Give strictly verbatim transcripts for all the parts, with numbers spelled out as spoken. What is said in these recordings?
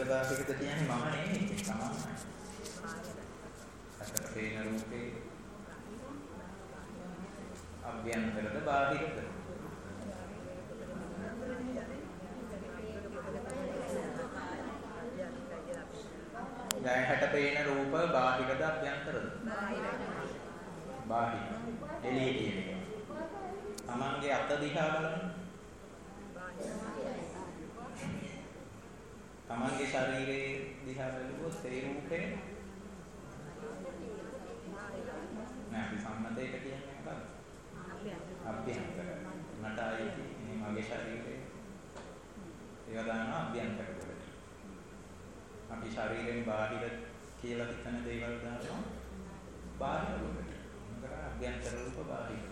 බාහිරද කියන්නේ මම නෙමෙයි තමයි. අතට පේන රූපේ අභ්‍යන්තරද බාහිරද? දැන් හැට පේන රූප බාහිරද අභ්‍යන්තරද? බාහිර. එළියේ තියෙන. තමන්ගේ අත දිහා බලන්න. තමන්ගේ ශරීරයේ දිහා බලුවොත් ඒ රූපේ නෑ අපි සම්මතයක කියන්නේ මොකක්ද? අභ්‍යන්තර. මට ආයේ මේ මගේ ශරීරයේ ඒවා දානවා අභ්‍යන්තර වලට. අපි ශරීරයෙන් බාහිර කියලා හිතන දේවල් දානවා බාහිර වලට. මොකද අභ්‍යන්තර රූප බාහිර.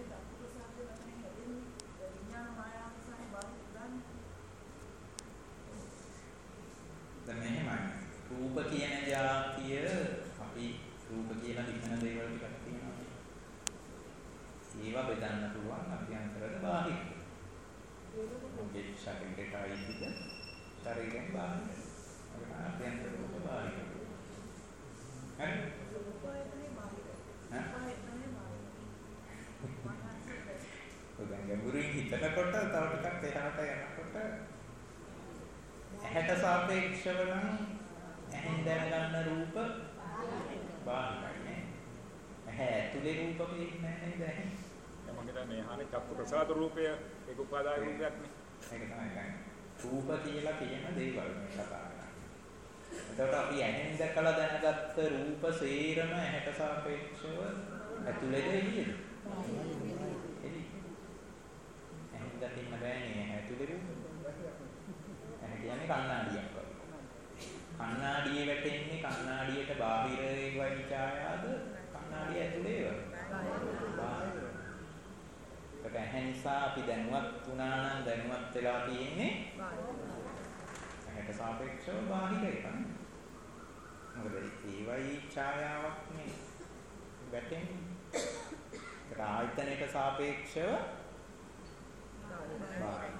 දැන් මෙහෙමයි. රූප කියන જાතිය අපි රූප කියලා හිතන දේවල් ටිකක් තියෙනවා. ඒවා බෙදන්න පුළුවන් අභ්‍යන්තරද බාහිර. මොකද ශරීරයට ආයිද ශරීරයෙන් බාහිර. ඒක අභ්‍යන්තර රූප බාහිර. හරි? ඔය ගැඹුරින් හිතනකොට තව ටිකක් එහාට යනකොට ඇහැට සාපේක්ෂව නම් ඇහෙන් දැනගන්න රූප බාහිරයි නේ. ඇහැ ඇතුලේ රූප පේන්නේ නැහැ නේද ඇහෙන්? මම හිතන්නේ හානේ චක්කු ප්‍රසාද රූපය ඒක උපාදාය රූපයක් නේ. ඒක තමයි ගන්න. රූප කියලා කියන දේවල් මේ කතා කරන්නේ. එතකොට අපි ඇහෙන් දැකලා දැනගත්ත රූප සේරම ඇහැට සාපේක්ෂව ඇතුලේද එළියේද? එළිය. ඇහෙන් දකින්න බෑනේ ඇතුලේ රූප. කියන්නේ කණ්ණාඩියක් වගේ. කණ්ණාඩියේ වැටෙන්නේ කණ්ණාඩියට බාහිර ඒවයි ඡායාද කණ්ණාඩිය ඇතුලේ ඒවා. බාහිර. ඒක ඇහැ නිසා අපි දැනුවත් වුණා නම් දැනුවත් වෙලා තියෙන්නේ ඇහැට සාපේක්ෂව බාහිර එක නේ. මොකද ඒවයි ඡායාවක් නේ වැටෙන්නේ. ඒක ආයතනයට සාපේක්ෂව බාහිර.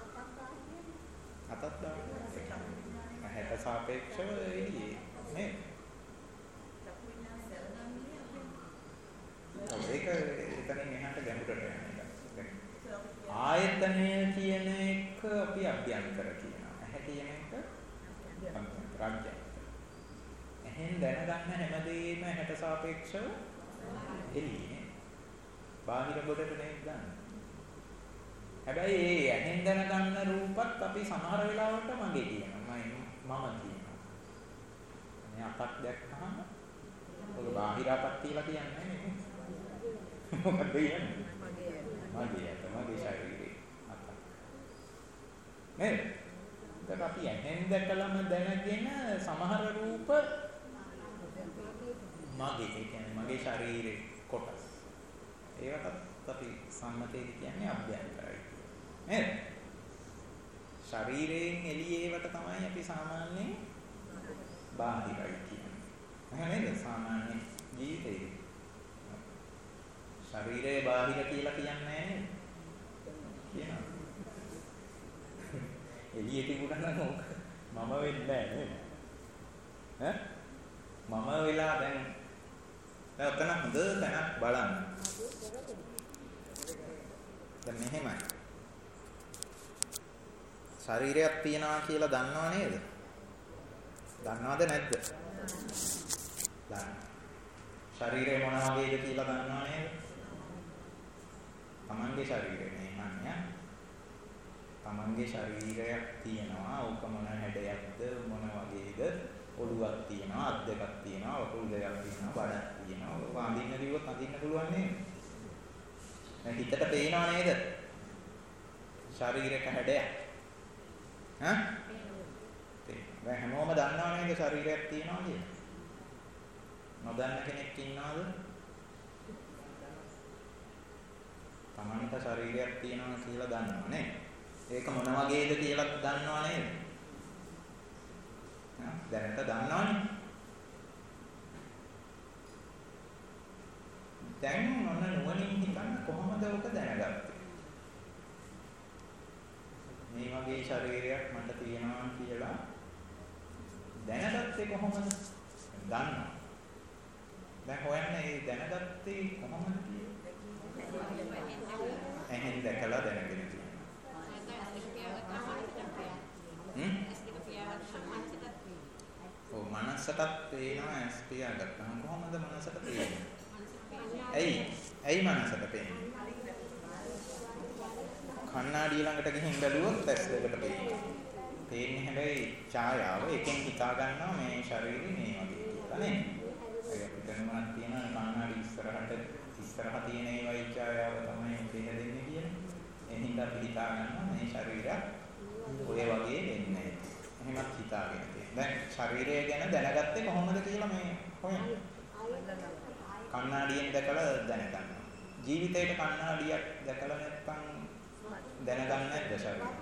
අතත් දාන්න. ඇහැට සාපේක්ෂව එළියේ නේ. ඒක එතනින් එහාට ගැඹුරට යන එක. ආයතනය කියන එක අපි අභ්‍යන්තර කියනවා. ඇහැ කියන එක අභ්‍යන්තර. ඇහෙන් දැනගන්න හැමදේම ඇහැට සාපේක්ෂව එළියේ. බාහිර කොටට නෙවෙයි ගන්න. හැබැයි ඒ ඇහෙන් දැනගන්න රූපත් අපි සමහර වෙලාවට මගේ කියනවා. මම මම කියනවා. මේ අතක් දැක්කහම ඔක බාහිරපත් කියලා කියන්නේ නේ. මොකද කියන්නේ? මගේ අත මගේ ශරීරේ අත. නේද? දැන් අපි ඇහෙන් දැකලම දැනගෙන සමහර රූප මගේ කියන්නේ මගේ ශරීරේ කොටස්. ඒවටත් අපි සම්මතයේ කියන්නේ අභ්‍යන්තරයි. නේද? ශරීරයෙන් එළියේවට තමයි අපි සාමාන්‍යයෙන් බාහිරයි කියන්නේ. නේද? සාමාන්‍ය ජීවිතේ. ශරීරයේ බාහිර කියලා කියන්නේ නැහැ කියනවා. එළියේ තිබුණා නම් ඕක මම වෙන්නේ නැහැ නේද? ඈ? මම වෙලා දැන් දැන් ඔතන හොඳ තැනක් බලන්න. දැන් මෙහෙමයි. ශරීරයක් තියනවා කියලා දන්නව නේද? දන්නවද නැද්ද? දන්න. ශරීරය මොන වගේද කියලා දන්නව නේද? තමන්ගේ ශරීරය නේ මන්නේ. තමන්ගේ ශරීරයක් තියනවා. ඕක මොන හැඩයක්ද මොන වගේද? ඔළුවක් තියනවා, අත් දෙකක් තියනවා, වකුල් දෙකක් තියනවා, බඩක් තියනවා. ඔක අඳින්න කිව්වොත් අඳින්න පුළුවන් නේද? දැන් හිතට පේනව නේද? ශරීරයක හැඩයක්. හා? දැන් හැමෝම දන්නව නේද ශරීරයක් තියනවා කියලා? නොදන්න කෙනෙක් ඉන්නවද? තමන්ට ශරීරයක් තියනවා කියලා දන්නව නේද? ඒක මොන වගේද කියලා දන්නව නේද? හා? දැනට දන්නවනේ. දැන් මොන නුවණින් හිතන්න කොහොමද ඔක දැනගත්තේ? මේ වගේ ශරීරයක් මට තියෙනවා කියලා දැනගත්තේ කොහොමද? දන්නවා. දැන් හොයන්නේ ඒ දැනගත්තේ කොහොමද කියන්නේ? එහෙන් දැකලා දැනගෙන තියෙනවා. හ්ම්? ඔව් මනසටත් පේනවා ඇස් පියාගත්තාම කොහොමද මනසට පේන්නේ? ඇයි? ඇයි මනසට පේන්නේ? කණ්ණාඩිය ළඟට ගිහින් බැලුවොත් ඇස් දෙකට පේනවා. පේන්නේ හැබැයි ඡායාව එකෙන් හිතා ගන්නවා මේ ශරීරේ මේ වගේ කියලා නේද? ඒ අපිට දැනුමක් තියෙනවා කණ්ණාඩි ඉස්සරහට ඉස්සරහ තියෙන ඒ වගේ ඡායාව තමයි දෙහ දෙන්නේ කියන්නේ. එහෙනම් අපි හිතා ගන්නවා මේ ශරීරය ඔය වගේ වෙන්නේ. එහෙමත් හිතාගෙන තියෙනවා. දැන් ශරීරය ගැන දැනගත්තේ කොහොමද කියලා මේ හොයන්න. කණ්ණාඩියෙන් දැකලා දැනගන්නවා. ජීවිතේට කණ්ණාඩියක් දැකලා නැත්නම් දැනගන්නේ නැද්ද ශරීරය?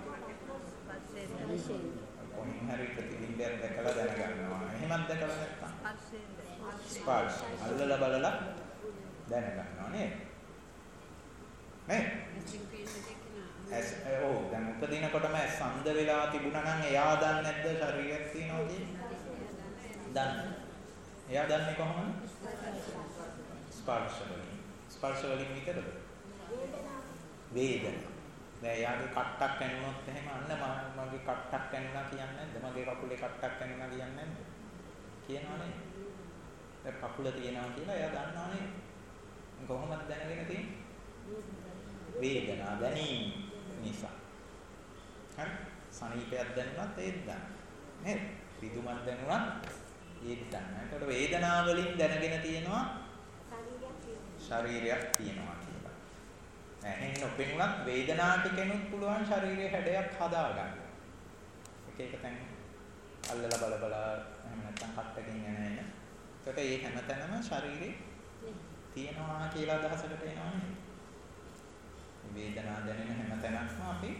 කොහොම හරි ප්‍රතිබිම්බයක් දැකලා දැනගන්නවා. එහෙමත් දැකලා නැත්නම් ස්පර්ශ අල්ලලා බලලා දැනගන්නවා නේද? නේ? ඇස් ඔව් දැන් උපදිනකොටම සම්ද වෙලා තිබුණා නම් එයා දන්නේ නැද්ද ශරීරයක් තියෙනවා කියන්නේ? දන්නේ. එයා දන්නේ කොහොමද? ස්පර්ශ වලින්. ස්පර්ශ වලින් විතරද? වේදනා. දැන් එයාගේ කට්ටක් ඇනුනොත් එහෙම අන්න මගේ කට්ටක් ඇනුනා කියන්නේ නැද්ද? මගේ කකුලේ කට්ටක් ඇනුනා කියන්නේ නැද්ද? කියනවනේ. දැන් කකුල තියෙනවා කියලා එයා දන්නවනේ. කොහොමද දැනගෙන තියෙන්නේ? වේදනා දැනීම නිසා. හරි? සනීපයක් දැනුණත් ඒත් දන්න. නේද? විදුමක් දැනුණත් ඒත් දන්න. ඒකට වේදනාව වලින් දැනගෙන තියෙනවා ශරීරයක් තියෙනවා කියලා. එහෙන් නොපෙනුනත් වේදනා ටිකෙනුත් පුළුවන් ශරීරයේ හැඩයක් හදාගන්න. එක එක තැන් අල්ලලා බල බල එහෙම නැත්නම් කට්ටකින් යන එන. ඒකට මේ හැමතැනම ශරීරේ තියෙනවා කියලා අදහසකට එනවනේ. වේදනා දැනෙන හැමතැනක්ම අපි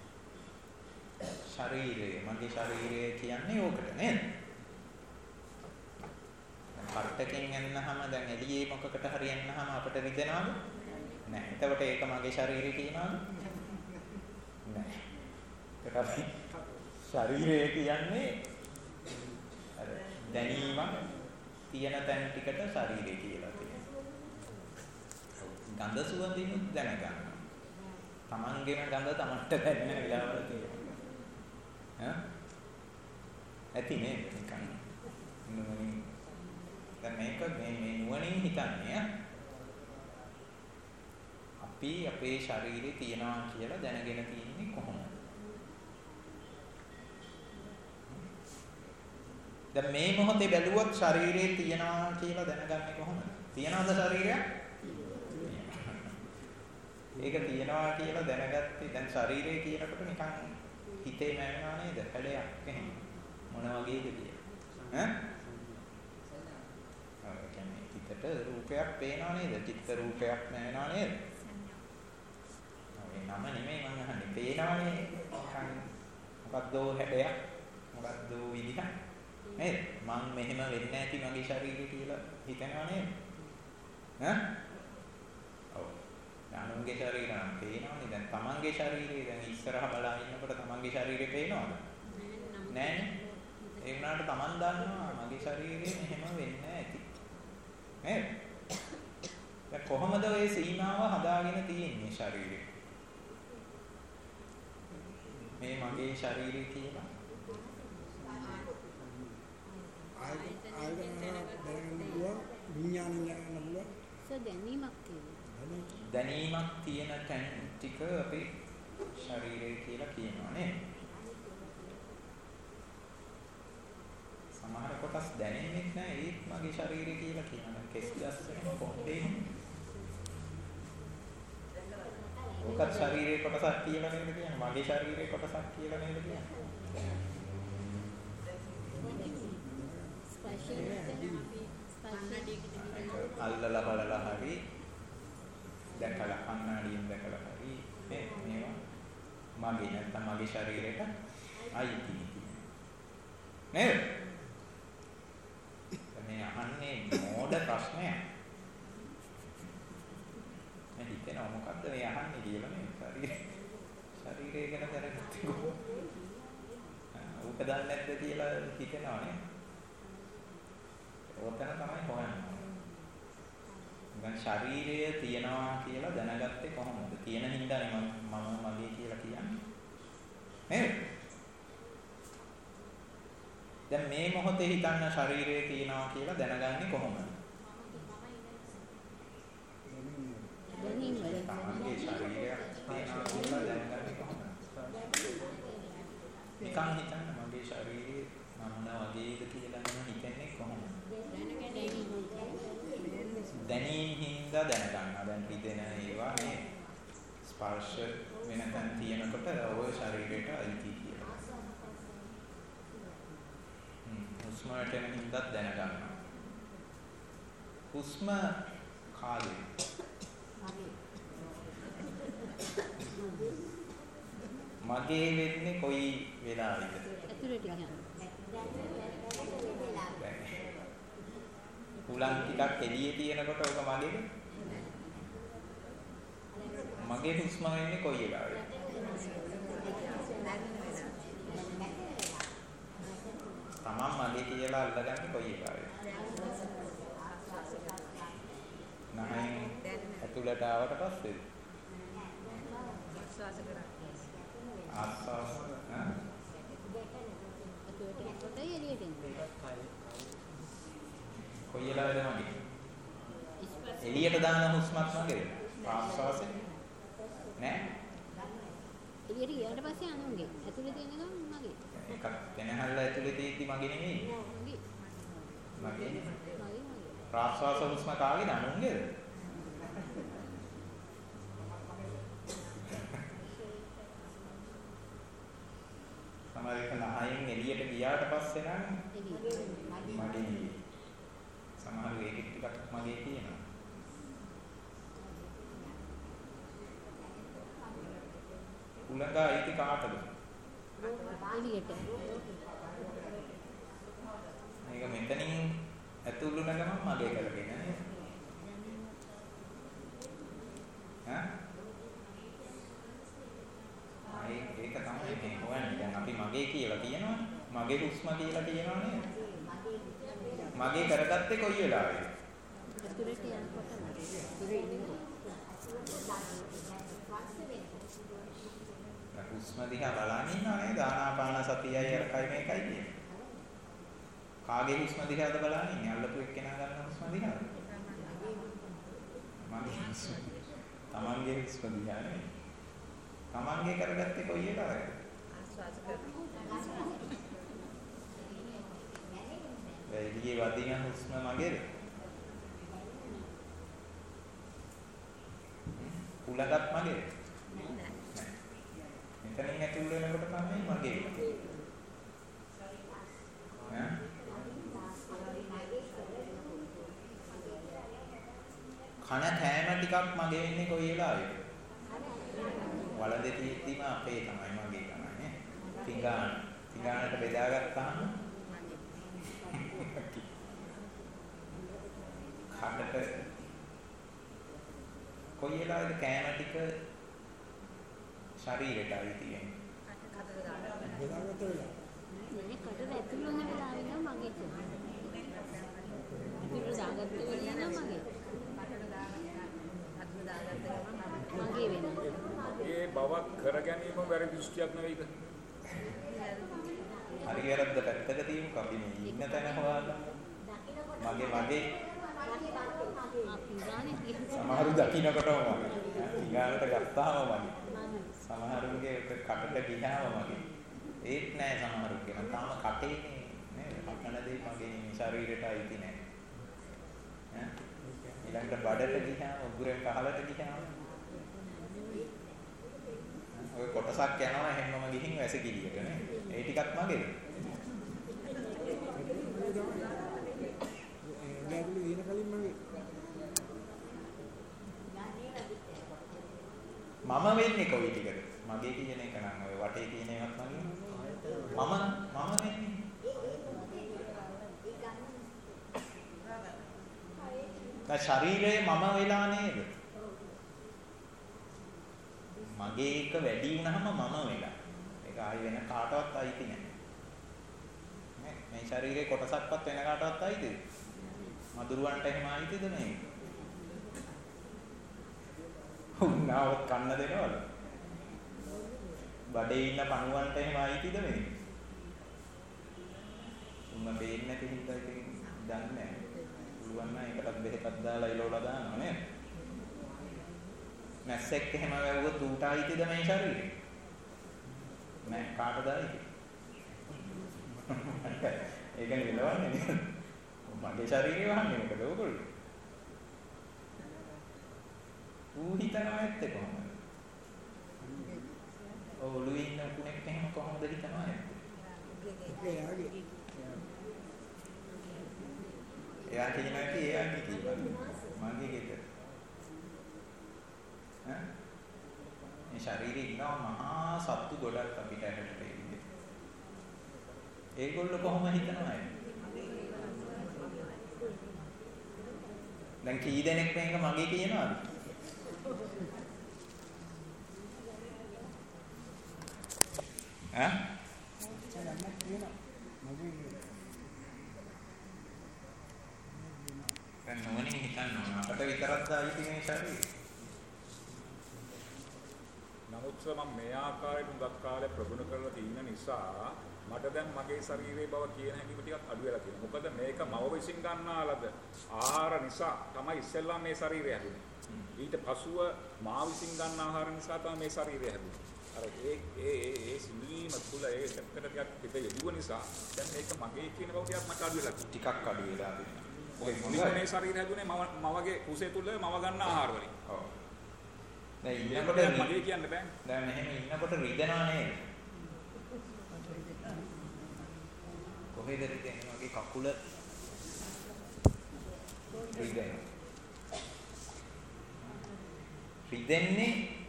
ශරීරය මගේ ශරීරය කියන්නේ ඕකට නේද? කට්ටකින් එන්නහම දැන් එළියේ මොකකට හරි එන්නහම අපිට රිදෙනවද? නැහැ. එතකොට ඒක මගේ ශරීරය කියනවද? නැහැ. ඒක අපි ශරීරය කියන්නේ අර දැනීමක් තියෙන තැන් ටිකට ශරීරය කියලා කියනවා. ගඳ සුවඳිනුත් දැනගන්න. තමන්ගේම ගඳ තමන්ට දැනෙන වෙලාවල තියෙනවා. ඈ? ඇති නේද? නිකන් නුවණින් දැන් මේක මේ මේ නුවණින් හිතන්නේ අපි අපේ ශරීරේ තියනවා කියලා දැනගෙන තියන්නේ කොහොමද? දැන් මේ මොහොතේ බැලුවොත් ශරීරේ තියනවා කියලා දැනගන්නේ කොහොමද? තියනවද ශරීරයක්? ඒක තියනවා කියලා දැනගත්තේ දැන් ශරීරය කියනකොට නිකන් හිතේ මැවෙනවා නේද? හැඩයක් එහෙම. මොන වගේද කියලා. ඈ? ඔව් කියන්නේ හිතට රූපයක් පේනවා නේද? චිත්ත රූපයක් මැවෙනවා නේද? ඔව් ඒ නම නෙමෙයි මම අහන්නේ. පේනවනේ නිකන් මොකද්දෝ හැඩයක් මොකද්ද විදිහක් නේද? මං මෙහෙම වෙන්නේ නැති මගේ ශරීරය කියලා හිතනවා නේද? ඈ? ඔව්. අනුන්ගේ ශරීරය නම් පේනවනේ. දැන් තමන්ගේ ශරීරය දැන් ඉස්සරහා බලා ඉන්නකොට තමන්ගේ ශරීරය පේනවද? නෑනේ. ඒ වුණාට තමන් දන්නවා මගේ ශරීරය මෙහෙම වෙන්නේ නැති. නේද? දැන් කොහොමද ඔය සීමාව හදාගෙන තියෙන්නේ ශරීරේ? මේ මගේ ශරීරය කියලා දැනීමක් තියෙන තැන් ටික අපි ශරීරය කියලා කියනවා නේද? සමහර කොටස් දැනෙන්නේ නැහැ ඒත් මගේ ශරීරය කියලා කියනවා. කෙස් ගස්සන පොඩ්ඩේ ඔකත් ශරීරයේ කොටසක් කියලා නේද කියන්නේ? මගේ ශරීරයේ කොටසක් කියලා නේද කියන්නේ? අල්ලලා බලලා හරි දැකලා කන්නාඩියෙන් දැකලා හරි මේ මේවා මගේ නැත්නම් මගේ ශරීරයට අයිති නේද? මේ අහන්නේ මොඩ ප්‍රශ්නයක්. මම හිතනවා මොකද්ද මේ අහන්නේ කියලා මේ ශරීරය ශරීරය ගැන දැනගත්තේ කොහොමද? උක දන්නේ නැද්ද කියලා හිතනවා නේ. ඔතන තමයි හොයන්නේ. දැන් ශරීරය තියනවා කියලා දැනගත්තේ කොහොමද? තියෙන හින්දානේ මම මම මගේ කියලා කියන්නේ. නේද? දැන් මේ මොහොතේ හිතන්න ශරීරය තියනවා කියලා දැනගන්නේ කොහොමද? තමන්ගේ ශරීරයක් තියනවා කියලා දැනගන්නේ කොහොමද? නිකන් හිතන්න මගේ ශරීරය මම වගේද කියලා නම් හිතන්නේ කොහොමද? දැනීම හින්දා දැනගන්නවා. දැන් පිටේන ඒවා මේ ස්පර්ශ වෙනකන් තියෙනකොට ඔය ශරීරයට අයිති කියලා. හ්ම් හුස්ම වැටෙන හින්දා දැනගන්නවා. හුස්ම කාලේ මගේ වෙන්නේ කොයි වෙලාවෙද? ඇතුළට යනවා. උලන් ටිකක් එළියේ තියෙනකොට ඔක මගේද? මගේ හුස්ම වෙන්නේ කොයි වෙලාවෙද? තමන් මගේ කියලා අල්ලගන්නේ කොයි වෙලාවෙද? නහයෙන් ඇතුළට ආවට පස්සේ ආස්වාස කරා. ආස්වාස ඈ? ඇතුළට එනකොට එළියට එනවා. කොයි වෙලාවද මගේ? එළියට දාන හුස්මත් මගේද? ආස්වාසෙ නෑ. එළියට ගියාට පස්සේ අනුන්ගේ. ඇතුලේ තියෙන ගමන් මගේ. එකක් වෙනහල්ල ඇතුලේ තියෙද්දි මගේ නෙමෙයි. මගේ. මගේ. මගේ. ආස්වාස හුස්ම කාගේද? අනුන්ගේද? සමහර එක නහයෙන් එළියට ගියාට පස්සේ නම් මගේ. සමහර වෙලෙ ටිකක් මගේ කියනවා. උලඟ අයිති කාටද? එළියට. මේක මෙතනින් ඇතුළු වෙන ගමන් මගේ කරගෙන නේද? ඈ? ආයි ඒක තමයි මේ හොයන්නේ. දැන් අපි මගේ කියලා කියනවා. මගේ හුස්ම කියලා කියනවා නේද? මගේ කරගත්තේ කොයි වෙලාවෙද? ඇතුළට යනකොට මගේ. හුස්ම දිහා බලන් ඉන්නවා නේද? ආනාපාන සතියයි අරකයි මේකයි කියන්නේ. කාගේ හුස්ම දිහාද බලන් ඉන්නේ? අල්ලපු එක්කෙනා ගන්න හුස්ම දිහාද? මගේ හුස්ම. තමන්ගේ හුස්ම දිහා නෙමෙයි. තමන්ගේ කරගත්තේ කොයි වෙලාවෙද? ආස්වාද කරනවා. එළියේ වදින හුස්ම මගේද? උලඟත් මගේද? නෑ. මෙතනින් ඇතුල් වෙනකොට තමයි මගේ. ඈ? කන කෑම ටිකක් මගේ වෙන්නේ කොයි වෙලාවෙද? වලදේ තියෙද්දිම අපේ තමයි මගේ තමයි. පිඟාන. පිඟානට බෙදාගත්තාම කඩට කොයි වෙලාවද කෑම ටික ශරීරයට ආවිති වෙන්නේ? කඩට දාගන්න. බෙදාගත්ත වෙලාව. මේ කඩට ඇතුළු වෙන වෙලාවෙ නම් මගේ තියෙනවා. ඇතුළට දාගත්ත වෙලාව නම් මගේ. කඩට දාගන්න. අත්ම දාගත්ත ගමන් මගේ වෙනවා. ඒ බවක් කර ගැනීම වැරදි දෘෂ්ටියක් නෙවෙයිද? හරි වැරද්ද පැත්තක තියමු අපි මේ ඉන්න තැන හොයාගන්න. මගේ මගේ සමහරු දකින්නකොටම මගේ. ඊගාලට ගත්තාම මගේ. සමහරුගේ කටට ගියාම මගේ. ඒත් නෑ සමහරු කියන තාම කටේනේ නේද? අකන දෙයි මගේ ශරීරයට අයිති නෑ. ඈ ඊළඟට බඩට ගියාම උගුරෙන් පහළට ගියාම ඔය කොටසක් යනවා හැමම ගිහින් වැසිකිළියට නේ. ඒ ටිකත් මගේද? ඒගොල්ලෝ ඉන කලින් මගේ. මම වෙන්නේ කොයි ටිකද? මගේ කියන එක නම් ඔය වටේ කියන එකත් මගේ. මම මම වෙන්නේ. දැන් ශරීරයේ මම වෙලා නේද? මගේ එක වැඩි වුණාම මම වෙලා. ඒක ආයි වෙන කාටවත් අයිති නැහැ. නේ මේ ශරීරයේ කොටසක්වත් වෙන කාටවත් අයිතිද? මදුරුවන්ට එහෙම ආයිතිද මේක? උන්නාවත් කන්න දෙනවද? බඩේ ඉන්න පණුවන්ට එහෙම ආයිතිද මේක? උන්ම බේන්නේ නැති හින්දා ඉතින් දන්නේ නැහැ. පුළුවන් නම් ඒකටත් බෙහෙතක් දාලා ඉලවලා දානවා නේද? මැස්සෙක් එහෙම වැවුවොත් ඌට ආයිතිද මේ ශරීරේ? නෑ කාටද ආයිති? ඒක නෙලවන්නේ නේද? මගේ ශරීරය වහන්නේ මොකද ඔයගොල්ලෝ? ඌ හිතනවා ඇත්තේ කොහොමද? ඔළුවේ ඉන්න කෙනෙක් එහෙම කොහොමද හිතනවා ඇත්තේ? එයා කියනවා කි එයාගේ කියනවා මගේ ගෙදර. ඈ මේ ශරීරේ ඉන්නවා මහා සත්තු ගොඩක් අපිට ඇහැට පෙන්නේ. ඒගොල්ලෝ කොහොම හිතනවද? දැන් කී දෙනෙක් මේක මගේ කියනවාද? ඈ? දැන් නොවනේ හිතන්න ඕන අපිට විතරක් ආයිති මේ ශරීරය. නමුත් මම මේ ආකාරයෙන් හුඟක් කාලේ ප්‍රගුණ කරලා තියෙන නිසා මට දැන් මගේ ශරීරයේ බව කියන හැඟීම ටිකක් අඩු වෙලා තියෙනවා. මොකද මේක මව විසින් ගන්නාලද ආහාර නිසා තමයි ඉස්සෙල්ලා මේ ශරීරය හැදුනේ. ඊට පසුව මා විසින් ගන්න ආහාර නිසා තමයි මේ ශරීරය හැදුනේ. අර ඒ ඒ ඒ සිඳීම තුළ ඒ චක්‍ර ටිකක් පිට යෙදුව නිසා දැන් මේක මගේ කියන බව ටිකක් මට අඩු වෙලා තියෙනවා. ටිකක් අඩු වෙලා තියෙනවා. ඔය මොනික මේ ශරීරය හැදුනේ මව මවගේ කුසේ තුල මව ගන්න ආහාර වලින්. ඔව්. දැන් ඉන්නකොට මගේ කියන්න බෑ. දැන් මෙහෙම ඉන්නකොට රිදෙනවා නේද? කොහෙද රිදෙන්නේ? මගේ කකුල රිදෙනවා. රිදෙන්නේ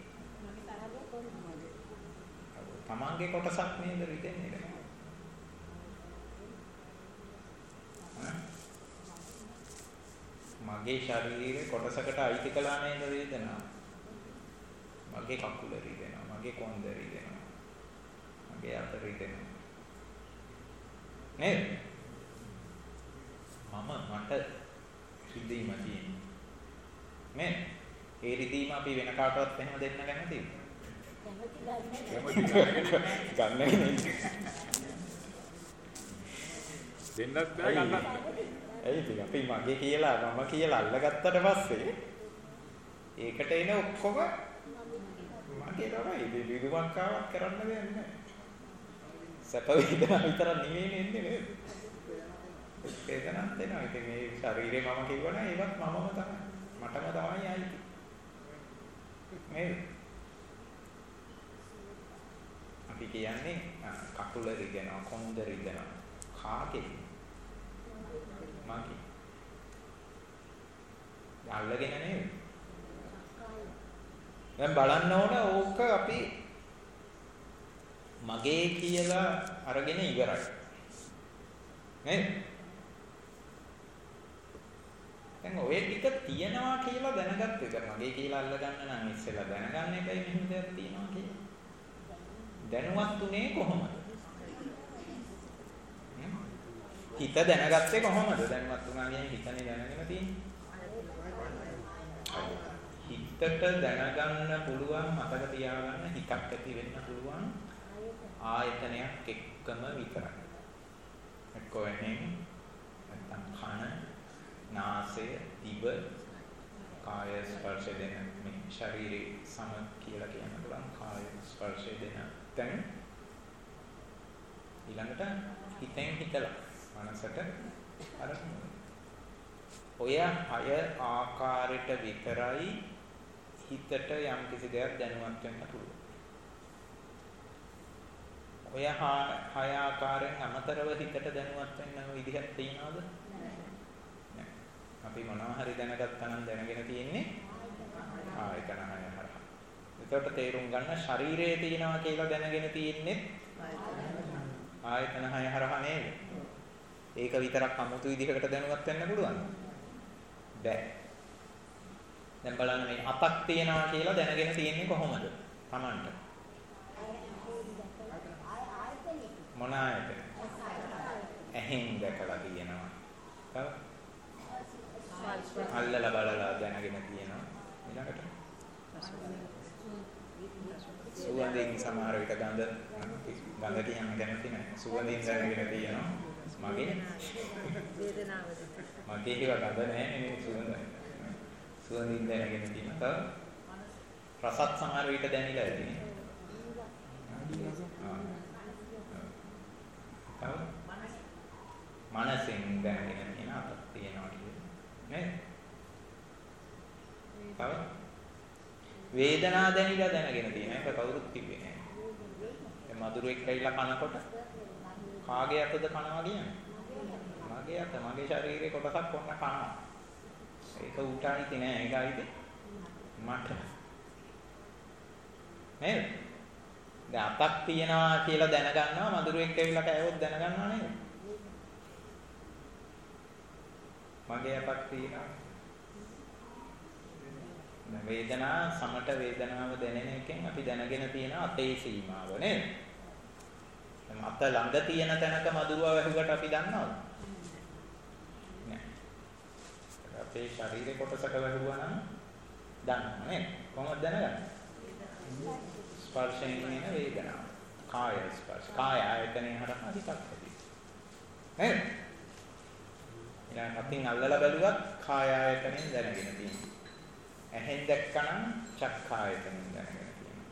තමන්ගේ කොටසක් නේද රිදෙන්නේ? මගේ ශරීරයේ කොටසකට අයිති කළා නේද වේදනාව? මගේ කකුල රිදෙනවා, මගේ කොන්ද රිදෙනවා, මගේ අත රිදෙනවා. නේද? මම මට රිදීම තියෙනවා. නේද? ඒ රිදීම අපි වෙන කාටවත් එහෙම දෙන්න කැමතිද? ගන්න දෙන්නත් බෑ ගන්නත්. ඒ ඉතින් අපි මගේ කියලා මම කියලා අල්ලගත්තට පස්සේ ඒකට එන ඔක්කොම මගේ තමයි. ඉතින් විදුමක්කාවක් කරන්න දෙයක් නැහැ. සැප වේදනා විතර නෙමෙයි එන්නේ නේද? වේදනාවක් දෙනවා. ඉතින් මේ ශරීරේ මම කිව්වනම් ඒවත් මමම තමයි. මටම තමයි ආයිති. නේද? අපි කියන්නේ කකුල රිදෙනවා, කොන්ද රිදෙනවා. කාගේ? මගේ. අල්ලගෙන නේද? දැන් බලන්න ඕන ඕක අපි මගේ කියලා අරගෙන ඉවරයි. නේද? දැන් ඔය ටික තියනවා කියලා දැනගත්ත එක මගේ කියලා අල්ලගන්න නම් ඉස්සෙල්ලා දැනගන්න එකයි මෙහෙම දෙයක් තියෙනවා කියලා. දැනුවත් උනේ කොහොමද? හිත දැනගත්තේ කොහොමද? දැනුවත් උනා කියන්නේ හිතනේ දැනගෙන තියෙන්නේ. හිතට දැනගන්න පුළුවන් මතක තියාගන්න හිතක් ඇති වෙන්න පුළුවන් ආයතනයක් එක්කම විතරයි. එක්කෝ එහෙම නැත්නම් කන, නාසය, දිව, කාය ස්පර්ශ දෙන මේ ශරීරේ සම කියලා කියන්න පුළුවන් කාය ස්පර්ශ දෙන තැන ඊළඟට හිතෙන් හිතලා මනසට අරමුණ. ඔය හය ආකාරයට විතරයි හිතට යම් කිසි දෙයක් දැනුවත් වෙන්න පුළුවන්. ඔය හය ආකාරයෙන් අමතරව හිතට දැනුවත් වෙන්න විදිහක් තියනවද? නැහැ. අපි මොනවා හරි දැනගත්තා නම් දැනගෙන තියෙන්නේ ආයතන හය හරහා. ඒකට තේරුම් ගන්න ශරීරයේ තියෙනවා කියලා දැනගෙන තියෙන්නේ ආයතන හය හරහා නේද? ඒක විතරක් 아무තු විදිහකට දැනුවත් වෙන්න පුළුවන්. බෑ. දැන් බලන්න මේ අතක් තියනවා කියලා දැනගෙන තියෙන්නේ කොහොමද? Tamanට. මොන ආයතන? ඇහෙන් දැකලා තියෙනවා. තව අල්ලලා බලලා දැනගෙන තියෙනවා. ඊළඟට සුවඳින් සමහර විට ගඳ ගඳ කියන්න කැමති නැහැ. සුවඳින් දැනගෙන තියෙනවා. මගේ වේදනාවද මගේ ඒවා ගඳ නැහැ නෙමෙයි සුවඳයි. සුවඳින් දැනගෙන තියෙනවා. තව රසත් සමහර විට දැනෙලා ඇති. තව මනසෙන් දැනගෙන තියෙන අතක් තියෙනවා කියන්නේ නේද? තව වේදනාව දැනিলা දැනගෙන තියෙන එක කවුරුත් කිව්වේ නැහැ. ඒ මధుරෙක් ඇවිල්ලා කනකොට කාගේ අතද කනවා කියන්නේ? මගේ අත, මගේ ශරීරයේ කොටසක් ඔන්න කනවා. ඒක ඌට අයිති නෑ, ඒක අයිති මට. නේද? දැන් අතක් තියනවා කියලා දැනගන්නවා මధుරෙක් ඇවිල්ලා කෑවොත් දැනගන්නවා නේද? මගේ අතක් තියෙනවා. වේදනා සමට වේදනාව දැනෙන එකෙන් අපි දැනගෙන තියෙන අතේ සීමාව නේද? අත ළඟ තියෙන තැනක මధుරව වැහුවට අපි දන්නවද? නෑ. අපේ ශරීරේ කොටසක වැහුවා නම් දන්නවා නේද? කොහොමද දැනගන්නේ? ස්පර්ශයෙන් එන වේදනාව. කාය ස්පර්ශ. කාය ආයතනයේ හරහා හිතක් ඇති. නේද? ඊළඟ අතින් අල්ලලා බැලුවත් කාය ආයතනයෙන් දැනගෙන තියෙනවා. ඇහෙන් දැක්කනම් චක්ඛායතනෙන් දැනගෙන තියෙනවා.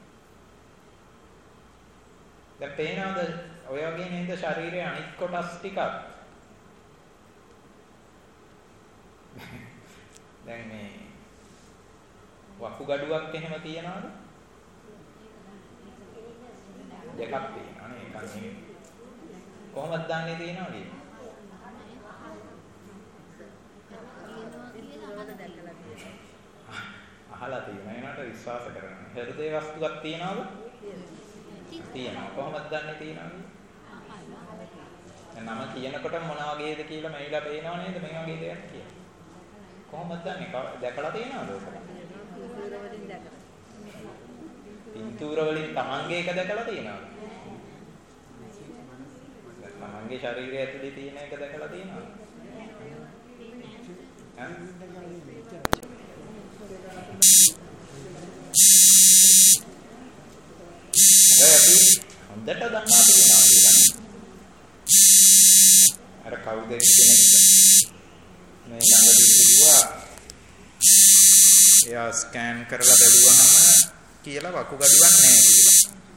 දැන් පේනවද ඔය වගේ නේද ශරීරයේ අනිත් කොටස් ටිකක්? දැන් මේ වකුගඩුවක් එහෙම තියනවද? දෙකක් තියෙනවා නේ එකක් නෙමෙයි. කොහොමද දන්නේ තියෙනවා කියන්නේ? අහලා තියෙනවා ඒකට විශ්වාස කරනවා. හෘදේ වස්තුවක් තියනවද? තියෙනවා. කොහොමද දන්නේ තියනවද? නම කියනකොට මොන වගේද කියලා මයිලා පේනව නේද මේ වගේ දෙයක් කියලා. කොහොමද දන්නේ? දැකලා තියෙනවද ඔක? පින්තූර වලින් තමන්ගේ එක දැකලා තියෙනවද? තමන්ගේ ශරීරය ඇතුලේ තියෙන එක දැකලා තියෙනවද? ඈ හොඳට දන්නවා තියෙනවා කියලා. අර කවුද කෙනෙක් මේ ළඟදී කිව්වා එයා ස්කෑන් කරලා බැලුවහම කියලා වකුගඩුවක් නැහැ කියලා.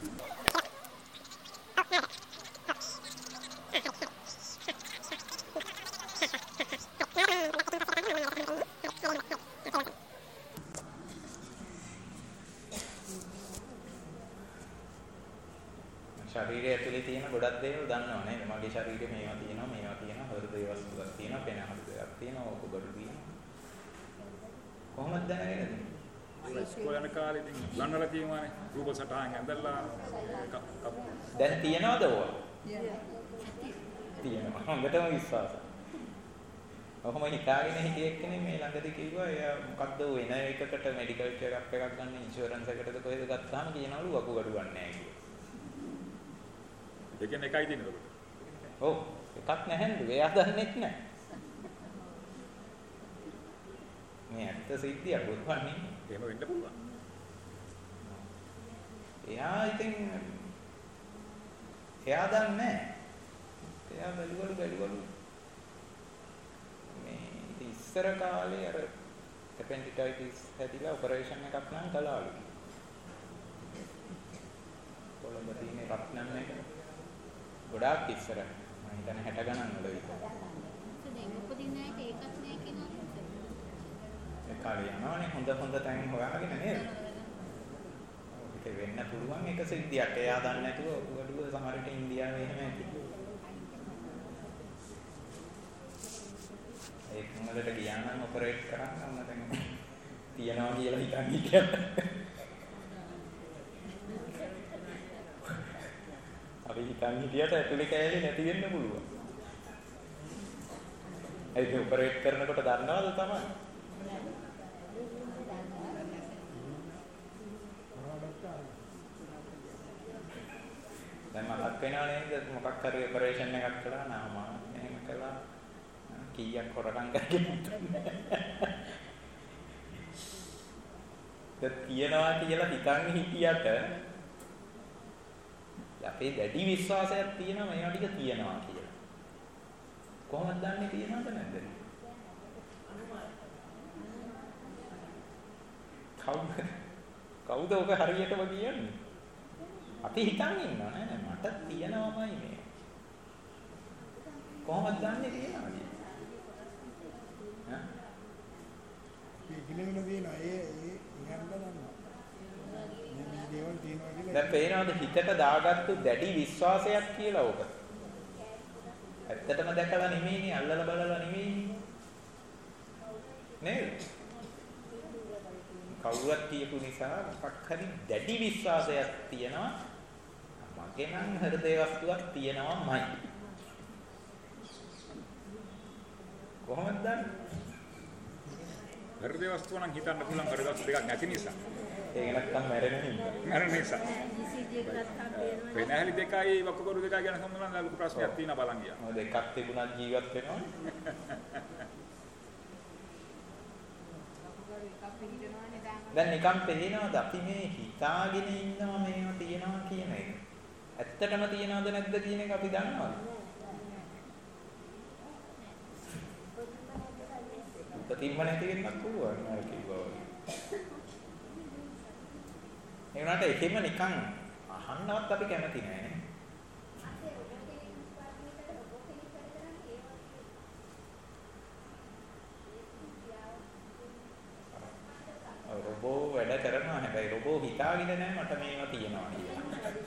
ශරීරය ඇතුලේ තියෙන ගොඩක් දේවල් දන්නවා නේද? මගේ ශරීරේ මේවා තියෙනවා, මේවා තියෙනවා, හෘදේ වස්තුවක් තියෙනවා, පෙන හෘදයක් තියෙනවා, වකුගඩු තියෙනවා. කොහොමද දැනගන්නේ? ඉස්කෝලේ යන කාලේ ඉතින් ගන්නලා තියෙනවානේ. රූප සටහන් ඇඳලා දැන් තියනවද ඕවා? තියෙනවා. හොඳටම විශ්වාසයි. ඔහොම හිතාගෙන හිටියෙක් කෙනෙක් මේ ළඟදී කිව්වා එයා මොකද්ද වෙන එකකට මෙඩිකල් චෙක් අප් එකක් ගන්න ඉන්ෂුරන්ස් එකකටද කොහෙද ගත්තාම කියනවලු වකුගඩු ගන්න නැහැ කියලා. ඒ කියන්නේ එකයි තියෙන්නේ. ඔව් එකක් නැහැලු. එයා දන්නේත් නැහැ. මේ ඇත්ත සිද්ධියක් බුදුහන්නේ. එහෙම වෙන්න පුළුවන්. එයා ඉතින් එයා දන්නේ නැහැ. එයා බැලුවලු බැලුවලු මේ ඉතින් ඉස්සර කාලේ අර appendicitis හැදිලා ඔපරේෂන් එකක් නම් කළාලු. කොළඹ තියෙන රත්නම් එක ගොඩාක් ඉස්සර මම හිතන්නේ හැට ගණන් වල විතර. ඒක උපදින්න එක ඒකක් නෑ කියනවා. ඒ කාලේ යනවනේ හොඳ හොඳ තැන් හොයාගෙන නේද? ඒක වෙන්න පුළුවන් එක සිද්ධියක්. එයා දන්නේ නැතුව උගඩුව සමහර විට ඉන්දියාවේ එහෙම ඇති. ඒක මොකදට ගියා නම් ඔපරේට් කරන්න ඕන දැන් තියනවා කියලා හිතන් හිටියා. අපි හිතන් හිටියට ඇතුලේ කෑලි නැති වෙන්න පුළුවන්. ඒක ඔපරේට් කරනකොට දන්නවද තමයි? දැන් මතක් වෙනව නේද මොකක් හරි ඔපරේෂන් එකක් කළා නාම එහෙම කළා කීයක් හොරකම් කරගෙන දැන් තියනවා කියලා හිතන් හිටියට අපේ දැඩි විශ්වාසයක් තියෙනවා මේවා ටික තියනවා කියලා. කොහොමද දන්නේ තියනවද නැද්ද? කවුද කවුද ඔබ හරියටම කියන්නේ? අපි හිතන් ඉන්නවා නෑ නෑ මට තියනවාමයි මේ. කොහොමද දන්නේ තියනවා කියලා? ඈ? මේ ගිලෙන්න දිනවා ඒ ඒ ඉහන්න ගන්නවා. මේ දේවල් තියනවා කියලා. දැන් පේනවද හිතට දාගත්තු දැඩි විශ්වාසයක් කියලා ඔබ? ඇත්තටම දැකලා නෙමෙයිනේ අල්ලලා බලලා නෙමෙයිනේ. නේද? කවුරුත් කියපු නිසා මොකක් හරි දැඩි විශ්වාසයක් තියෙනවා මගේ නම් හෘදේ වස්තුවක් තියෙනවාමයි. කොහොමද දන්නේ? හෘදේ වස්තුව නම් හිතන්න පුළුවන් හෘදේ වස්තු දෙකක් නැති නිසා. ඒක නැත්තම් මැරෙන හින්දා. මැරෙන නිසා. වෙනහැලි දෙකයි වකුගඩු දෙකයි ගැන සම්බන්ධව ලොකු ප්‍රශ්නයක් තියෙනවා බලන් ගියා. මොකද එකක් තිබුණත් ජීවත් වෙනවා. දැන් නිකන් පේනවද අපි මේ හිතාගෙන ඉන්නවා මේවා තියනවා කියන එක. ඇත්තටම තියනවද නැද්ද කියන එක අපි දන්නවද? ප්‍රතිම්ම නැති වෙන්නත් පුළුවන් අර කිව්වා වගේ. ඒ වුණාට එකෙම නිකන් අහන්නවත් අපි කැමති නෑ නේ. රොබෝ වැඩ කරනවා හැබැයි රොබෝ හිතාගෙන නෑ මට මේවා තියෙනවා කියලා.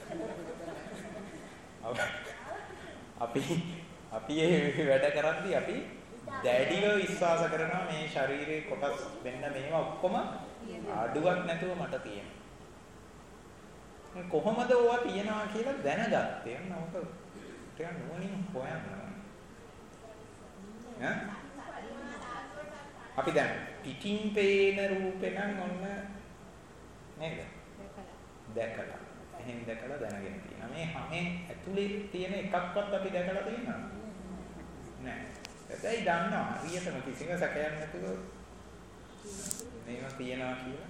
අපි අපි මේ වැඩ කරද්දී අපි දැඩිව විශ්වාස කරනවා මේ ශරීරයේ කොටස් වෙන්න මේවා ඔක්කොම අඩුවක් නැතුව මට තියෙනවා. කොහොමද ඕවා තියනවා කියලා දැනගත්තේ? නෝක ටිකක් නුවණින් හොයන්න. ඈ අපි දැන් පිටින් පේන රූපේ නම් ඔන්න නේද? දැකලා. එහෙන් දැකලා දැනගෙන තියෙනවා. මේ හැමෙන් ඇතුලේ තියෙන එකක්වත් අපි දැකලා තියෙනවද? නෑ. හැබැයි දන්නවා හරියටම කිසිම සැකයක් නැතුව මේවා තියනවා කියලා.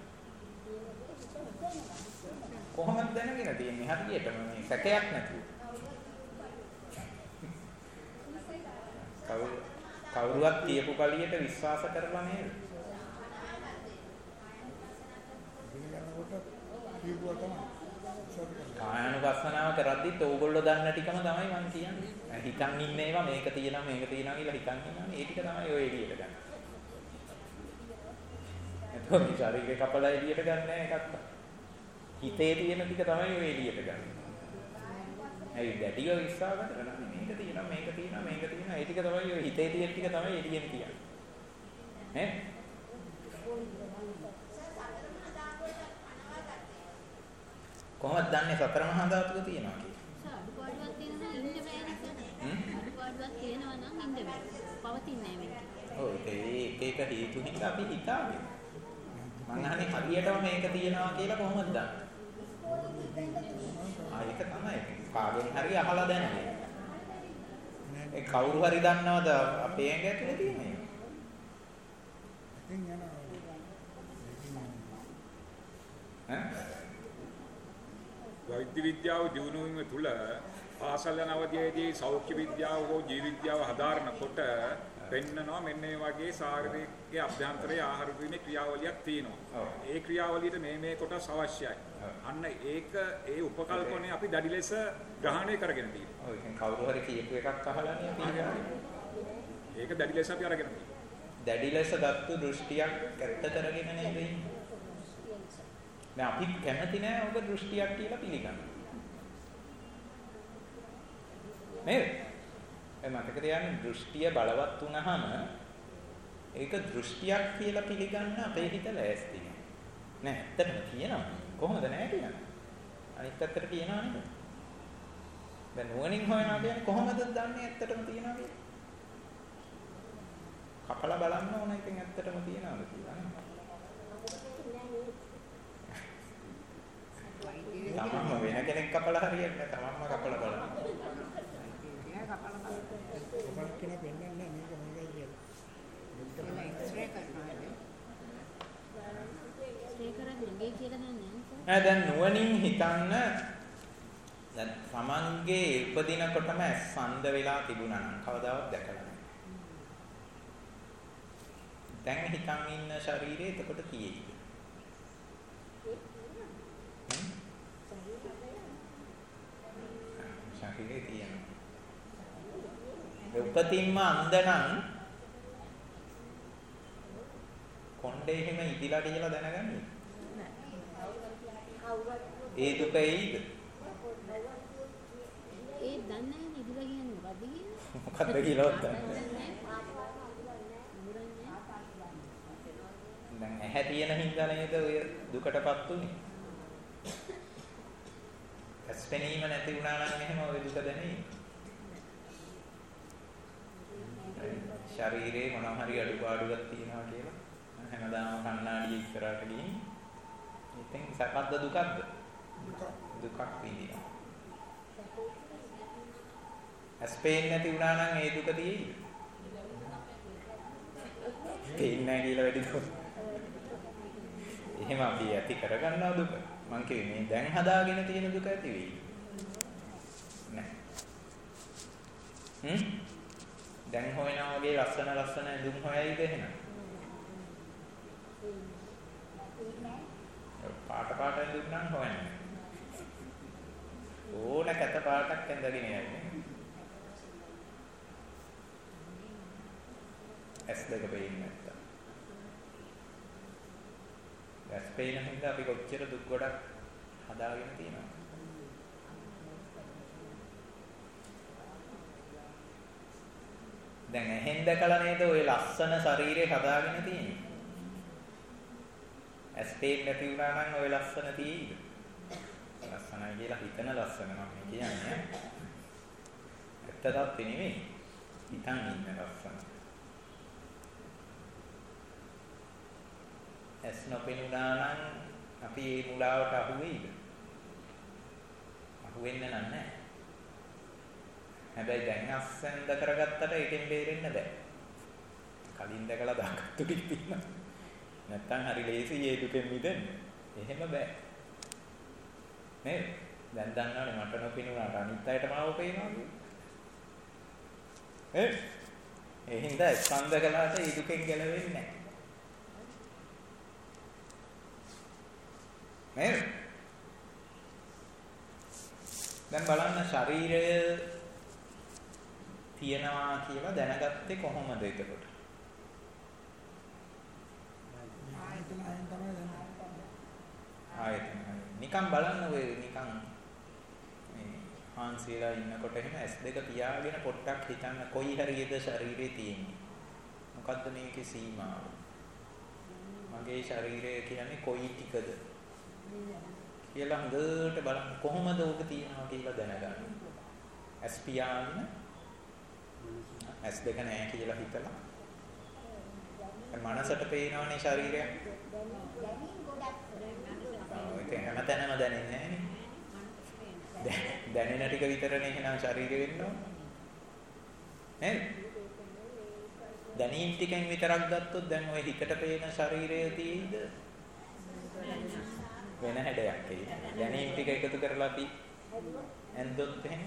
කොහොමද දැනගෙන තියෙන්නේ හරියටම මේ සැකයක් නැතුව? කවුරු කවුරුවත් කියපු කලියට විශ්වාස කරලා නේද? කායानुපස්සනාව කරද්දිත් ඕගොල්ලෝ දන්න ටිකම තමයි මම කියන්නේ. හිතන් ඉන්න ඒවා මේක තියෙනවා මේක තියෙනවා කියලා හිතන් ඉන්නවනේ ඒ ටික තමයි ඔය එළියට ගන්න. එතකොට මේ ශරීරේ කපලා එළියට ගන්න නෑ එකක්වත්. හිතේ තියෙන ටික තමයි ඔය එළියට ගන්න. ඇයි දැඩිව විශ්වාස කරනවා මේක තියෙනවා මේක තියෙනවා මේක තියෙනවා ඒ ටික තමයි ඔය හිතේ තියෙන ටික තමයි එළියෙන් කියන්නේ. නේ? කොහොමද දන්නේ සතර මහා ධාතුක තියෙනවා කියලා? අඩුපාඩුවක් තියෙනවා නම් ඉන්න බෑනේ සර්. හ්ම්? අඩුපාඩුවක් තියෙනවා නම් ඉන්න බෑ. පවතින්නේ නැහැ මේක. ඔව් ඒක එක එක හේතු හින්දා අපි හිතාගෙන. මං අහන්නේ හරියටම මේක තියෙනවා කියලා කොහොමද දන්නේ? ආ ඒක තමයි. කාගෙන් හරි අහලා දැනගන්න. ඒ කවුරු හරි දන්නවද අපේ ඇඟ ඇතුලේ තියෙන්නේ? ඉතින් යනවා. ඈ? වෛද්‍ය විද්‍යාව දියුණු වීම තුළ පාසල් යන අවධියේදී සෞඛ්‍ය විද්‍යාව හෝ ජීව විද්‍යාව හදාරනකොට පෙන්නනවා මෙන්න මේ වගේ ශාරීරික අභ්‍යන්තරයේ ආහාර වීමේ ක්‍රියාවලියක් තියෙනවා. ඒ ක්‍රියාවලියට මේ මේ කොටස් අවශ්‍යයි. අන්න ඒක ඒ උපකල්පනය අපි දැඩි ලෙස ග්‍රහණය කරගෙන තියෙනවා. ඔව් එහෙනම් කවුරු හරි කියපු එකක් අහලානේ අපි ඉන්නේ. ඒක දැඩි ලෙස අපි අරගෙන තියෙනවා. දැඩි ලෙස ගත්තු දෘෂ්ටියක් ඇත්ත කරගෙන නේද ඉන්නේ? දැන් අපි කැමති නෑ ඔබ දෘෂ්ටියක් කියලා පිළිගන්න. නේද? ඒ මතක තියාගන්න දෘෂ්ටිය බලවත් වුණාම ඒක දෘෂ්ටියක් කියලා පිළිගන්න අපේ හිත ලෑස්ති නෑ. නෑ ඇත්තටම කියනවා. කොහොමද නෑ කියන්නේ? අනිත් පැත්තට කියනවා නේද? දැන් නුවණින් හොයනවා කියන්නේ කොහොමද දන්නේ ඇත්තටම තියනවා කියලා? කපලා බලන්න ඕන එකෙන් ඇත්තටම තියනවාද කියලා නේද? තමන්ම වෙන කෙනෙක් කපලා හරියන්නේ නැහැ. තමන්ම කපලා බලන්න. එයා කපලා බලන්න. ඔබට කියන පෙන්නන්නේ මේක මේකයි කියලා. නෑ දැන් නුවණින් හිතන්න දැන් තමන්ගේ උපදිනකොටම සඳ වෙලා තිබුණා නම් කවදාවත් දැකලා නැහැ. දැන් හිතන් ඉන්න ශරීරය එතකොට තියෙයිද? ශරීරේ තියෙනවා. උපතින්ම අන්දනම් කොණ්ඩේ එහෙම ඉදිලා කියලා දැනගන්නේ. ඒ දුක එයිද? ඒ දන්නේ නැහැ ඉදිලා කියන්නේ මොකද්ද කියන්නේ? මොකද්ද කියලාවත් දන්නේ දැන් ඇහැ තියෙන හින්දා නේද ඔය දුකටපත් උනේ? ඇස්පෙනීම නැති වුණා නම් එහෙම ඔය දුක දැනෙන්නේ. ශරීරේ මොනවා හරි අඩුපාඩුවක් තියෙනවා කියලා හැමදාම කණ්ණාඩිය ඉස්සරහට ගිහින් ඉතින් සකද්ද දුකක්ද? දුකක් විඳිනවා. ඇස්පේන් නැති වුණා නම් ඒ දුක තියෙයිද? පේන්නේ නැහැ කියලා වැඩි දුක. එහෙම අපි ඇති කරගන්නා දුක. මං කිව්වේ මේ දැන් හදාගෙන තියෙන දුක ඇති වෙයි. නෑ. හ්ම්? දැන් හොයනවා වගේ ලස්සන ලස්සන දුම් හොයයිද එහෙනම්? පාට පාට දුම් නම් හොයන්නේ. ඕන කැත පාටක් ඇඳගෙන යන්නේ. ඇස් දෙක පේන්නේ නැත්තම්. ඇස් පේන හින්දා අපි කොච්චර දුක් ගොඩක් හදාගෙන තියෙනවද? දැන් ඇහෙන් දැකලා නේද ඔය ලස්සන ශරීරය හදාගෙන තියෙන්නේ. ඇස් පේන්නේ නැති වුණා නම් ඔය ලස්සන තියෙයිද? ලස්සනයි කියලා හිතන ලස්සන මම කියන්නේ. ඇත්තටත් නෙමෙයි. හිතන් ඉන්න ලස්සන. ඇස් නොපෙනුණා නම් අපි මේ මුලාවට අහු වෙයිද? අහු වෙන්නේ නැහැ. හැබැයි දැන් අස්සෙන්ද කරගත්තට ඒකෙන් බේරෙන්න බෑ. කලින් දැකලා දාගත්තු ටික තියෙනවා. නැත්තම් හරි ලේසි ඒ දුකෙන් මිදෙන්න. එහෙම බෑ. නේද? දැන් දන්නවනේ මට නොපෙනුණාට අනිත් අයට මාව පේනවා කියන්නේ. ඒ ඒ හින්දා ස්කන්ධ කළාට ඒ දුකෙන් ගැලවෙන්නේ නැහැ. නේද? දැන් බලන්න ශරීරය තියනවා කියලා දැනගත්තේ කොහොමද එතකොට? ආයතන ආයතන තමයි දන්නේ. ආයතන. නිකන් බලන්න ඔය නිකන් මේ හාන්සිලා ඉන්නකොට එහෙම ඇස් දෙක පියාගෙන පොට්ටක් හිතන්න කොයි හරියද ශරීරේ තියෙන්නේ. මොකද්ද මේකේ සීමාව? මගේ ශරීරය කියන්නේ කොයි ටිකද? කියලා හොඳට බලන්න කොහොමද ඕක තියනවා කියලා දැනගන්න. ඇස් පියාගෙන ඇස් දෙක නැහැ කියලා හිතලා මනසට පේනවනේ ශරීරය. ඔව් ඒක හැමතැනම දැනෙන්නේ නැහැනේ. දැනෙන ටික විතරනේ එහෙනම් ශරීරය වෙන්න ඕන. නේද? දැනීම් ටිකෙන් විතරක් ගත්තොත් දැන් ඔය හිතට පේන ශරීරය තියෙයිද? වෙන හැඩයක් ඒ. දැනීම් ටික එකතු කරලා අපි ඇන්දොත් එහෙම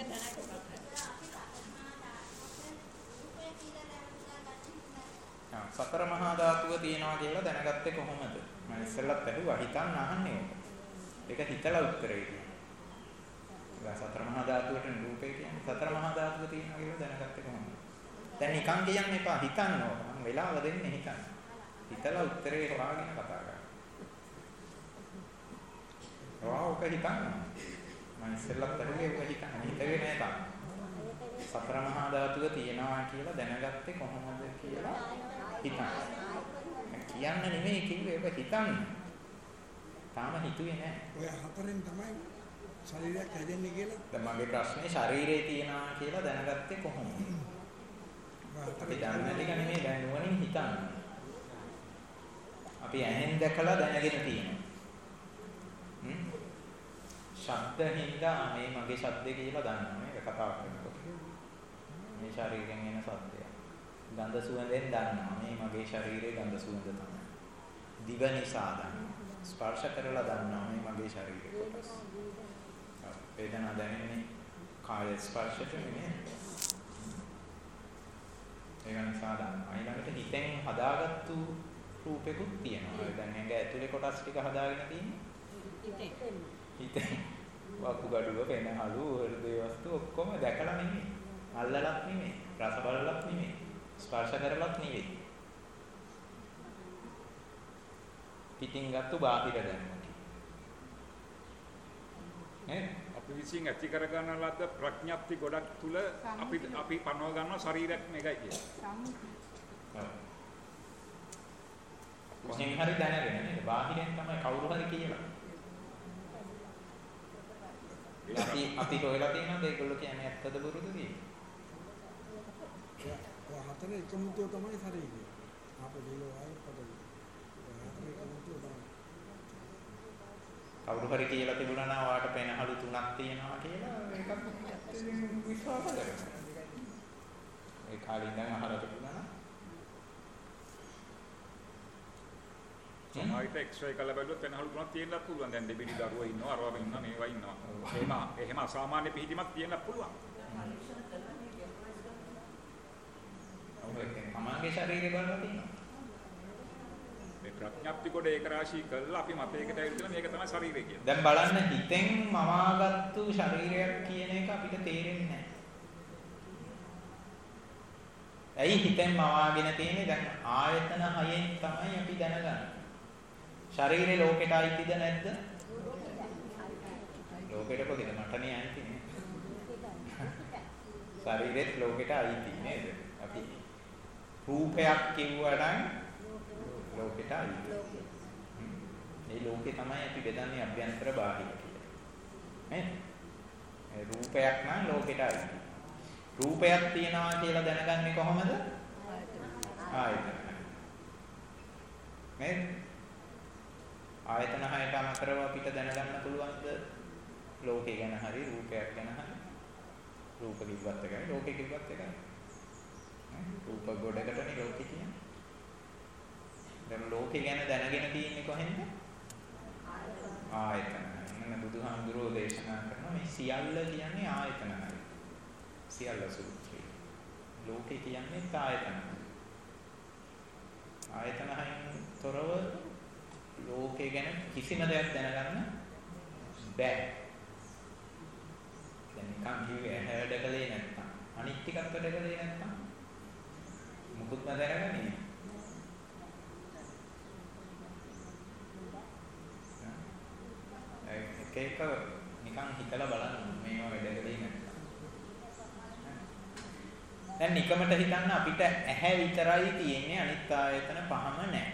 සතර මහා ධාතුව තියෙනවා කියලා දැනගත්තේ කොහොමද? මම ඉස්සෙල්ලත් ඇහුවා හිතන්න අහන්නේ ඕක. ඒක හිතලා උත්තරේ කියන්නේ. සතර මහා ධාතුවට රූපේ කියන්නේ සතර මහා ධාතුව තියෙනවා කියලා දැනගත්තේ කොහොමද? දැන් නිකන් කියන්න එපා හිතන්න ඕක. මම වෙලාව දෙන්නේ හිතන්න. හිතලා උත්තරේ හොයාගෙන කතා කරන්න. ඔව් ඔක හිතන්න. මම ඉස්සෙල්ලත් ඇහුවේ ඔක හිතන්න. හිතේ නෑ තාම. සතර මහා ධාතුව තියෙනවා කියලා දැනගත්තේ කොහොමද කියලා හිතන්න. කියන්න නෙමෙයි කිව්වේ ඒක හිතන්න. තාම හිතුවේ නෑ. ඔය හතරෙන් තමයි ශරීරයක් හැදෙන්නේ කියලා. දැන් මගේ ප්‍රශ්නේ ශරීරේ තියෙනවා කියලා දැනගත්තේ කොහොමද? අපි දන්නේ ටික නෙමෙයි දැන් නුවණින් හිතන්න. අපි ඇහෙන් දැකලා දැනගෙන තියෙනවා. හ්ම්. ශබ්ද හින්දා මේ මගේ ශබ්දේ කියලා දන්නවා නේද කතා කරනකොට. මේ ශරීරයෙන් එන ශබ්දය. ගන්ධ සුවඳෙන් දන්නවා මේ මගේ ශරීරයේ ගන්ධ සුවඳ තමයි. දිව නිසා දන්නවා. ස්පර්ශ කරලා දන්නවා මේ මගේ ශරීරේ කොටස්. වේදනාව දැනෙන්නේ කාය ස්පර්ශයට නෙමෙයි. ඒක නිසා දන්නවා. ඊළඟට හිතෙන් හදාගත්තු රූපෙකුත් තියෙනවා. දැන් ඇඟ ඇතුලේ කොටස් ටික හදාගෙන තියෙන්නේ. හිතෙන්. වකුගඩුව, පෙනහළු, හෘදේ වස්තු ඔක්කොම දැකලා නෙමෙයි. අල්ලලත් නෙමෙයි. රස බලලත් නෙමෙයි. ස්පර්ශ කරලත් නෙමෙයි. පිටින් ගත්තු බාහිර දැනුමක්. නේ? අපි විසින් ඇති කර ගන්න ලද ප්‍රඥප්ති ගොඩක් තුල අපි අපි පනව ගන්න ශරීරයක් මේකයි කියන්නේ. කොහෙන් හරි දැනගෙන නේද? බාහිරෙන් තමයි කවුරු හරි කියලා. අපි අපි කොහෙලා තියෙනවද ඒගොල්ලෝ කියන්නේ ඇත්තද බොරුද කියන්නේ? ඒ හතර එකමුතුව තමයි ශරීරය. ආපදේලෝ ආයෙත් පදවි. ඒ හතර එකමුතුව තමයි. කවුරු හරි කියලා තිබුණා නම් ඔයාට පෙනහළු තුනක් තියෙනවා කියලා ඒකත් විශ්වාස කරනවා. ඒ කාලේ ඉඳන් අහලා තිබුණා නම් සමහරවිට එක්ස්රේ කරලා බලුවොත් පෙනහළු තුනක් තියෙන්නත් පුළුවන්. දැන් දෙබිඩි දරුවෝ ඉන්නවා, අරවා ඉන්නවා, මේවා ඉන්නවා. එහෙම එහෙම අසාමාන්‍ය පිහිටීමක් තියෙන්නත් පුළුවන්. තමන්ගේ ශරීරය බලලා තියෙනවා. මේ ප්‍රඥප්ති කොට ඒක රාශී කළා අපි මතයකට ඇවිල්ලා මේක තමයි ශරීරය කියන්නේ. දැන් බලන්න හිතෙන් මවාගත්තු ශරීරයක් කියන එක අපිට තේරෙන්නේ නැහැ. ඇයි හිතෙන් මවාගෙන තියෙන්නේ? දැන් ආයතන හයෙන් තමයි අපි දැනගන්නේ. ශරීරේ ලෝකෙට අයිතිද නැද්ද? ලෝකෙට කොහෙද? මටනේ අයිති නේ. ශරීරෙත් ලෝකෙට අයිති නේද? අපි රූපයක් කිව්වනම් ලෝකෙට අයිති. මේ ලෝකේ තමයි අපි බෙදන්නේ අභ්‍යන්තර බාහිර කියලා. නේද? ඒ රූපයක් නම් ලෝකෙට අයිති. රූපයක් තියනවා කියලා දැනගන්නේ කොහොමද? ආයතන. නේද? ආයතන හයට අමතරව අපිට දැනගන්න පුළුවන්ද ලෝකේ ගැන හරි රූපයක් ගැන හරි? රූප කිව්වත් එකයි ලෝකේ කිව්වත් එකයි. රූප ගොඩකටනේ ලෝකේ කියන්නේ. දැන් ලෝකේ ගැන දැනගෙන තියෙන්නේ කොහෙන්ද? ආයතන. මම බුදුහාමුදුරුවෝ දේශනා කරනවා මේ සියල්ල කියන්නේ ආයතන හරි. සියල්ල සූත්‍රය. ලෝකේ කියන්නේ ආයතන. ආයතන හයින් තොරව ලෝකේ ගැන කිසිම දෙයක් දැනගන්න බෑ. දැන් නිකන් කිව්වේ ඇහැ වැඩකලේ නැත්තම් අනිත් ටිකත් වැඩකලේ නැත්තම් මුකුත් නැදරගන්නේ. එක එක නිකන් හිතලා බලන්න මේවා වැඩකලේ නැත්තම්. දැන් නිකමට හිතන්න අපිට ඇහැ විතරයි තියෙන්නේ අනිත් ආයතන පහම නැහැ.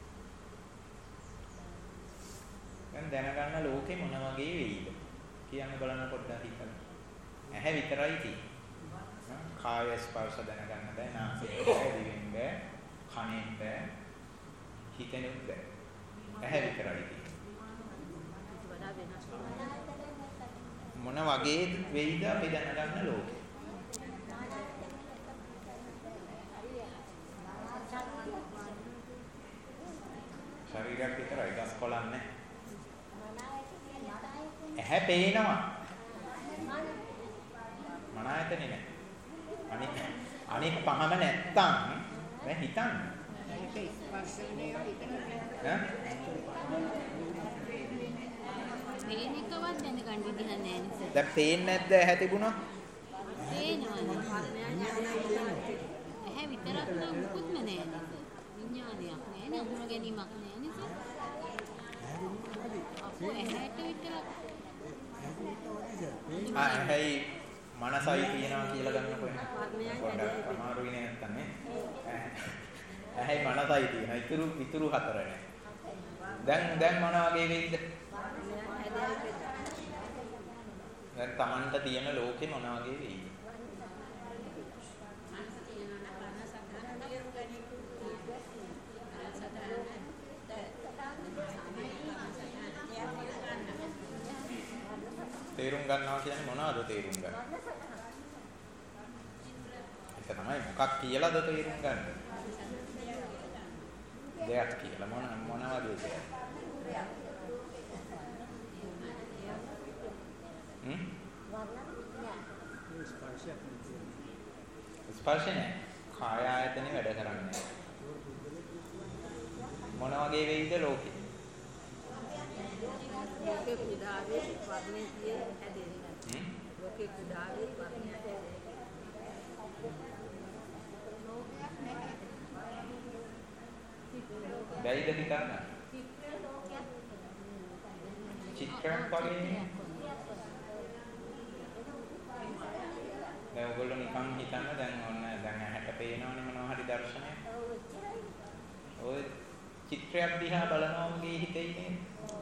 දැන් දැනගන්න ලෝකේ මොන වගේ වෙයිද කියන්න බලන්න පොඩ්ඩක් හිතන්න. ඇහැ විතරයි තියෙන්නේ. කාය ස්පර්ශ දැනගන්න බෑ, නාසයෙන් බෑ, දිවෙන් බෑ, කනෙන් බෑ, හිතෙනුත් බෑ. ඇහැ විතරයි තියෙන්නේ. මොන වගේ වෙයිද අපි දැනගන්න ලෝකේ? ශරීරයක් විතරයි ගස් කොළන් නැහැ. ඇහැ පේනවා. මන ආයතනේ නැහැ. අනිත් අනිත් පහම නැත්තම් දැන් හිතන්න. ඒක ස්පර්ශනේ හිතන්නේ. ඈ? මේන එකවත් දැනගන්න විදිහ නැහැ නේද? දැන් පේන්නේ නැද්ද ඇහැ තිබුණා? පේනවා. ඇහැ විතරක් නම් මුකුත්ම නැහැ නේද? විඥානයක් නැහැ නේ, අඳුන ගැනීමක් නැහැ නේද? අපෝ ඇහැට විතරක් ඇහැයි මනසයි තියෙනවා කියලා ගන්නකො එන්න. පොඩ්ඩක් අමාරුයි නේ නැත්තම් නේ. ඇහැයි මනසයි තියෙනවා. ඉතුරු ඉතුරු හතර නැහැ. දැන් දැන් මොන වගේ වෙයිද? දැන් Tamanට තියෙන ලෝකේ මොන වගේ වෙයිද? තේරුම් ගන්නවා කියන්නේ මොනවද තේරුම් ගන්න? ඒක තමයි මොකක් කියලාද තේරුම් ගන්න? දෙයක් කියලා මොන මොනවද දෙයක්? හ්ම් ස්පර්ශයක් ස්පර්ශ නැහැ. කාය ආයතනේ වැඩ කරන්නේ. මොන වගේ වෙයිද ලෝකේ? ලෝකේ කුඩාවේ වර්ණයේ තියෙන හැදෙන්නේ. හ්ම් ලෝකේ කුඩාවේ වර්ණයේ හැදෙන්නේ. බැයිද හිතන්න? චිත්‍රයක් වගේ. දැන් ඔයගොල්ලෝ නිකන් හිතන්න දැන් ඔන්න දැන් ඇහැට පේනවනේ මොනවා හරි දර්ශනයක්. ඔය චිත්‍රයක් දිහා බලනවා වගේ හිතෙයි නේද?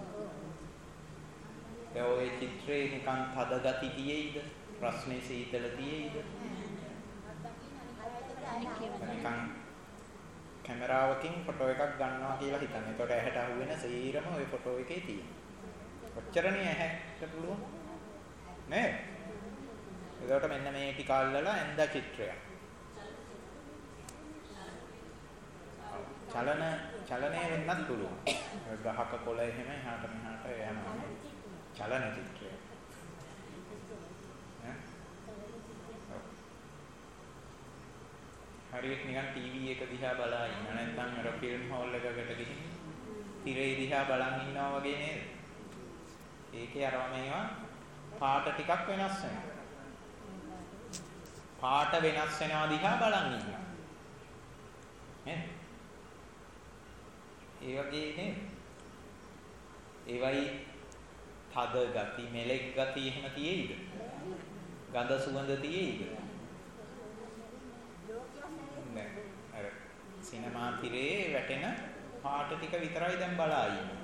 දැන් ඔය චිත්‍රේ නිකන් තද ගති තියෙයිද? ප්‍රශ්නේ සීතල තියෙයිද? නිකන් කැමරාවකින් ෆොටෝ එකක් ගන්නවා කියලා හිතන්න. ඒකට ඇහැට අහුවෙන සීරම ওই ෆොටෝ එකේ තියෙනවා. ඔච්චරනේ ඇහැට පුළුවන්. නේද? ඒකට මෙන්න මේ ටික අල්ලලා ඇඳ චිත්‍රයක්. චලන චලනය වෙන්නත් පුළුවන්. ගහක කොළ එහෙම එහාට මෙහාට යනවා. චලන චිත්‍රය. හරියට නිකන් ටීවී එක දිහා බලා ඉන්න නැත්නම් අර ෆිල්ම් හෝල් එකකට ගිහින් තිරේ දිහා බලන් ඉන්නවා වගේ නේද? ඒකේ අරම මේවා පාට ටිකක් වෙනස් වෙනවා. පාට වෙනස් වෙනවා දිහා බලන් ඉන්නවා. නේද? ඒ වගේ නේද? ඒවයි තද ගති, මෙලෙක් ගති එහෙම තියෙයිද? ගඳ සුවඳ තියෙයිද? නෑ. අර සිනමා තිරේ වැටෙන පාට ටික විතරයි දැන් බලා ඉන්නේ.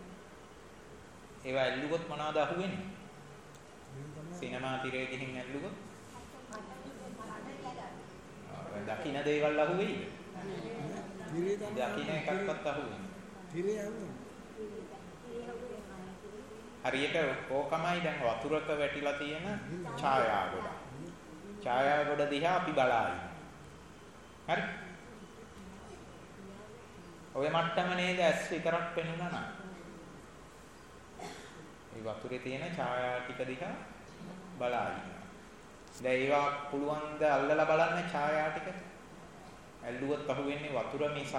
ඒවා ඇල්ලුවොත් මොනවද අහුවෙන්නේ? සිනමා තිරේ ගිහින් ඇල්ලුවොත් දකින්න දේවල් අහුවෙයිද? දකින්න එකක්වත් අහුවෙන්නේ. තිරේ අහුවෙන්නේ. හරියට ඕකමයි දැන් වතුරක වැටිලා තියෙන ඡායා ගොඩ. ඡායා ගොඩ දිහා අපි බලා ඉන්නේ. හරි? ඔය මට්ටම නේද ඇස් විතරක් පෙනුණා නම්. මේ වතුරේ තියෙන ඡායා ටික දිහා බලා ඉන්නවා. දැන් ඒවා පුළුවන් ද අල්ලලා බලන්න ඡායා ටික? ඇල්ලුවොත් අහුවෙන්නේ වතුර මිසක්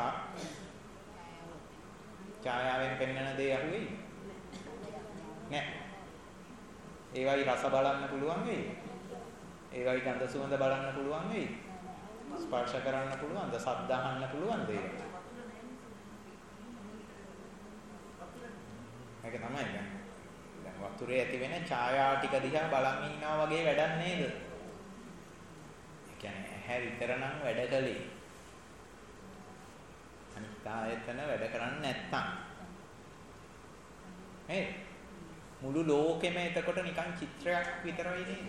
ඡායාවෙන් පෙන්වන දේ අහුවෙයි නෑ. ඒවයි රස බලන්න පුළුවන් වෙයි. ඒවයි ගන්ධ සුවඳ බලන්න පුළුවන් වෙයි. ස්පර්ශ කරන්න පුළුවන් ද ශබ්ද අහන්න පුළුවන් දේ. මේක තමයි දැන්. දැන් වතුරේ ඇති වෙන ඡායා ටික දිහා බලන් ඉන්නවා වගේ වැඩක් නේද? ඒ කියන්නේ ඇහැ විතර නම් වැඩ කළේ. අනිත් ආයතන වැඩ කරන්නේ නැත්තම්. හේ මුළු ලෝකෙම එතකොට නිකන් චිත්‍රයක් විතරයි නේද?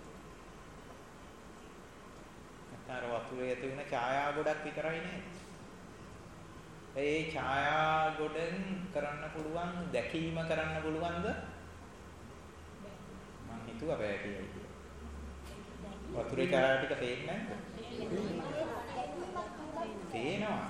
අතර වතුරේ ඇති වෙන ඡායා ගොඩක් විතරයි නේද? ඒ ඡායා ගොඩෙන් කරන්න පුළුවන් දැකීම කරන්න පුළුවන්ද? මම හිතුවා බෑ කියලා. වතුරේ ඡායා ටික පේන්නේ නැද්ද? පේනවා.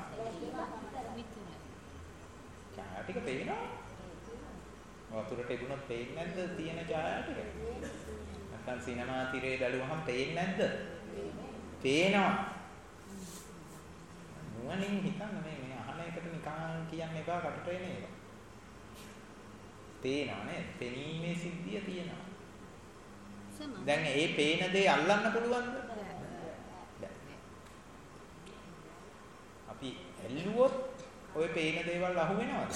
ඡායා ටික පේනවා. වතුරට ඉබුණොත් පේන්නේ නැද්ද තියෙන ඡායා ටික? නැත්නම් සිනමා තිරේ බැලුවහම පේන්නේ නැද්ද? පේනවා. නුවණින් හිතන්න මේ මේ අහන එකට නිකන් කියන්න එපා කටට එන ඒවා. පේනවා නේද? පෙනීමේ සිද්ධිය තියෙනවා. දැන් ඒ පේන දේ අල්ලන්න පුළුවන්ද? අපි ඇල්ලුවොත් ওই පේන දේවල් අහු වෙනවද?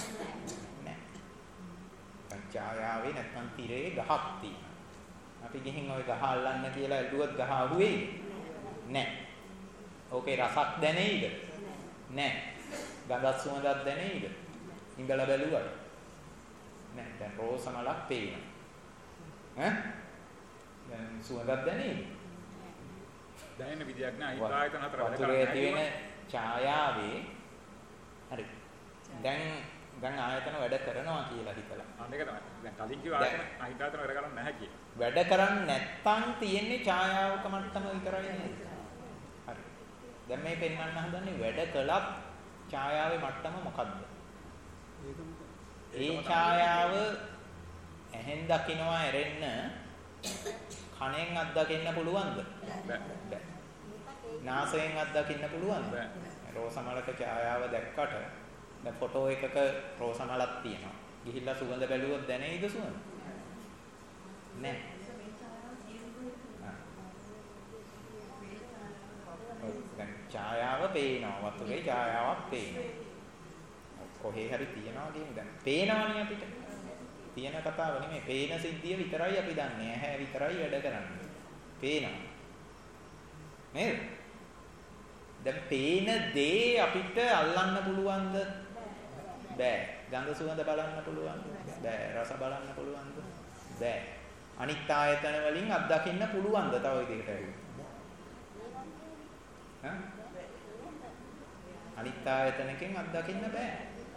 ඡායාවේ නැත්නම් තිරේ ගහක් තියෙනවා. අපි ගිහින් ওই ගහ අල්ලන්න කියලා ඇල්ලුවොත් ගහ අහුවෙයි? නැහැ. ඕකේ රසක් දැනෙයිද? නැහැ. ගඳක් සුවඳක් දැනෙයිද? ඉඹලා බැලුවා. නැහැ. දැන් රෝස මලක් පේනවා. ඈ? දැන් සුවඳක් දැනෙයිද? දැනෙන විදියක් නෑ. අයිත් ආයතන හතර වැඩ කරන්නේ. වතුරේ තියෙන ඡායාවේ හරි. දැන් දැන් ආයතන වැඩ කරනවා කියලා හිතලා. අන්න ඒක තමයි. දැන් කලින් කිව්ව ආයතන අයිත් ආයතන වැඩ කරන්නේ නැහැ කියලා. වැඩ කරන්නේ නැත්තම් තියෙන්නේ ඡායාවක මට්ටම විතරයි නේද? හරි. දැන් මේ පෙන්වන්න හදන්නේ වැඩ කළත් ඡායාවේ මට්ටම මොකද්ද? ඒ ඡායාව ඇහෙන් දකින්නවා ඇරෙන්න කනෙන් අත්දකින්න පුළුවන්ද? බෑ. නාසයෙන් අත්දකින්න පුළුවන්ද? බෑ. රෝසමලක ඡායාව දැක්කට දැන් ෆොටෝ එකක රෝසමලක් තියෙනවා. ගිහිල්ලා සුගඳ බැලුවොත් දැනෙයිද සුගඳ? නෑ. දැන් ඡායාව පේනවා. වතුරේ ඡායාවක් පේනවා. කොහේ හරි තියනවා කියන්නේ දැන් පේනවනේ අපිට. තියෙන කතාව නෙමෙයි. පේන සිද්ධිය විතරයි අපි දන්නේ. ඇහැ විතරයි වැඩ කරන්නේ. පේනවා. නේද? දැන් පේන දේ අපිට අල්ලන්න පුළුවන්ද? බෑ. ගන්ධ සුවඳ බලන්න පුළුවන්ද? බෑ. රස බලන්න පුළුවන්ද? බෑ. අනිත් ආයතන වලින් අත්දකින්න පුළුවන්ද? තව විදිහකට ඇහුවොත්. හා? අනිත් ආයතනකින් අත්දකින්න බෑ.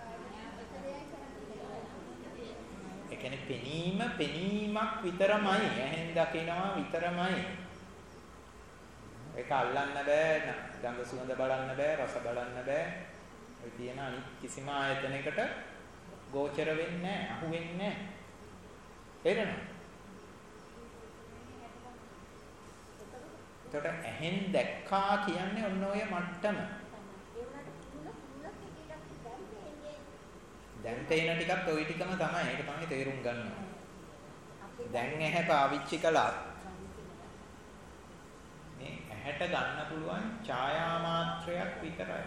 ඒ කියන්නේ පෙනීම පෙනීමක් විතරමයි. ඇහෙන් දකිනවා විතරමයි. ඒක අල්ලන්න බෑ. ගන්ධ සුවඳ බලන්න බෑ. රස බලන්න බෑ. ඔය තියෙන අනිත් කිසිම ආයතනයකට ගෝචර වෙන්නේ නැහැ. අහු වෙන්නේ නැහැ. තේරෙනවද? එතකොට ඇහෙන් දැක්කා කියන්නේ ඔන්න ඔය මට්ටම. දැන් තේන ටිකත් ওই ටිකම තමයි. ඒක තමයි තේරුම් ගන්න ඕනේ. දැන් ඇහැ පාවිච්චි කළත් මේ ඇහැට ගන්න පුළුවන් ඡායා මාත්‍රයක් විතරයි.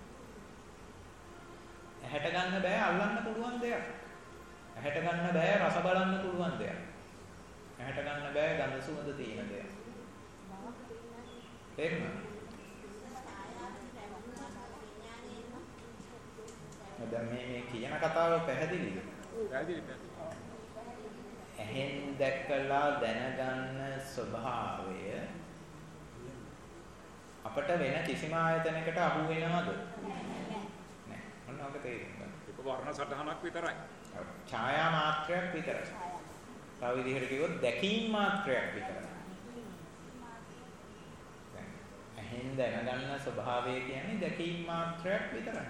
ඇහැට ගන්න බෑ අල්ලන්න පුළුවන් දෙයක්. ඇහැට ගන්න බෑ රස බලන්න පුළුවන් දෙයක්. ඇහැට ගන්න බෑ ගඳ සුවඳ තියෙන දෙයක්. තේරුණාද? දැන් මේ මේ කියන කතාව පැහැදිලිද? පැහැදිලි. ඇහෙන් දැකලා දැනගන්න ස්වභාවය අපට වෙන කිසිම ආයතනයකට අහු වෙනවද? නැහැ. මොන ඔක තේරෙන්නේ? ඒක වර්ණ සටහනක් විතරයි. ඡායා මාත්‍රයක් විතරයි. තව විදිහට කිව්වොත් දැකීම් මාත්‍රයක් විතරයි. දැන් ඇහෙන් දැනගන්න ස්වභාවය කියන්නේ දැකීම් මාත්‍රයක් විතරයි.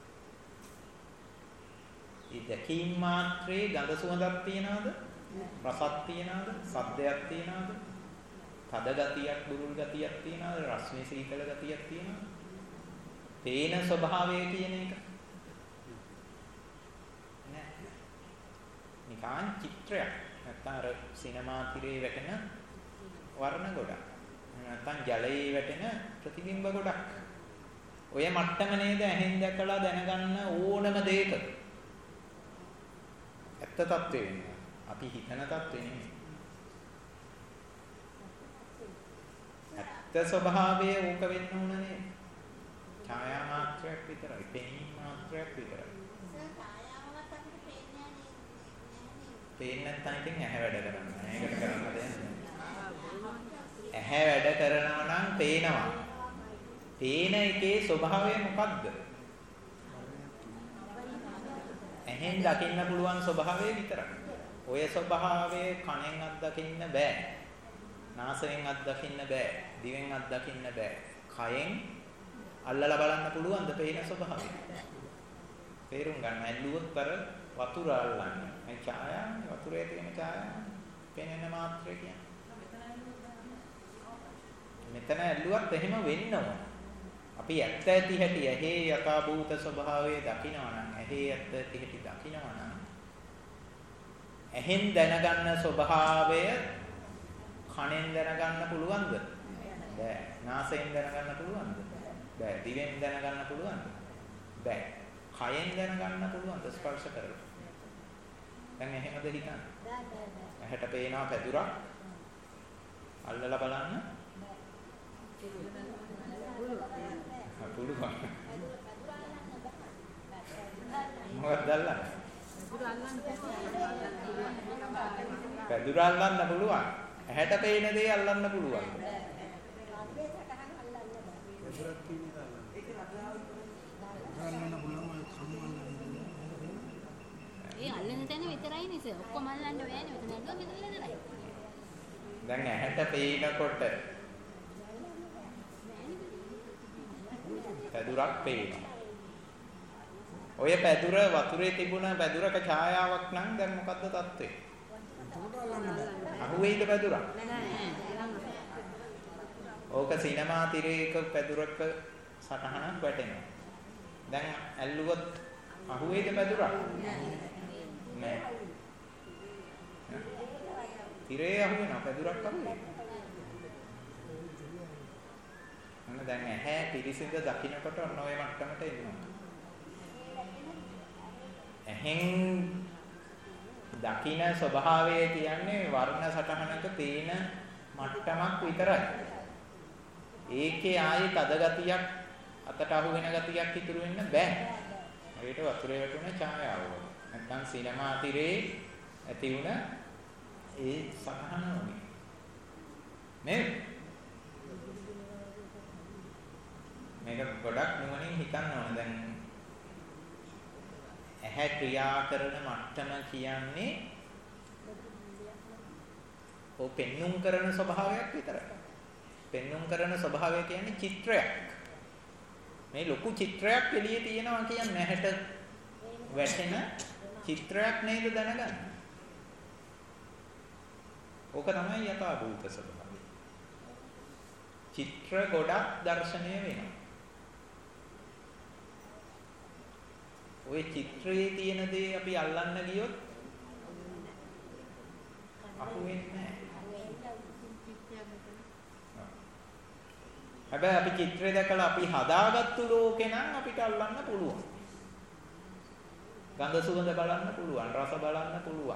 ඒ දැකීම් මාත්‍රේ ගඳ සුවඳක් තියනවද? රසක් තියනවද? සද්දයක් තියනවද? තද ගතියක්, බුරුල් ගතියක් තියනවද? රස්නේ සීතල ගතියක් තියනවද? පේන ස්වභාවය කියන එක නෑ. නිකන් චිත්‍රයක්. නැත්නම් අර සිනමා තිරේ වැටෙන වර්ණ ගොඩක්. නැත්නම් ජලයේ වැටෙන ප්‍රතිබිම්බ ගොඩක්. ඔය මට්ටම නේද ඇහෙන් දැකලා දැනගන්න ඕනම දෙයක. ඇත්ත తත්වෙ වෙන්නේ. අපි හිතන తත්වෙ නෙමෙයි. ඇත්ත ස්වභාවය ඕක වෙන්න ඕන නේද? ඡායා මාත්‍රයක් විතරයි, පෙනීම මාත්‍රයක් විතරයි. පේන්නේ නැත්නම් ඉතින් ඇහැ වැඩ කරන්නේ. ඒකට කරන්න දෙයක් නැහැ. ඇහැ වැඩ කරනවා නම් පේනවා. පේන එකේ ස්වභාවය මොකක්ද? ඇහෙන් දකින්න පුළුවන් ස්වභාවය විතරයි. ඔය ස්වභාවය කනෙන් අත්දකින්න බෑ. නාසයෙන් අත්දකින්න බෑ. දිවෙන් අත්දකින්න බෑ. කයෙන් අල්ලලා බලන්න පුළුවන්ද පේන ස්වභාවය? තේරුම් ගන්න. ඇල්ලුවොත් අර වතුර අල්ලන්නේ. මේ ඡායා වතුරේ තියෙන ඡායා පේන මාත්‍රය කියන්නේ. මෙතන ඇල්ලුවත් එහෙම වෙන්න ඕන. අපි ඇත්ත ඇති හැටි ඇහි යථා භූත ස්වභාවය දකිනවා නම් ඇහි ඇත්ත ඇති හැටි දකිනවා නම් ඇහෙන් දැනගන්න ස්වභාවය කනෙන් දැනගන්න පුළුවන්ද? බෑ. නාසයෙන් දැනගන්න පුළුවන්ද? බෑ. දිවෙන් දැනගන්න පුළුවන්ද? බෑ. කයෙන් දැනගන්න පුළුවන්ද ස්පර්ශ කරලා? දැන් එහෙමද හිතන්නේ? ඇහැට පේනවා පැදුරක්. අල්ලලා බලන්න. පුළුවන්. මොකක්ද අල්ලන්නේ? පැදුර අල්ලන්න පුළුවන්. ඇහැට පේන දේ අල්ලන්න පුළුවන්. ඒ අල්ලන තැන විතරයි නේද? ඔක්කොම අල්ලන්න බෑනේ. මෙතන නේද මෙතන විතරයි. දැන් ඇහැට පේනකොට පැදුරක් පේනවා. ඔය පැදුර වතුරේ තිබුණ පැදුරක ඡායාවක් නම් දැන් මොකද්ද තත්ත්වය? අහුවෙයිද පැදුර? ඕක සිනමා තිරයක පැදුරක සටහනක් වැටෙනවා. දැන් ඇල්ලුවොත් අහුවෙයිද පැදුර? නෑ. තිරේ අහුවෙනවා පැදුරක් අහුවෙයි. අන්න දැන් ඇහැ පිරිසිදු දකින්නකොට ඔන්න ඔය මට්ටමට එනවා. ඇහෙන් දකින්න ස්වභාවය කියන්නේ වර්ණ සටහනක පේන මට්ටමක් විතරයි. ඒකේ ආයේ තද ගතියක් අතට අහු වෙන ගතියක් ඉතුරු වෙන්න බෑ. ඒකට වතුරේ වැටුණ ඡායාව. නැත්නම් සිනමා තිරේ ඇති වුණ ඒ සටහන වගේ. නේද? මේක ගොඩක් නුවණින් හිතන්න ඕන. දැන් ඇහැ ක්‍රියා කරන මට්ටම කියන්නේ ඔය පෙන්눔 කරන ස්වභාවයක් විතරයි. පෙන්눔 කරන ස්වභාවය කියන්නේ චිත්‍රයක්. මේ ලොකු චිත්‍රයක් එළියේ තියෙනවා කියන්නේ ඇහැට වැටෙන චිත්‍රයක් නේද දැනගන්න. ඕක තමයි යථාභූත ස්වභාවය. චිත්‍ර ගොඩක් දැర్శණය වෙනවා. ඔය චිත්‍රයේ තියෙන දේ අපි අල්ලන්න ගියොත් අහුවෙන්නේ නැහැ. හැබැයි අපි චිත්‍රය දැකලා අපි හදාගත්තු ලෝකේ නම් අපිට අල්ලන්න පුළුවන්. ගන්ධ සුවඳ බලන්න පුළුවන්, රස බලන්න පුළුවන්.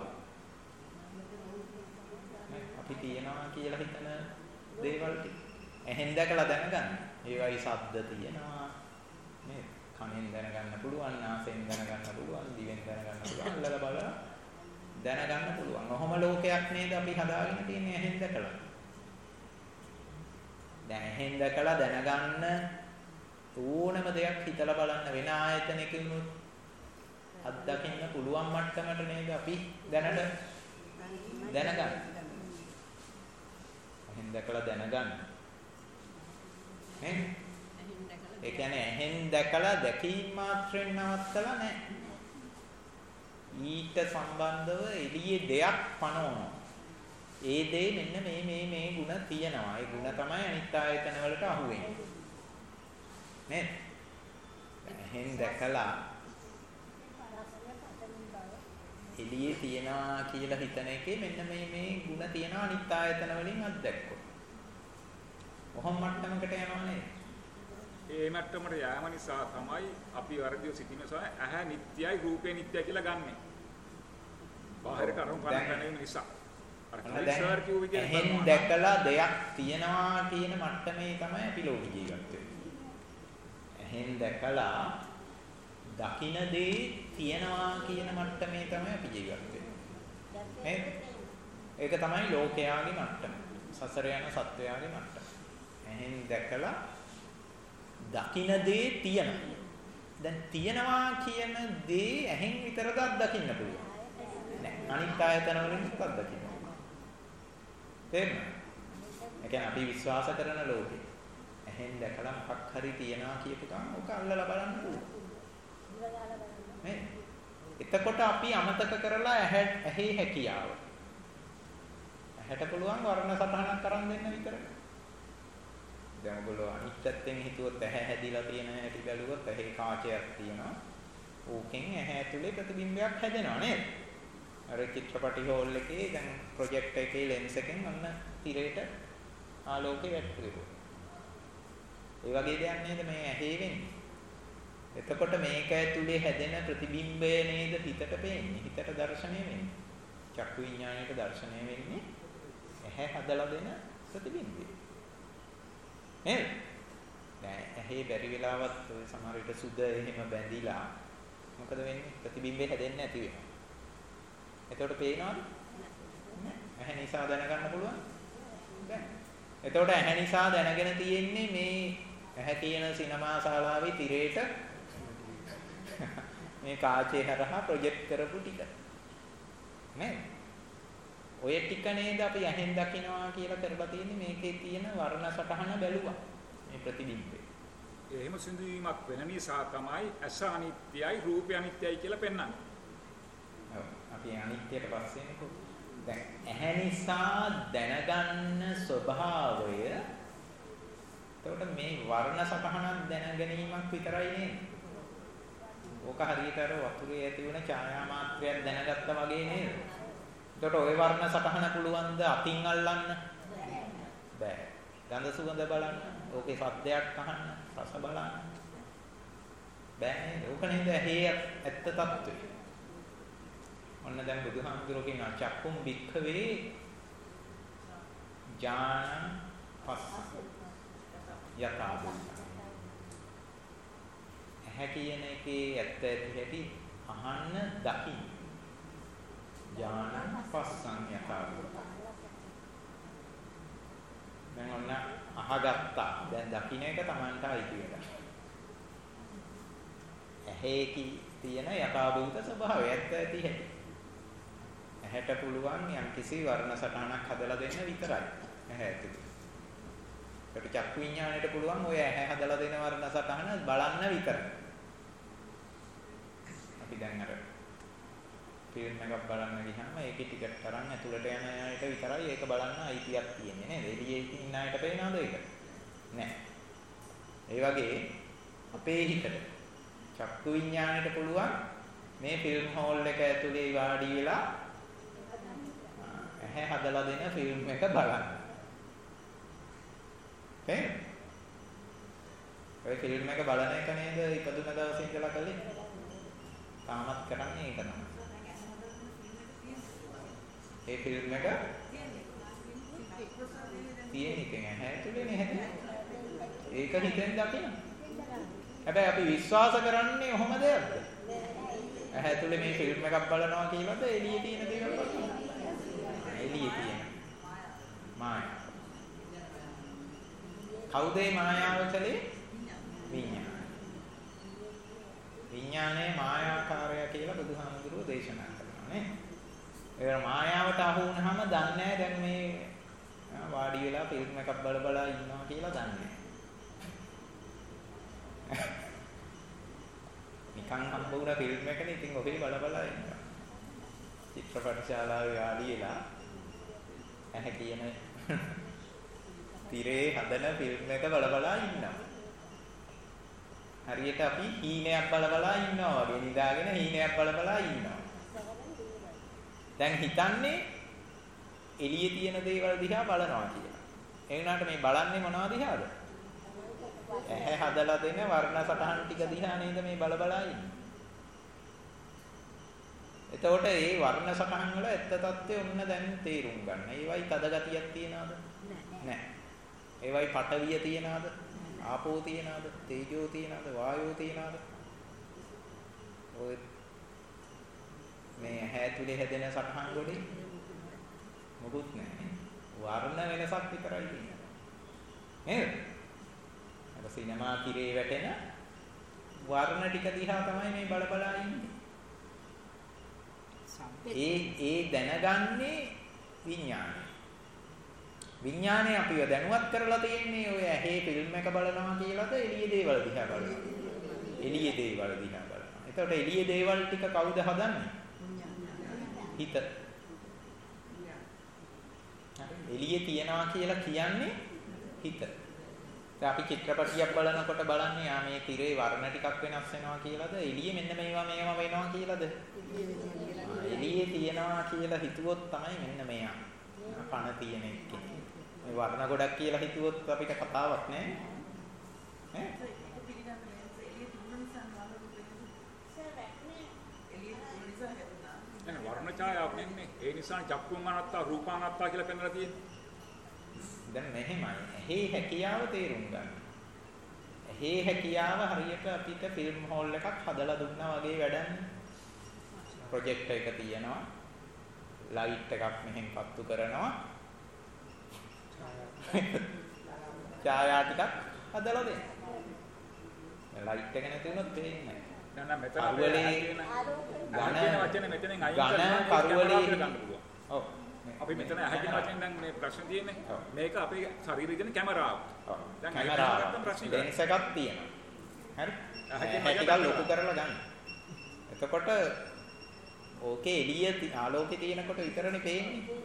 අපි තියනවා කියලා හිතන දේවල් ටික ඇහෙන් දැකලා දැනගන්න. ඒවයි ශබ්ද තියෙනවා. නේද? කනෙන් දැනගන්න පුළුවන්, නාසයෙන් දැනගන්න පුළුවන්, දිවෙන් දැනගන්න පුළුවන්, අල්ලලා බලලා දැනගන්න පුළුවන්. ඔහොම ලෝකයක් නේද අපි හදාගෙන තියෙන්නේ ඇහෙන් දැකලා. දැන් ඇහෙන් දැකලා දැනගන්න ඕනම දෙයක් හිතලා බලන්න වෙන ආයතනකින් අත්දකින්න පුළුවන් මට්ටමට නේද අපි දැනට දැනගන්න. ඇහෙන් දැකලා දැනගන්න. නේ? ඒ කියන්නේ ඇහෙන් දැකලා දැකීම මාත්‍රෙන් නවත්තලා නැහැ. ඊට සම්බන්ධව එළියේ දෙයක් පනවනවා. ඒ දේ මෙන්න මේ මේ මේ ಗುಣ තියෙනවා. ඒ ಗುಣ තමයි අනිත් ආයතන වලට අහු වෙන්නේ. නේද? ඇහෙන් දැකලා එළියේ තියනවා කියලා හිතන එකේ මෙන්න මේ මේ ಗುಣ තියෙනවා අනිත් ආයතන වලින් අත්දැක්කොත්. කොහොම මට්ටමකට යනවා නේද? ඒ මට්ටමට යෑම නිසා තමයි අපි වර්ධිය සිටින නිසා ඇහැ නිට්ටයයි රූපේ නිට්ටයයි කියලා ගන්නෙ. බාහිර කරුණු ගන්න නිසා. අර කලිසර් කිව්ව විදිහට ඇහෙන් දැකලා දෙයක් තියනවා කියන මට්ටමේ තමයි අපි ලෝකෙ ජීවත් වෙන්නේ. ඇහෙන් දැකලා දකින්න දේ තියනවා කියන මට්ටමේ තමයි අපි ජීවත් වෙන්නේ. නේද? ඒක තමයි ලෝකයාගේ මට්ටම. සසර යන සත්වයාගේ මට්ටම. ඇහෙන් දැකලා දකින්න දේ තියනවා. දැන් තියනවා කියන දේ ඇහෙන් විතරද අත්දකින්න පුළුවන්. නෑ. අනිත් ආයතන වලින් අත්දකින්න. තේරෙනවද? ඒ කියන්නේ අපි විශ්වාස කරන ලෝකේ ඇහෙන් දැකලා මොකක් හරි තියනවා කියපු ගමන් ඔක අල්ලලා බලන්න පුළුවන්. නේ? එතකොට අපි අමතක කරලා ඇහැ ඇහි හැකියාව. ඇහැට පුළුවන් වර්ණ සටහනක් කරන් දෙන්න විතරයි. දැන් ඔයගොල්ලෝ අනිත් පැත්තෙන් හිතුවොත් ඇහැ හැදිලා තියෙන හැටි බැලුවොත් ඇහි කාචයක් තියෙනවා. ඕකෙන් ඇහැ ඇතුලේ ප්‍රතිබිම්බයක් හැදෙනවා නේද? අර චිත්‍රපටි හෝල් එකේ දැන් ප්‍රොජෙක්ටර් එකේ ලෙන්ස් එකෙන් අන්න තිරයට ආලෝකය වැටෙනවා. ඒ වගේ දෙයක් නේද මේ ඇහි වෙන්නේ. එතකොට මේක ඇතුලේ හැදෙන ප්‍රතිබිම්බය නේද හිතට පේන්නේ. හිතට දැర్శණය වෙන්නේ. චක්කු විඥාණයට දැర్శණය වෙන්නේ ඇහැ හදලා දෙන ප්‍රතිබිම්බය. නේද? දැන් ඇහි බැරි වෙලාවත් ඔය සමහර විට සුද එහෙම බැඳිලා මොකද වෙන්නේ? ප්‍රතිබිම්බේ හැදෙන්නේ නැති වෙනවා. එතකොට පේනවද? නෑ. ඇහැ නිසා දැනගන්න පුළුවන්? බෑ. එතකොට ඇහැ නිසා දැනගෙන තියෙන්නේ මේ ඇහැ කියන සිනමා ශාලාවේ තිරේට මේ කාචේ හරහා ප්‍රොජෙක්ට් කරපු ටික. නේද? ඔය ටික නේද අපි ඇහෙන් දකින්නවා කියලා කරලා තියෙන්නේ මේකේ තියෙන වර්ණ සටහන බැලුවා. මේ ප්‍රතිබිම්බේ. එහෙම සිඳුවීමක් වෙන නිසා තමයි ඇස අනිත්‍යයි රූපය අනිත්‍යයි කියලා පෙන්වන්නේ. ඔව්. අපි අනිත්‍යයට පස්සේ එනකො දැන් ඇහැ නිසා දැනගන්න ස්වභාවය එතකොට මේ වර්ණ සටහනක් දැන ගැනීමක් විතරයි නේද? ඕක හරියට අර වතුරේ ඇති වෙන ඡායා මාත්‍රයක් දැනගත්තා වගේ නේද? එතකොට ওই වර්ණ සටහන පුළුවන් ද අතින් අල්ලන්න? බෑ. ගන්ධ සුවඳ බලන්න, ඕකේ ශබ්දයක් අහන්න, රස බලන්න. බෑ නේද? ඕක නේද ඇහි ඇත්ත తত্ত্বය. ඔන්න දැන් බුදුහාමුදුරුවෝ කියනවා චක්කුම් භික්ඛවේ ඥාන පස්ස යථාභූත. ඇහැ කියන එකේ ඇත්ත ඇති හැටි අහන්න දකින්න. ඥාන පස්සං යථාභූත. දැන් ඔන්න අහගත්තා. දැන් දකින්න එක Tamanට අයිති වෙනවා. ඇහි තියෙන යථාභූත ස්වභාවය ඇත්ත ඇති හැටි. ඇහැට පුළුවන් යම් කිසි වර්ණ සටහනක් හදලා දෙන්න විතරයි. ඇහැ ඇතුලේ. ඒකට චක්කු විඤ්ඤාණයට පුළුවන් ඔය ඇහැ හදලා දෙන වර්ණ සටහන බලන්න විතරයි. අපි දැන් අර ෆිල්ම් එකක් බලන්න ගියාම ඒකේ ටිකට් තරම් ඇතුළට යන අයට විතරයි ඒක බලන්න අයිතියක් තියෙන්නේ නේද? එළියේ ඉන්න අයට පේනවද ඒක? නෑ. ඒ වගේ අපේ හිතට චක්කු විඤ්ඤාණයට පුළුවන් මේ ෆිල්ම් හෝල් එක ඇතුලේ වාඩි වෙලා ඇහැ හදලා දෙන ෆිල්ම් එක බලන්න. හේ? ඔය ෆිල්ම් එක බලන එක නේද ඉපදුන දවසේ ඉඳලා කළේ? තාමත් කරන්නේ ඒක තමයි. ඒ ෆිල්ම් එක තියෙන එකෙන් ඇහැ ඇතුලේ නේද? ඒක හිතෙන් දකින්න. හැබැයි අපි විශ්වාස කරන්නේ කොහොම දෙයක්ද? ඇහැ ඇතුලේ මේ ෆිල්ම් එකක් බලනවා කියලාද එළියේ තියෙන දේවල් බලනවා? එළියේ තියෙන මායාව. කවුද මේ මායාව කලේ? විඥානය. විඥානයේ මායාකාරය කියලා බුදුහාමුදුරුවෝ දේශනා කරනවා නේ. ඒ මායාවට අහු වුණාම දන්නේ නැහැ දැන් මේ වාඩි වෙලා ෆිල්ම් එකක් බල බල ඉන්නවා කියලා දන්නේ නැහැ. නිකන් හම්බ වුණ ෆිල්ම් එකනේ ඉතින් ඔහේ බල බල ඉන්නවා. චිත්‍රපට ශාලාවේ වාඩි වෙලා ඇහැ කියන තිරේ හදන ෆිල්ම් එක බල බල ඉන්නවා. හරියට අපි හීනයක් බල බල ඉන්නවා වගේ නිදාගෙන හීනයක් බල බල ඉන්නවා. දැන් හිතන්නේ එළියේ තියෙන දේවල් දිහා බලනවා කියලා. ඒ වුණාට මේ බලන්නේ මොනවද දිහාද? ඇහැ හදලා දෙන වර්ණ සටහන් ටික දිහා නේද මේ බල බල ඉන්නේ. එතකොට මේ වර්ණ සටහන් වල ඇත්ත తත්ත්වය ඔන්න දැන් තේරුම් ගන්න. ඒවයි තද ගතියක් තියනවද? නැහැ. ඒවයි පඨවිය තියනවද? ආපෝ තියනවද? තේජෝ තියනවද? වායෝ තියනවද? ඔය මේ ඇහැ ඇතුලේ හැදෙන සටහන් ගොඩේ මොකුත් නැහැ. වර්ණ වෙනසක් විතරයි තියෙන්නේ. නේද? අර සිනමා තිරේ වැටෙන වර්ණ ටික දිහා තමයි මේ බල බල ඉන්නේ. ඒ ඒ දැනගන්නේ විඥානය. විඥානය අපිව දැනුවත් කරලා තියෙන්නේ ඔය ඇහි ෆිල්ම් එක බලනවා කියලාද එළියේ දේවල් දිහා බලනවා. එළියේ දේවල් දිහා බලනවා. එතකොට එළියේ දේවල් ටික කවුද හදන්නේ? හිත. එළියේ තියනවා කියලා කියන්නේ හිත. දැන් අපි චිත්‍රපටියක් බලනකොට බලන්නේ ආ මේ තිරේ වර්ණ ටිකක් වෙනස් වෙනවා කියලාද එළියේ මෙන්න මේවා මේවා වෙනවා කියලාද? එළියේ තියනවා කියලා හිතුවොත් තමයි මෙන්න මෙයා. පණ තියෙන එකේ. මේ වර්ණ ගොඩක් කියලා හිතුවොත් අපිට කතාවක් නෑ. ඈ? දැන් වර්ණ ඡායාවක් නෙන්නේ. ඒ නිසා චක්කුන් අනත්තා රූපානත්තා කියලා පෙන්නලා තියෙන්නේ. දැන් මෙහෙමයි. ඇහි හැකියාව තේරුම් ගන්න. ඇහි හැකියාව හරියට අපිට ෆිල්ම් හෝල් එකක් හදලා දුන්නා වගේ වැඩන්නේ. ප්‍රොජෙක්ටර් එක තියෙනවා. ලයිට් එකක් මෙහෙන් පත්තු කරනවා. ඡායා ටිකක් හදලා දෙන්න. ලයිට් එක නැති වුණොත් පේන්නේ නැහැ. නෑ නෑ මෙතන කරවලේ ඝන වචනේ මෙතනෙන් අයින් ඝන කරවලේ ගන්න පුළුවන්. ඔව්. අපි මෙතන අහගෙන වචෙන් දැන් මේ ප්‍රශ්න තියෙන්නේ. මේක අපේ ශරීරයේ තියෙන කැමරාව. දැන් කැමරාව ලෙන්ස් එකක් තියෙනවා. හරි? ඇහැ ටිකක් ලොකු කරලා ගන්න. එතකොට ඕකේ එළිය ආලෝකේ තියෙනකොට විතරනේ පේන්නේ.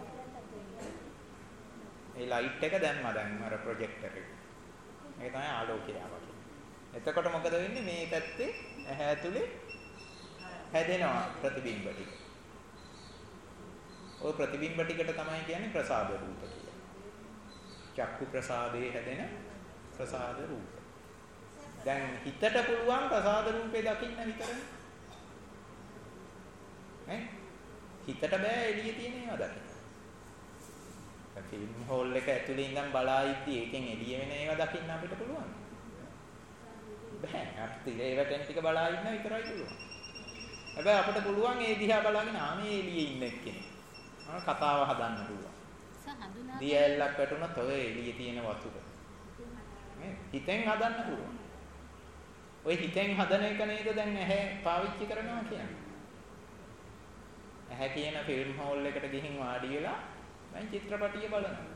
ඒ ලයිට් එක දැම්මා දැන් අර ප්‍රොජෙක්ටර් එක. මේක තමයි ආලෝකය ආවා කියන්නේ. එතකොට මොකද වෙන්නේ? මේ පැත්තේ ඇහැ ඇතුලේ හැදෙනවා ප්‍රතිබිම්බ ටික. ওই ප්‍රතිබිම්බ ටිකට තමයි කියන්නේ ප්‍රසාද රූප කියලා. චක්කු ප්‍රසාදේ හැදෙන ප්‍රසාද රූප. දැන් හිතට පුළුවන් ප්‍රසාද රූපේ දකින්න විතරනේ. ඈ හිතට බෑ එළියේ තියෙන ඒවා දකින්න. ෆිල්ම් හෝල් එක ඇතුලේ ඉඳන් බලා ඉද්දි ඒකෙන් එළිය වෙන ඒවා දකින්න අපිට පුළුවන්. බෑ. අපිට ඒ වැටෙන ටික බලා ඉන්න විතරයි පුළුවන්. හැබැයි අපිට පුළුවන් ඒ දිහා බලාගෙන ආ මේ එළියේ ඉන්න එක්කෙනෙක්. ආ කතාව හදන්න පුළුවන්. දියැලක් වැටුණොත් ඔය එළියේ තියෙන වතුර. මේ හිතෙන් හදන්න පුළුවන්. ඔය හිතෙන් හදන එක නේද දැන් ඇහැ පාවිච්චි කරනවා කියන්නේ. ඇහැ කියන ෆිල්ම් හෝල් එකට ගිහින් වාඩි වෙලා මම චිත්‍රපටිය බලනවා.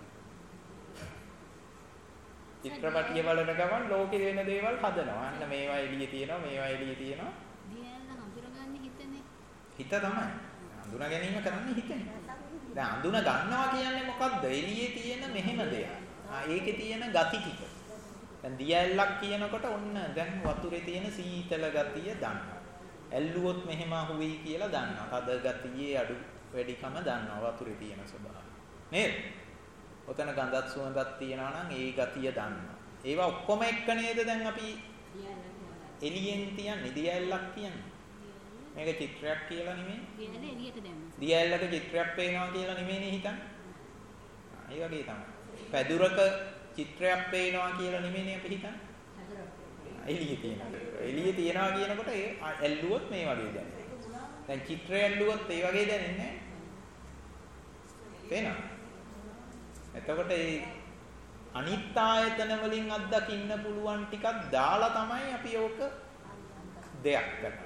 චිත්‍රපටිය බලන ගමන් ලෝකේ වෙන දේවල් හදනවා. අන්න මේවා එළියේ තියෙනවා, මේවා එළියේ තියෙනවා. දියැලන හඳුනගන්නේ හිතනේ. හිත තමයි. හඳුනා ගැනීම කරන්නේ හිතෙන්. දැන් හඳුනා ගන්නවා කියන්නේ මොකද්ද? එළියේ තියෙන මෙහෙම දෙයක්. ආ ඒකේ තියෙන ගති ටික. දැන් දියැලක් කියනකොට ඔන්න දැන් වතුරේ තියෙන සීතල ගතිය දන්නවා. ඇල්ලුවොත් මෙහෙම අහුවෙයි කියලා දන්නවා. තද ගතියේ අඩු වැඩිකම දන්නවා වතුරේ තියෙන ස්වභාවය. නේද? ඔතන ගඳක් සුවඳක් තියෙනවා නම් ඒ ගතිය දන්නවා. ඒවා ඔක්කොම එක්ක නේද දැන් අපි එළියෙන් තියන්නේ දියැලක් කියන්නේ. මේක චිත්‍රයක් කියලා නෙමෙයි. දියැල එළියට දැම්මා. දියැලක චිත්‍රයක් පේනවා කියලා නෙමෙයිනේ හිතන්නේ. ආ ඒ වගේ තමයි. පැදුරක චිත්‍රයක් පේනවා කියලා නෙමෙයිනේ අපි හිතන්නේ. එළියේ තියෙනවා. එළියේ තියනවා කියනකොට ඒ ඇල්ලුවොත් මේ වගේ දැනෙනවා. දැන් චිත්‍රය ඇල්ලුවොත් ඒ වගේ දැනෙන්නේ නැහැ. තේනවා? එතකොට ඒ අනිත් ආයතන වලින් අත්දකින්න පුළුවන් ටිකක් දාලා තමයි අපි ඕක දෙයක් කරන්නේ.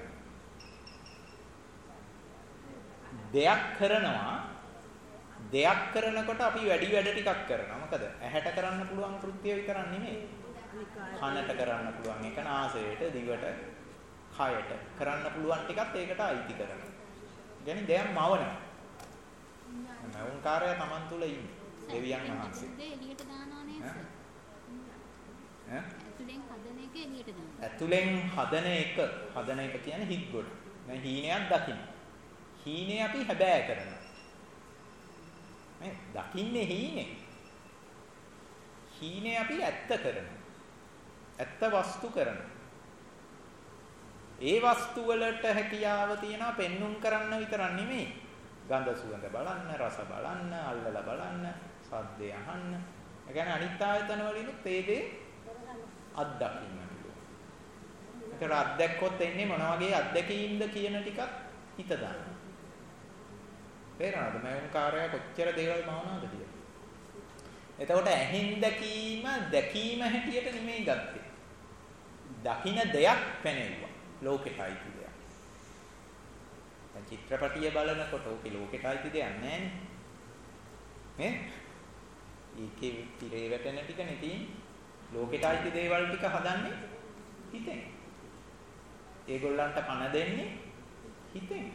දෙයක් කරනවා දෙයක් කරනකොට අපි වැඩි වැඩ ටිකක් කරනවා. මොකද ඇහැට කරන්න පුළුවන් කෘත්‍ය විතරක් නෙමෙයි. කනට කරන්න පුළුවන් එක, නාසයට, දිවට, කයට කරන්න පුළුවන් ටිකත් ඒකට අයිති කරනවා. කියන්නේ දෙයක් මවනවා. මවුන්කාරය Taman තුල ඉන්නේ. දෙවියන් වහන්සේ. එළියට දානවා නේද? ඈ? ඇතුලෙන් හදන එක එළියට දානවා. ඇතුලෙන් හදන එක, හදන එක කියන්නේ හිත් ගොඩ. දැන් හීනයක් දකින්න. හීනේ අපි හැබෑ කරනවා. මේ දකින්නේ හීනේ. හීනේ අපි ඇත්ත කරනවා. ඇත්ත වස්තු කරනවා. ඒ වස්තු වලට හැකියාව තියනවා පෙන්눔 කරන්න විතරක් නෙමෙයි. ගන්ධ සුවඳ බලන්න, රස බලන්න, අල්ලලා බලන්න, ශබ්දය අහන්න. ඒ කියන්නේ අනිත් ආයතන වලිනුත් ඒ දේ අත්දකින්න පුළුවන්. ඒතර අත්දැක්කොත් එන්නේ මොන වගේ අත්දැකීම්ද කියන ටිකත් හිත දාන්න. තේරෙනවද? මම කාර්යය කොච්චර දේවල් මවනවද කියලා. එතකොට ඇහෙන් දැකීම දැකීම හැටියට නෙමෙයි ගත්තේ. දකින්න දෙයක් පෙනෙවුවා. ලෝකෙටයි දෙයක්. දැන් චිත්‍රපටිය බලනකොට ඕකේ ලෝකෙටයි දෙයක් නැහැ නේ. ඒකේ තිරේ වැටෙන ටික නෙති ලෝකෙටයි දේවල් ටික හදන්නේ හිතෙන්. ඒගොල්ලන්ට කන දෙන්නේ හිතෙන්.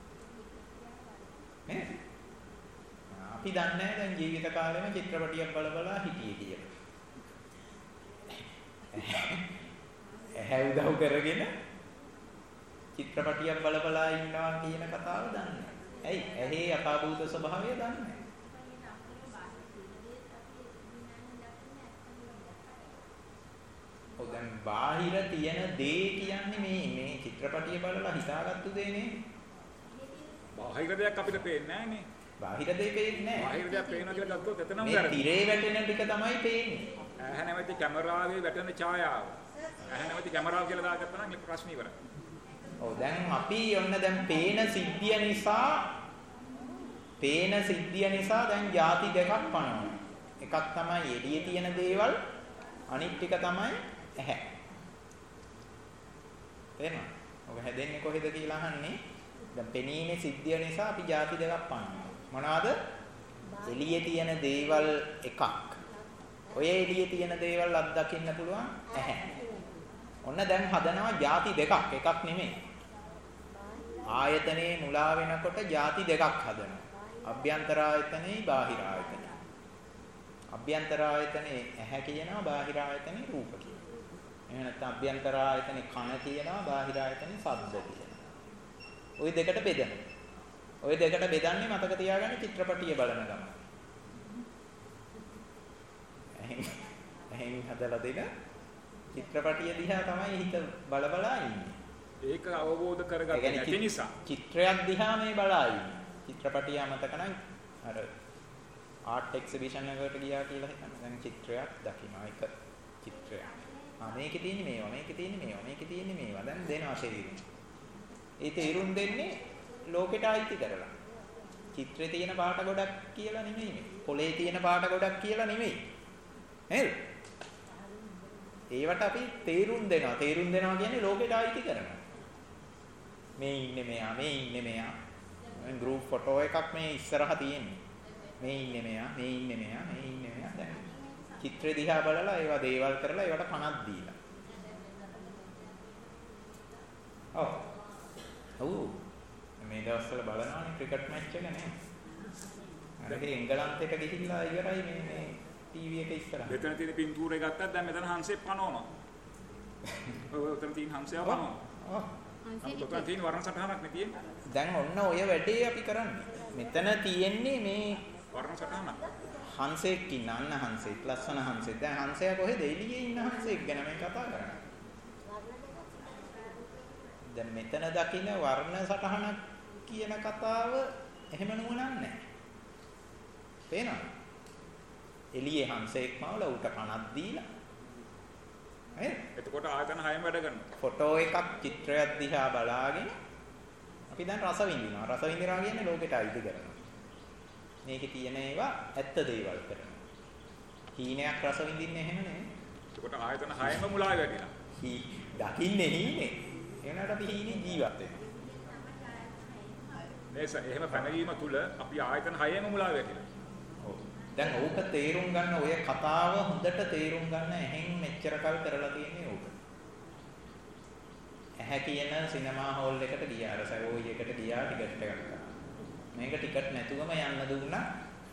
නේ? අපි දන්නේ නැහැ දැන් ජීවිත කාලෙම චිත්‍රපටියක් බල බලා හිටියේ කියලා. ඇහැ උදව් කරගෙන චිත්‍රපටියක් බල බලා ඉන්නවා කියන කතාව දන්නේ නැහැ. ඇයි? ඇහි යථාභූත ස්වභාවය දන්නේ නැහැ. ඔය දැන් බාහිර තියෙන දේ කියන්නේ මේ මේ චිත්‍රපටිය බලලා හිතාගත්තු දේ නේ. බාහිර දෙයක් අපිට පේන්නේ නැහැ නේ. බාහිර දෙය පේන්නේ නැහැ. බාහිර දෙයක් පේනවා කියලා ගත්තොත් එතනම මේ වැරදි. තිරේ වැටෙන ටික තමයි පේන්නේ. ඇහැ නැමැති කැමරාවේ වැටෙන ඡායාව. ඇහැ නැමැති කැමරාව කියලා දාගත්තා නම් ප්‍රශ්න ඉවරයි. ඔව් දැන් අපි ඔන්න දැන් පේන සිද්ධිය නිසා පේන සිද්ධිය නිසා දැන් ಜಾති දෙකක් පනවනවා. එකක් තමයි එළියේ තියෙන දේවල්, අනිත් ටික තමයි ඇහැ. තේරෙනවද? ඔබ හැදෙන්නේ කොහෙද කියලා අහන්නේ. දැන් පෙනීමේ සිද්ධිය නිසා අපි ಜಾති දෙකක් පනවනවා. මොනවාද? එළියේ තියෙන දේවල් එකක්. ඔය එළියේ තියෙන දේවල් අත්දකින්න පුළුවන් ඇහැ. ඔන්න දැන් හදනවා ಜಾති දෙකක් එකක් නෙමෙයි. ආයතනයේ මුලා වෙනකොට ಜಾති දෙකක් හදනවා. අභ්‍යන්තර ආයතනෙයි බාහිර ආයතනෙයි. අභ්‍යන්තර ආයතනේ ඇහැ කියනවා බාහිර ආයතනේ රූප කියනවා. එහෙම නැත්නම් අභ්‍යන්තර ආයතනේ කන කියනවා බාහිර ආයතනේ ශබ්ද කියනවා. ওই දෙකට බෙදෙනවා. ওই දෙකට බෙදන්නේ මතක තියාගන්න චිත්‍රපටිය බලන ගමන්. එහෙන් එහෙන් හදලා දෙන චිත්‍රපටිය දිහා තමයි හිත බල බලා ඉන්නේ. ඒක අවබෝධ කරගන්න නැති නිසා චිත්‍රයක් දිහා මේ බලා ඉන්නේ. චිත්‍රපටිය අමතක නම් අර ආර්ට් එක්සිබිෂන් එකකට ගියා කියලා හිතන්න. දැන් චිත්‍රයක් දකින්න එක චිත්‍රයක්. ආ මේකේ තියෙන්නේ මේවා, මේකේ තියෙන්නේ මේවා, මේකේ තියෙන්නේ මේවා. දැන් දෙනවා ශරීරෙ. ඒ තේරුම් දෙන්නේ ලෝකෙට අයිති කරලා. චිත්‍රේ තියෙන පාට ගොඩක් කියලා නෙමෙයි මේ. පොලේ තියෙන පාට ගොඩක් කියලා නෙමෙයි. නේද? ඒවට අපි තේරුම් දෙනවා. තේරුම් දෙනවා කියන්නේ ලෝකෙට අයිති කරනවා. මේ ඉන්නේ මෙයා, මේ ඉන්නේ මෙයා. ගෲප් ෆොටෝ එකක් මේ ඉස්සරහා තියෙන්නේ. මේ ඉන්නේ මෙයා, මේ ඉන්නේ මෙයා, මේ ඉන්නේ මෙයා. දැන් චිත්‍රය දිහා බලලා ඒවා දේවල් කරලා ඒවට පණක් දීලා. ඔව්. ඔව්. මේ දවස්වල බලනවානේ ක්‍රිකට් මැච් එක නේ. අර ඒ එංගලන්තයට ගිහිල්ලා ඉවරයි මේ මේ ටීවී එක ඉස්සරහා. මෙතන තියෙන පින්තූරය ගත්තත් දැන් මෙතන හංසෙක් පනවනවා. ඔය උතන තියෙන හංසයා පනවනවා. ඔව්. හංසෙක් තියෙන වර්ණ සටහනක් නේ තියෙන්නේ. දැන් ඔන්න ඔය වැඩේ අපි කරන්නේ. මෙතන තියෙන්නේ මේ වර්ණ සටහනක්. හංසෙක් ඉන්න අන්න හංසෙක් ලස්සන හංසෙක්. දැන් හංසයා කොහෙද? එළියේ ඉන්න හංසෙක් ගැන මේ කතා කරන්නේ. දැන් මෙතන දකින්න වර්ණ සටහනක් කියන කතාව එහෙම නුවණක් නැහැ. පේනවද? එළියේ හංසෙක් මවලා උට කනක් දීලා. නේද? එතකොට ආයතන හයම වැඩ කරනවා. ෆොටෝ එකක් චිත්‍රයක් දිහා බලාගෙන අපි දැන් රස විඳිනවා. රස විඳිනවා කියන්නේ ලෝකෙට අයිති කරනවා. මේකේ තියෙන ඒවා ඇත්ත දේවල් කරනවා. හීනයක් රස විඳින්නේ එහෙම නෙමෙයි. එතකොට ආයතන හයම මුලා වෙලා. හී දකින්නේ හීනේ. එනකට අපි හීනේ ජීවත් වෙනවා. මේස එහෙම පැනවීම තුල අපි ආයතන හයම මුලා වෙලා. ඔව්. දැන් ඕක තේරුම් ගන්න ඔය කතාව හොඳට තේරුම් ගන්න එහෙන් මෙච්චර කල් කරලා තියෙන්නේ ඕක. ඇහැ කියන සිනමා හෝල් එකට ගියා. අර සරෝයි එකට ගියා ටිකට් එකක් ගන්න. මේක ටිකට් නැතුවම යන්න දුන්නා.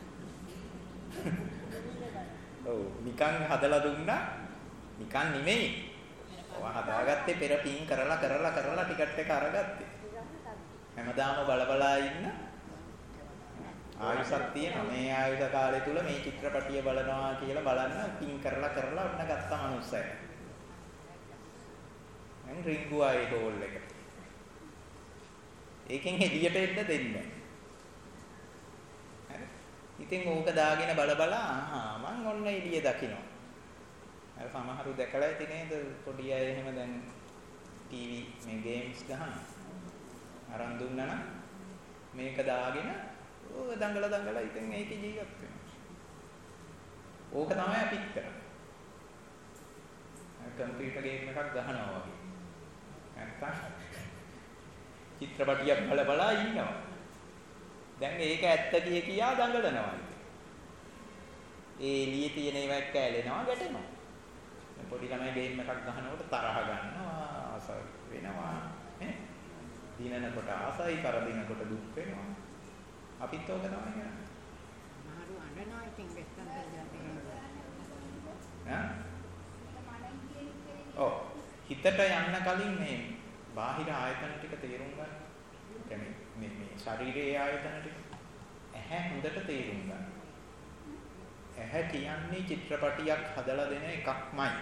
ඔව් නිකන් හදලා දුන්නා. නිකන් නෙමෙයි. ඔවා හදාගත්තේ පෙර පින් කරලා කරලා කරලා ටිකට් එක අරගත්තේ. හැමදාම බලබලා ඉන්න ආයුෂක් තියෙනවා. මේ ආයුෂ කාලය තුල මේ චිත්‍රපටිය බලනවා කියලා බලන්න පින් කරලා කරලා ඔන්න ගත්ත මනුස්සය. මං රින්ගුවායි හෝල් එක. ඒකෙන් එළියට එන්න දෙන්නේ. හරි. ඉතින් ඕක දාගෙන බලබලා ආහා මං ඔන්න එළිය දකිනවා. අර සමහරු දැකලා ඉතින් නේද පොඩි අය එහෙම දැන් ටීවී මේ ගේම්ස් ගහන අරන් දුන්නා නම් මේක දාගෙන ඕක දඟල දඟල ඉතින් ඒකේ ජීවත් වෙනවා. ඕක තමයි අපිත් කරන්නේ. කම්පියුටර් ගේම් එකක් ගහනවා වගේ. නැත්තම් චිත්‍රපටියක් බල බලා ඉන්නවා. දැන් ඒක ඇත්ත කිය කියා දඟලනවා. ඒ එළියේ තියෙන ඒවා එක්ක ඇලෙනවා ගැටෙනවා. පොඩි ළමයි ගේම් එකක් ගහනකොට තරහ ගන්නවා ආස වෙනවා නේ දිනනකොට ආසයි කරදිනකොට දුක් වෙනවා අපිත් ඕක තමයි කරන්නේ මාරු අඬනවා ඉතින් වෙස්ටන් දෙයක් ඈ ඔව් හිතට යන්න කලින් මේ බාහිර ආයතන ටික තේරුම් ගන්න. කියන්නේ මේ මේ ශරීරයේ ආයතන ටික ඇහැ හොඳට තේරුම් ගන්න. ඇහැ කියන්නේ චිත්‍රපටියක් හදලා දෙන එකක්මයි.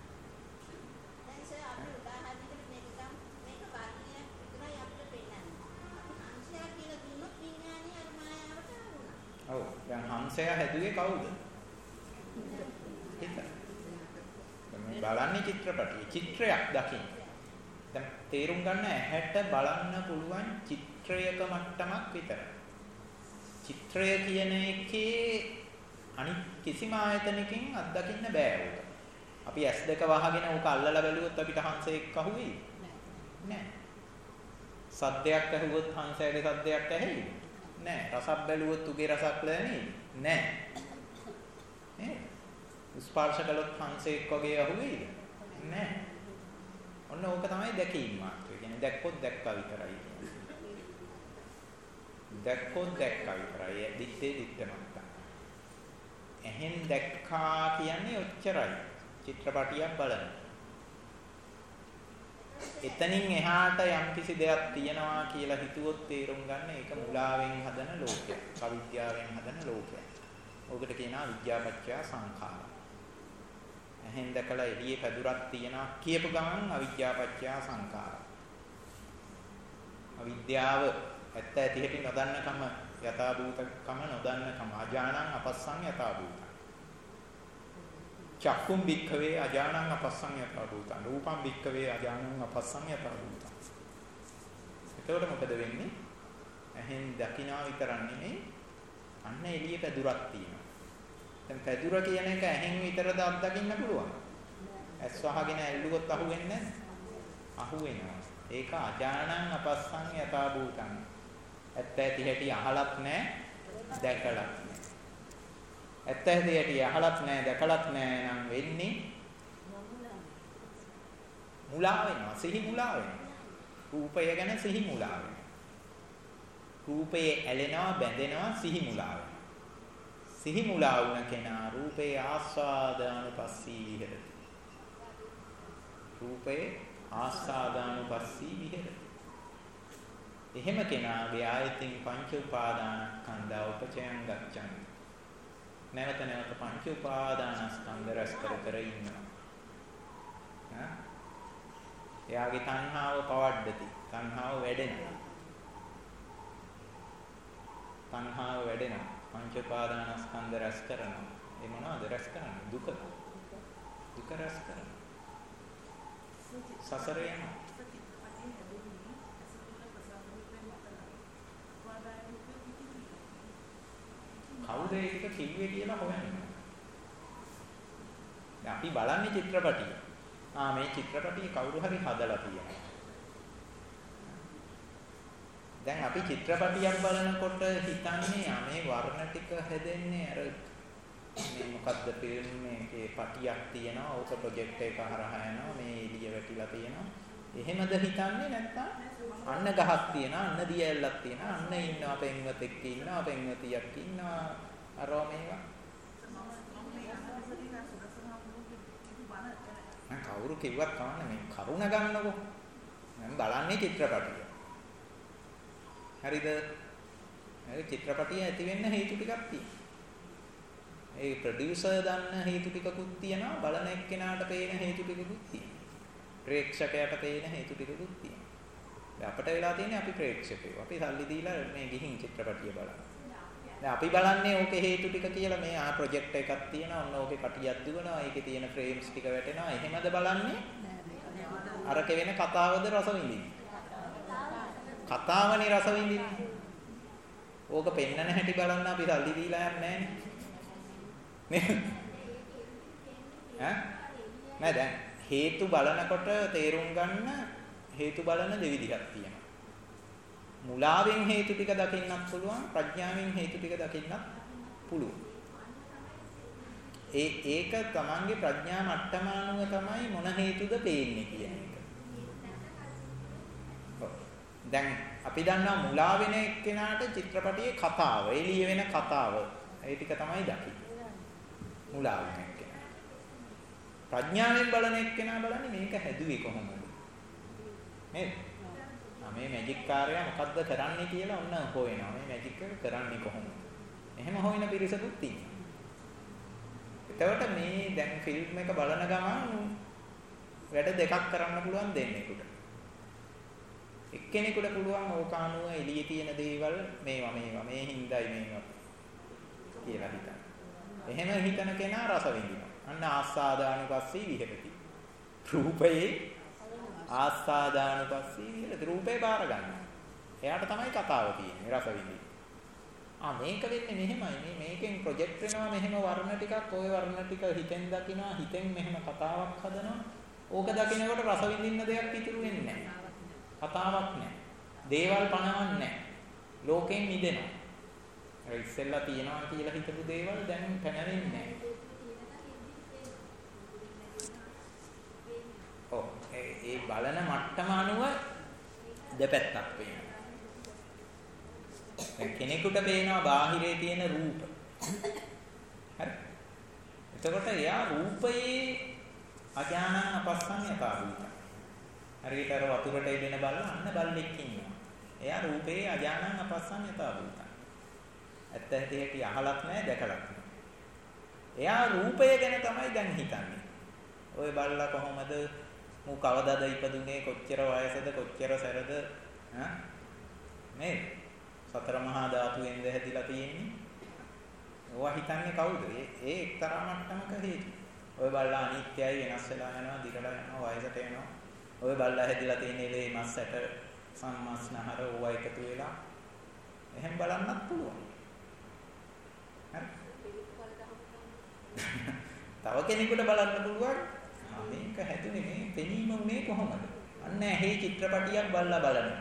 ඔව් දැන් හංසයා හැදුවේ කවුද? හිත. මේ බලන්නේ චිත්‍රපටිය. චිත්‍රයක් දකින්න. දැන් තේරුම් ගන්න ඇහැට බලන්න පුළුවන් චිත්‍රයක මට්ටමක් විතරයි. චිත්‍රය කියන එකේ අනිත් කිසිම ආයතනකින් අත්දකින්න බෑ උක. අපි ඇස් දෙක වහගෙන උක අල්ලලා බැලුවොත් අපිට හංසෙක් අහුවෙයි. නෑ. සද්දයක් ඇහුවොත් හංසයාගේ සද්දයක් ඇහෙයි. නෑ. රසක් බැලුවොත් උගේ රසක් ලැබෙන්නේ නෑ. නේ? ස්පර්ශ කළොත් හංසෙක් වගේ අහුවෙයිද? නෑ. ඔන්න ඕක තමයි දැකීම මාත්‍රය. කියන්නේ දැක්කොත් දැක්කා විතරයි කියන්නේ. දැක්කොත් දැක්කා විතරයි. දිත්තේ දිත්තමක්. එහෙන් දැක්කා කියන්නේ ඔච්චරයි. චිත්‍රපටියක් බලන. එතනින් එහාට යම්කිසි දෙයක් තියනවා කියලා හිතුවොත් තේරුම් ගන්න ඒක මුලාවෙන් හදන ලෝකයක්. අවිද්‍යාවෙන් හදන ලෝකයක්. ඕකට කියනවා විද්‍යාපච්චය සංඛාර. එහෙන් දැකලා එළියේ පැදුරක් තියනවා කියපු ගමන් අවිද්‍යාපච්චය සංඛාර. අවිද්‍යාව ඇත්ත ඇති හැටි නොදන්නකම යථාභූතකම නොදන්නකම අජානං අපස්සං යථාභූතං. චක්කුම් භික්ඛවේ අජානං අපස්සං යථාභූතං. රූපං භික්ඛවේ අජානං අපස්සං යථාභූතං. එතකොට මොකද වෙන්නේ? එහෙන් දකිනා විතරක් නෙමෙයි අන්න එළියේ පැදුරක් තියෙනවා. දැන් පැදුර කියන එක ඇහෙන් විතරද අත්දකින්න පුළුවන්. ඇස් වහගෙන ඇල්ලුවොත් අහුවෙන්නේ නැහැ. අහුවෙනවා. ඒක අජානං අපස්සං යථා භූතං. ඇත්ත ඇති හැටි අහලත් නැහැ, දැකලත් නැහැ. ඇත්ත ඇති හැටි අහලත් නැහැ, දැකලත් නැහැ නම් වෙන්නේ මුලා වෙනවා. සිහි මුලා වෙනවා. රූපය ගැන සිහි මුලා වෙනවා. රූපේ ඇලෙනවා, බැඳෙනවා, සිහි මුලා වෙනවා. සිහි මුලා වුණ කෙනා රූපේ ආස්වාදානුපස්සී විහෙරති. රූපේ ආස්වාදානුපස්සී විහෙරති. එහෙම කෙනාගේ ආයතින් පංච උපාදානස්කන්ධ උපචයන් ගච්ඡන්. නැවත නැවත පංච උපාදානස්කන්ධ රැස් කර කර ඉන්නවා. හා? එයාගේ තණ්හාව පවඩ්ඩති. තණ්හාව වැඩෙනවා. තණ්හාව වැඩෙනවා. පංච උපාදානස්කන්ධ රැස් කරනවා. ඒ මොනවද රැස් කරන්නේ? දුක. දුක රැස් කරනවා. සසර යනවා. කවුද ඒක කිව්වේ කියලා හොයන්න. දැන් අපි බලන්නේ චිත්‍රපටිය. ආ මේ චිත්‍රපටිය කවුරු හරි හදලා තියෙනවා. දැන් අපි චිත්‍රපටියක් බලනකොට හිතන්නේ ආ මේ වර්ණ ටික හැදෙන්නේ අර මේ මොකද්ද ෆිල්ම් මේකේ පටියක් තියෙනවා ඕක ප්‍රොජෙක්ට් එක හරහා යනවා මේ එළිය වැටිලා තියෙනවා එහෙමද හිතන්නේ නැත්නම් අන්න ගහක් තියෙනවා අන්න දියැලක් තියෙනවා අන්න ඉන්නවා පෙන්වතෙක් ඉන්නවා පෙන්වතියක් ඉන්නවා අරෝ මේවා මම කවුරු කිව්වත් කවන්න මේ කරුණ ගන්නකො මම බලන්නේ චිත්‍රපටිය හරිද? ඒ චිත්‍රපටිය ඇති වෙන්න හේතු ටිකක් තියෙනවා. ඒ ප්‍රොඩියුසර් දන්න හේතු ටිකකුත් තියෙනවා, බලන එක්කෙනාට පේන හේතු ටිකකුත් තියෙනවා. ප්‍රේක්ෂකයාට පේන හේතු ටිකකුත් තියෙනවා. දැන් අපිට වෙලා තියෙන්නේ අපි ප්‍රේක්ෂකයෝ. අපි සල්ලි දීලා මේ ගිහින් චිත්‍රපටිය බලනවා. දැන් අපි බලන්නේ ඕකේ හේතු ටික කියලා මේ ආ ප්‍රොජෙක්ට් එකක් තියෙනවා, ඔන්න ඕකේ කටියක් දුවනවා, ඒකේ තියෙන ෆ්‍රේම්ස් ටික වැටෙනවා. එහෙමද බලන්නේ? අරක වෙන කතාවද රස විඳින්නේ? කතාවනේ රස විඳින්නේ. ඕක පෙන්නන හැටි බලන්න අපි සල්ලි දීලා යන්නේ නැහැ නේ. ඈ? දැන් හේතු බලනකොට තේරුම් ගන්න හේතු බලන දෙවිදිහක් තියෙනවා. මුලාවෙන් හේතු ටික දකින්නත් පුළුවන්, ප්‍රඥාවෙන් හේතු ටික දකින්නත් පුළුවන්. ඒ ඒක තමන්ගේ ප්‍රඥා මට්ටම අනුව තමයි මොන හේතුද පේන්නේ කියන එක. දැන් අපි දන්නවා මුලා වෙන එක්කෙනාට චිත්‍රපටියේ කතාව, එළිය වෙන කතාව. ඒ ටික තමයි දකින්නේ. මුලා වෙන එක්කෙනා. ප්‍රඥාවෙන් බලන එක්කෙනා බලන්නේ මේක හැදුවේ කොහොමද? නේද? මේ මැජික් කාර්යය මොකද්ද කරන්නේ කියලා ඔන්න හොයනවා. මේ මැජික් එක කරන්නේ කොහොමද? එහෙම හොයන පිරිසකුත් ඉන්නවා. එතකොට මේ දැන් ෆිල්ම් එක බලන ගමන් වැඩ දෙකක් කරන්න පුළුවන් දෙන්නෙකුට. එක්කෙනෙකුට පුළුවන් ඕකානුව එළියේ තියෙන දේවල් මේවා මේවා මේ හිඳයි මේවා කියලා හිතන්න. එහෙම හිතන කෙනා රස විඳිනවා. අන්න ආස්වාදානුපස්සී විහෙරති. රූපේ ආස්වාදානුපස්සී විහෙරති. රූපේ බාර ගන්නවා. එයාට තමයි කතාව තියෙන්නේ රස විඳින්න. ආ මේක වෙන්නේ මෙහෙමයි. මේ මේකෙන් ප්‍රොජෙක්ට් වෙනවා මෙහෙම වර්ණ ටිකක් ওই වර්ණ ටික හිතෙන් දකිනවා හිතෙන් මෙහෙම කතාවක් හදනවා. ඕක දකිනකොට රස විඳින්න දෙයක් ඉතුරු වෙන්නේ නැහැ. කතාවක් නැහැ. දේවල් පණවන්නේ නැහැ. ලෝකෙන් මිදෙනවා. අර ඉස්සෙල්ලා තියනවා කියලා හිතපු දේවල් දැන් පැනවෙන්නේ නැහැ. ඔව් ඒ බලන මට්ටම අනුව දෙපැත්තක් පේනවා. දැන් කෙනෙකුට පේනවා බාහිරේ තියෙන රූප. හරි. එතකොට එයා රූපයේ අඥානං අපස්සං යථාභූතං. හරියට අර වතුරට එදෙන බල්ලා අන්න බල්ලෙක් ඉන්නවා. එයා රූපයේ අඥානං අපස්සං යථාභූතං. ඇත්ත ඇති හැටි අහලක් නැහැ දැකලක් නැහැ. එයා රූපය ගැන තමයි දැන් හිතන්නේ. ඔය බල්ලා කොහොමද මු කවදාද ඉපදුනේ කොච්චර වයසද කොච්චර සැරද ඈ මේ සතර මහා ධාතුෙන්ද හැදිලා තියෙන්නේ. ඔවා හිතන්නේ කවුද? ඒ ඒ එක්තරා මට්ටමක හේතු. ඔය බල්ලා අනිත්‍යයි වෙනස් වෙලා යනවා දිගලා යනවා වයසට යනවා. ඔය බල්ලා හැදිලා තියෙන ඉලේ මස් ඇට සම්මස්නහර ඕවා එකතු වෙලා එහෙම බලන්නත් පුළුවන්. තව කෙනෙකුට බලන්න පුළුවන් මේක හැදුනේ මේ පෙනීම උනේ කොහොමද? අන්න ඇහි චිත්‍රපටියක් බලලා බලනවා.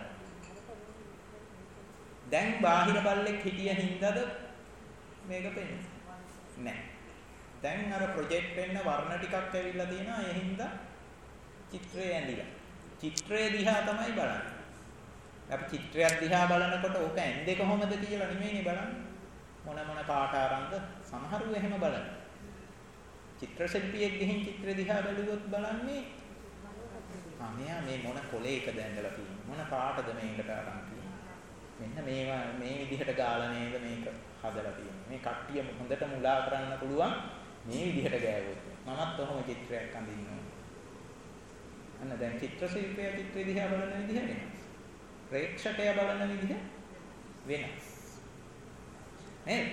දැන් බාහිර බල්ලෙක් හිටිය හින්දාද මේක පෙනෙන්නේ? නැහැ. දැන් අර ප්‍රොජෙක්ට් වෙන්න වර්ණ ටිකක් ඇවිල්ලා තියෙනවා ඒ හින්දා චිත්‍රය ඇඳිලා. චිත්‍රය දිහා තමයි බලන්නේ. අපි චිත්‍රයක් දිහා බලනකොට ඕක ඇඳේ කොහොමද කියලා නෙමෙයිනේ බලන්නේ. මොන මොන පාට ආරම්භ සමහරව එහෙම බලනවා. චිත්‍ර ශිල්පියෙක් ගිහින් චිත්‍ර දිහා බැලුවොත් බලන්නේ ආ මෙයා මේ මොන කොලේකද ඇඳලා තියෙන්නේ මොන පාටද මේකට අරන් තියෙන්නේ මෙන්න මේවා මේ විදිහට ගාලා නේද මේක හදලා තියෙන්නේ මේ කට්ටිය හොඳට මුලා කරන්න පුළුවන් මේ විදිහට ගෑවොත් මමත් ඔහොම චිත්‍රයක් අඳින්නවා අන්න දැන් චිත්‍ර ශිල්පියා චිත්‍ර දිහා බලන විදිහ වෙනස් ප්‍රේක්ෂකයා බලන විදිහ වෙනස් නේද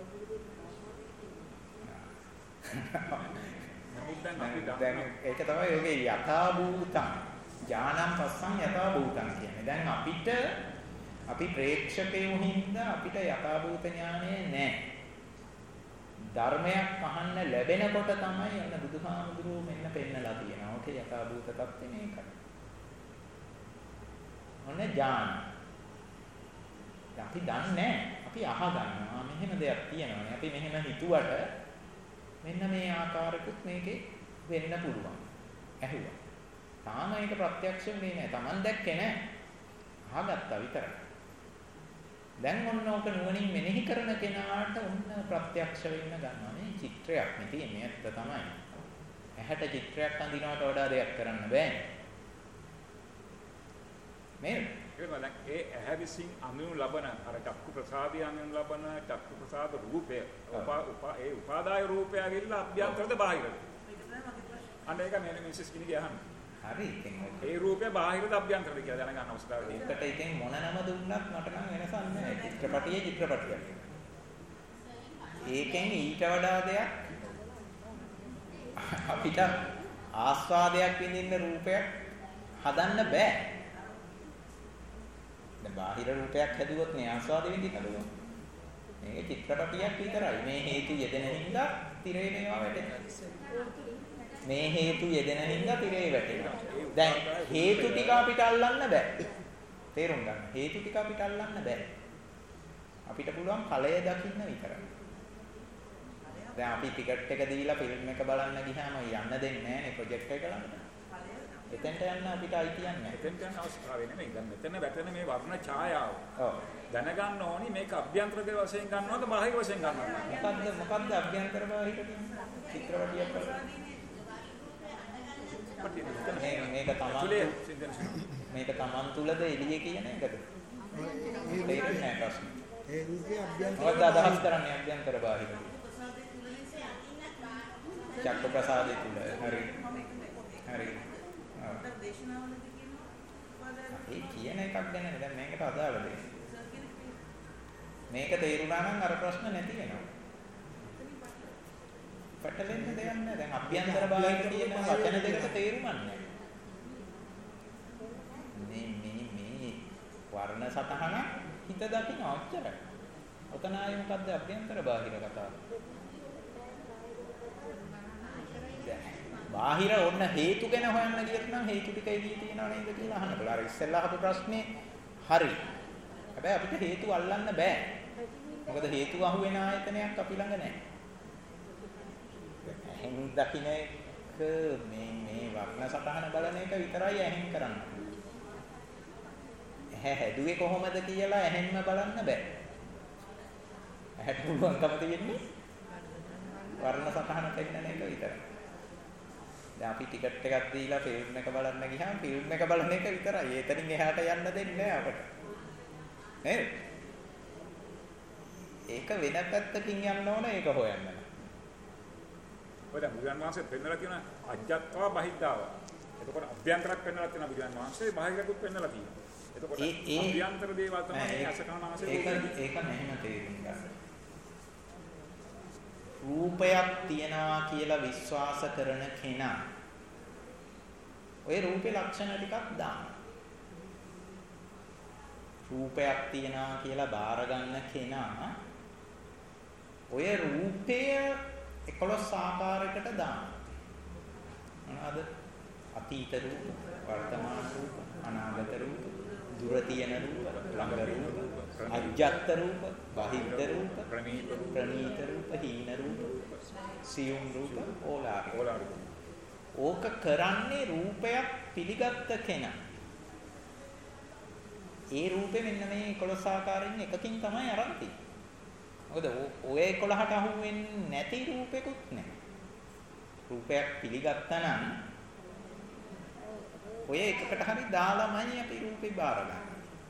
දැන් ඒක තමයි ඔගේ යථා භූතං ඥානං පස්සං යථා භූතං කියන්නේ. දැන් අපිට අපි ප්‍රේක්ෂකයෝ හින්දා අපිට යථා භූත ඥානය නැහැ. ධර්මයක් අහන්න ලැබෙනකොට තමයි අන්න බුදුහාමුදුරුවෝ මෙන්න පෙන්නලා තියෙනවා. ඔකේ යථා භූත තත්ත්වෙ මේකයි. ඔන්න ඥාන. අපි දන්නේ නැහැ. අපි අහගන්නවා මෙහෙම දෙයක් තියෙනවානේ. අපි මෙහෙම හිතුවට මෙන්න මේ ආකාරයකට මේකේ වෙන්න පුළුවන්. ඇහුවා. තාම ඒක ප්‍රත්‍යක්ෂ වෙන්නේ නැහැ. Taman දැක්කේ නැහැ. අහගත්තා විතරයි. දැන් ඔන්න ඕක නුවණින් මෙනෙහි කරන කෙනාට ඔන්න ප්‍රත්‍යක්ෂ වෙන්න ගන්නවා. මේ චිත්‍රයක් නේ තියෙන්නේ ඇත්ත තමයි. ඇහැට චිත්‍රයක් අඳිනවට වඩා දෙයක් කරන්න බෑ. මේ ඒකවල ඒ ඇහැ විසින් අඳුනු ලබන අර චක්කු ප්‍රසාදය අඳුනු ලබන චක්කු ප්‍රසාද රූපය උපා උපා ඒ උපාදාය රූපය ඇවිල්ලා අභ්‍යන්තරද බාහිරද අන්න ඒක මේ මිසස් කිනිගේ අහන්න හරි ඉතින් ඒ රූපය බාහිරද අභ්‍යන්තරද කියලා දැනගන්න අවස්ථාව තියෙනවා ඒකට ඉතින් මොන නම දුන්නත් මට නම් වෙනසක් නැහැ චිත්‍රපටියේ චිත්‍රපටියක් ඒකෙන් ඊට වඩා දෙයක් අපිට ආස්වාදයක් විඳින්න රූපයක් හදන්න බෑ දැන් බාහිර රූපයක් හැදුවොත් නේ ආස්වාද විඳින්න පුළුවන්. මේක චිත්‍රපටියක් විතරයි. මේ හේතු යෙදෙන හින්දා තිරේ මේවා වැටෙනවා. මේ හේතු යෙදෙන හින්දා තිරේ වැටෙනවා. දැන් හේතු ටික අපිට අල්ලන්න බෑ. තේරුම් ගන්න. හේතු ටික අපිට අල්ලන්න බෑ. අපිට පුළුවන් ඵලය දකින්න විතරයි. දැන් අපි ටිකට් එක දීලා ෆිල්ම් එක බලන්න ගියාම යන්න දෙන්නේ නැහැ නේ ප්‍රොජෙක්ට් එක ළඟට. එතෙන්ට යන්න අපිට අයිතියක් නැහැ. එතෙන්ට යන අවස්ථාවේ නෙමෙයි. දැන් මෙතන වැටෙන මේ වර්ණ ඡායාව. ඔව්. දැනගන්න ඕනි මේක අභ්‍යන්තරික වශයෙන් ගන්නවද බාහිර වශයෙන් ගන්නවද? මොකද්ද මොකද්ද අභ්‍යන්තර බාහිර කියන්නේ? චිත්‍රපටියක් කරලා. මේ මේක තමන් මේක තමන් තුලද එළියේ කියන එකද? තේරෙන්නේ නැහැ ප්‍රශ්නේ. ඒ රූපේ අභ්‍යන්තර මොකද්ද අදහස් කරන්නේ අභ්‍යන්තර බාහිර? චක්ක ප්‍රසාදේ තුල. හරි. හරි. ඒ කියන එකක් ගැන දැන් මේකට අදාළ දෙයක්. මේක තේරුණා නම් අර ප්‍රශ්න නැති වෙනවා. පැටලෙන්න දෙයක් නැහැ. දැන් අභ්‍යන්තර බාහිර කියන වචන දෙකට තේරුමක් නැහැ. මේ මේ මේ වර්ණ සතහන හිත දකින්න අවශ්‍යයි. ඔතන ආයේ මොකද්ද අභ්‍යන්තර බාහිර කතාව? බාහිර ඔන්න හේතු ගැන හොයන්න ගියත් නම් හේතු ටික එළියේ තියෙනව නේද කියලා අහන්න බලා. අර ඉස්සෙල්ලා අහපු ප්‍රශ්නේ හරි. හැබැයි අපිට හේතු අල්ලන්න බෑ. මොකද හේතු අහු වෙන ආයතනයක් අපි ළඟ නැහැ. එහෙන් දකින්නේ මේ මේ වර්ණ සටහන බලන එක විතරයි ඇහෙන් කරන්නේ. ඇහැ හැදුවේ කොහොමද කියලා ඇහෙන්ම බලන්න බෑ. ඇහැට පුළුවන්කම තියෙන්නේ වර්ණ සටහන පෙන්නන එක විතරයි. දැන් අපි ටිකට් එකක් දීලා ෆිල්ම් එක බලන්න ගියාම ෆිල්ම් එක බලන එක විතරයි. ඒතරින් එහාට යන්න දෙන්නේ නැහැ අපට. නේද? ඒක වෙන පැත්තකින් යන්න ඕන ඒක හොයන්න. ඔය දැන් බුදුන් වහන්සේ පෙන්නලා තියෙන අජ්ජත්වා බහිද්ධාව. එතකොට අභ්‍යන්තරයක් පෙන්නලා තියෙන බුදුන් වහන්සේ බාහිරකුත් පෙන්නලා තියෙනවා. එතකොට අභ්‍යන්තර දේවල් තමයි අසකනාසය ඒක ඒක මෙහෙම තේරුම් ගන්න. රූපයක් තියනවා කියලා විශ්වාස කරන කෙනා ඔය රූපේ ලක්ෂණ ටිකක් දාන. රූපයක් තියනවා කියලා බාර ගන්න කෙනා ඔය රූපය එකොළොස් ආකාරයකට දාන. මොනවාද? අතීත රූප, වර්තමාන රූප, අනාගත රූප, දුර තියෙන රූප, ළඟ රූප, අජ්ජත් රූප, බහිද්ධ රූප, ප්‍රණීත රූප, හීන රූප, සියුම් රූප, ඕලාරික. ඕලාරික. ඕක කරන්නේ රූපයක් පිළිගත්ත කෙනා. ඒ රූපෙ මෙන්න මේ එකොළොස් ආකාරයෙන් එකකින් තමයි අරන් තියෙන්නේ. මොකද ඔය එකොළහට අහු වෙන්නේ නැති රූපෙකුත් නැහැ. රූපයක් පිළිගත්තා නම් ඔය එකකට හරි දාලාමයි අපි රූපේ බාරගන්නේ.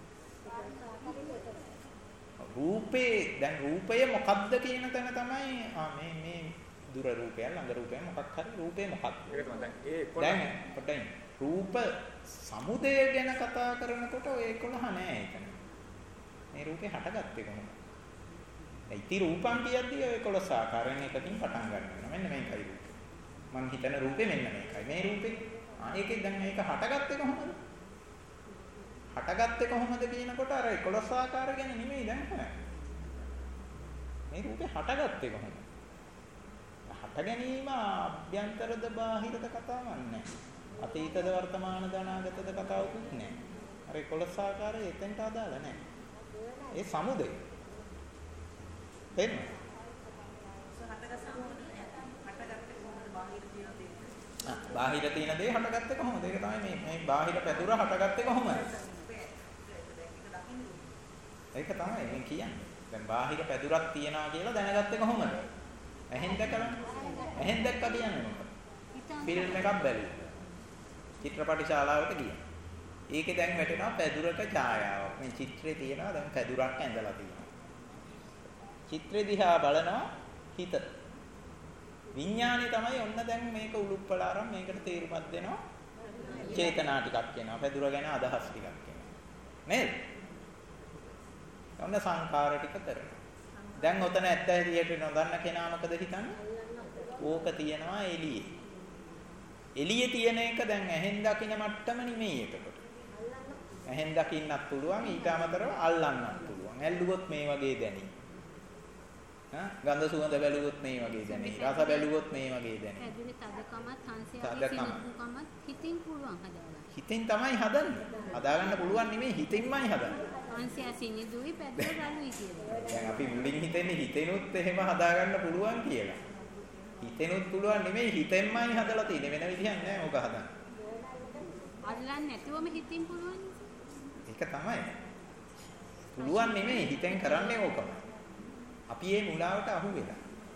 රූපේ දැන් රූපය මොකක්ද කියන තැන තමයි ආ මේ මේ දුර රූපය ළඟ රූපය මොකක් හරි රූපේ මොකක්ද? ඒක තමයි දැන් ඒ දැන් පොඩ්ඩයි රූප සමුදය ගැන කතා කරනකොට ඔය එකොළහ නෑ එතන. මේ රූපේ හටගත්තේ කොහොමද? ඉති රූපං කියද්දී ඔය එකොළොස් ආකාරයෙන් එකකින් පටන් ගන්නවා. මෙන්න මේකයි රූපේ. මං හිතන රූපේ මෙන්න මේකයි. මේ රූපේ ආ ඒකේ දැන් මේක හටගත්තේ කොහොමද? හටගත්තේ කොහොමද කියනකොට අර එකොළොස් ආකාර ගැන නෙමෙයි දැන් හොයන්නේ. මේ රූපේ හටගත්තේ කොහොමද? හට ගැනීම අභ්‍යන්තරද බාහිරද කතාවක් නැහැ. අතීතද වර්තමානද අනාගතද කතාවකුත් නැහැ. අර එකොළොස් ආකාරය එතෙන්ට අදාළ නැහැ. ඒ සමුදය. එන්න. ආ බාහිර තියෙන දේ හටගත්තේ කොහොමද? ඒක තමයි මේ මේ බාහිර පැදුර හටගත්තේ කොහොමද? ඒක තමයි මම කියන්නේ. දැන් බාහිර පැදුරක් තියනවා කියලා දැනගත්තේ කොහොමද? ඇහෙන් දැකලා. ඇහෙන් දැක්කා කියන්නේ මොකක්ද? ෆිල්ම් එකක් බැලුවා. චිත්‍රපට ශාලාවට ගියා. ඒකේ දැන් වැටෙනවා පැදුරක ඡායාවක්. මේ චිත්‍රේ තියෙනවා දැන් පැදුරක් ඇඳලා තියෙනවා. චිත්‍රේ දිහා බලනවා හිත. විඥානේ තමයි ඔන්න දැන් මේක උලුප්පලාරම් මේකට තේරුමක් දෙනවා. චේතනා ටිකක් එනවා. පැදුර ගැන අදහස් ටිකක් එනවා. නේද? ඔන්න සංඛාර ටික කරනවා. දැන් ඔතන ඇත්ත ඇහියට නොදන්න කෙනා මොකද හිතන්නේ? ඕක තියනවා එළියේ. එළියේ තියෙන එක දැන් ඇහෙන් දකින මට්ටම නෙමෙයි එතකොට. ඇහෙන් දකින්නත් පුළුවන් ඊට අමතරව අල්ලන්නත් පුළුවන්. ඇල්ලුවොත් මේ වගේ දැනේ. හා ගන්ධ සුවඳ බැලුවොත් මේ වගේ දැනේ. රස බැලුවොත් මේ වගේ දැනේ. ඇදුනේ තදකමත් සංසයාවේ සිනුකමත් හිතින් පුළුවන් හදාගන්න. හිතින් තමයි හදන්නේ. හදාගන්න පුළුවන් නෙමෙයි හිතින්මයි හදන්නේ. සංසයා සිනිදුයි පැදුර රළුයි කියලා. දැන් අපි මුලින් හිතන්නේ හිතෙනුත් එහෙම හදාගන්න පුළුවන් කියලා. හිතෙනුත් පුළුවන් නෙමෙයි හිතෙන්මයි හදලා තියෙන්නේ. වෙන විදිහක් නෑ ඕක හදන්න. අල්ලන්නේ නැතුවම හිතින් පුළුවන්. ඒක තමයි. පුළුවන් නෙමෙයි හිතෙන් කරන්නේ ඕකම. අපි මේ මුලාවට අහු වෙලා.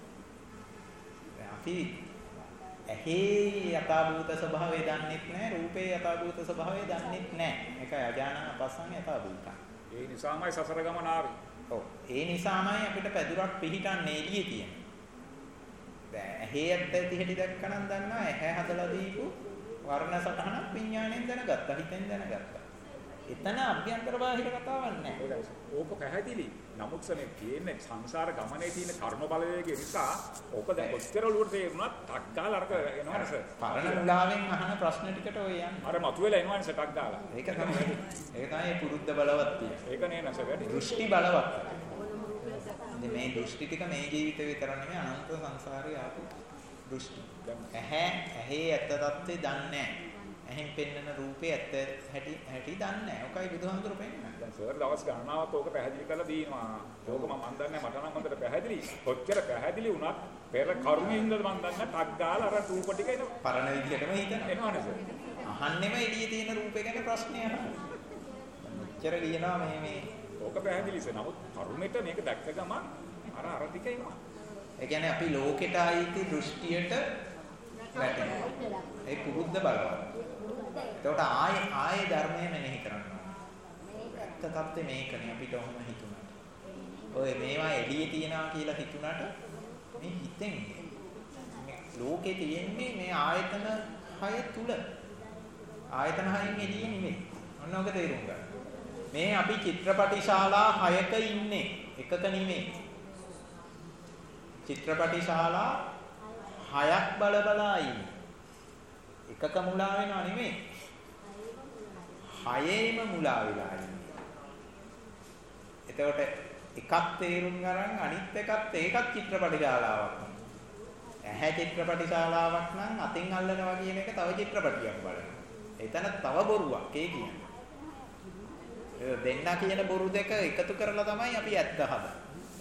දැන් අපි ඇහි යථාභූත ස්වභාවය දන්නෙත් නැහැ, රූපේ යථාභූත ස්වභාවය දන්නෙත් නැහැ. ඒකයි අජානන අපස්සන් යථාභූතං. ඒ නිසාමයි සසර ගමන ආවේ. ඔව්. ඒ නිසාමයි අපිට පැදුරක් පිහිටන්නේ එළියේ තියෙන්නේ. දැන් ඇහි ඇත්ත ඇති හැටි දැක්කනම් දන්නවා ඇහැ හදලා දීපු වර්ණ සටහනක් විඥාණයෙන් දැනගත්තා, හිතෙන් දැනගත්තා. එතන අභ්‍යන්තර බාහිර කතාවක් නැහැ. ඕක පැහැදිලි. නමුත් මේ කියන්නේ සංසාර ගමනේ තියෙන කර්ම බලවේගය නිසා ඕක දැන් කොච්චර ඔලුවට තේරුණත් ටක් ගාලා අරක එනවනේ සර්. පරණ මුලාවෙන් අහන ප්‍රශ්න ටිකට ඔය යන්නේ. අර මතුවෙලා එනවනේ සර් ටක් ගාලා. ඒක තමයි. ඒක තමයි පුරුද්ද බලවත් තියෙන්නේ. ඒක නේ නැස වැඩි. දෘෂ්ටි බලවත්. මේ දෘෂ්ටි ටික මේ ජීවිතේ විතර නෙමෙයි අනන්ත සංසාරේ ආපු දෘෂ්ටි. ඇහැ ඇහි ඇත්ත తත්ත්වේ දන්නේ නැහැ. එහෙන් පෙන්වන රූපේ ඇත්ත හැටි හැටි දන්නේ නැහැ. ඔකයි බුදුහාමුදුරු පෙන්නන්නේ. දැන් සර් දවස් ගණනාවක් ඕක පැහැදිලි කරලා දීනවා. ඕක මම මන් දන්නේ මට නම් හොඳට පැහැදිලි. කොච්චර පැහැදිලි වුණත් පෙර කරුණින්ද මන් දන්නේ ටක් ගාලා අර රූප ටික එනවා. පරණ විදිහටම හිතනවා. එනවනේ සර්. අහන්නෙම එළියේ තියෙන රූපේ ගැන ප්‍රශ්නයක් අහනවා. මෙච්චර ලියනවා මේ මේ ඕක පැහැදිලි සර්. නමුත් කරුණෙට මේක දැක්ක ගමන් අර අර ටික එනවා. ඒ කියන්නේ අපි ලෝකෙට ආйти දෘෂ්ටියට වැටෙනවා. ඒ කුරුද්ද බලවත්. එතකොට ආයේ ආයේ ධර්මය මෙනෙහි කරනවා. ඇත්ත තත්ත්වය මේකනේ අපිට ඔහොම හිතුණා. ඔය මේවා එළියේ තියනවා කියලා හිතුණාට මේ හිතෙන් මේ ලෝකේ තියෙන්නේ මේ ආයතන හය තුල. ආයතන හයෙන් එළියේ නෙමෙයි. ඔන්න ඔක තේරුම් ගන්න. මේ අපි චිත්‍රපටි ශාලා හයක ඉන්නේ. එකක නෙමෙයි. චිත්‍රපටි ශාලා හයක් බල බලා ඉන්නේ. එකක මුලා වෙනව නෙමෙයි. හයේම මුලා වෙලා ඉන්නේ. එතකොට එකක් තේරුම් ගන්න අනිත් එකත් ඒකත් චිත්‍රපටි ශාලාවක්. ඇහැ චිත්‍රපටි ශාලාවක් නම් අතින් අල්ලනවා කියන එක තව චිත්‍රපටියක් බලන්න. එතන තව බොරුවක් ඒ කියන්නේ. ඒ දෙන්න කියන බොරු දෙක එකතු කරලා තමයි අපි ඇත්ත හදන්නේ.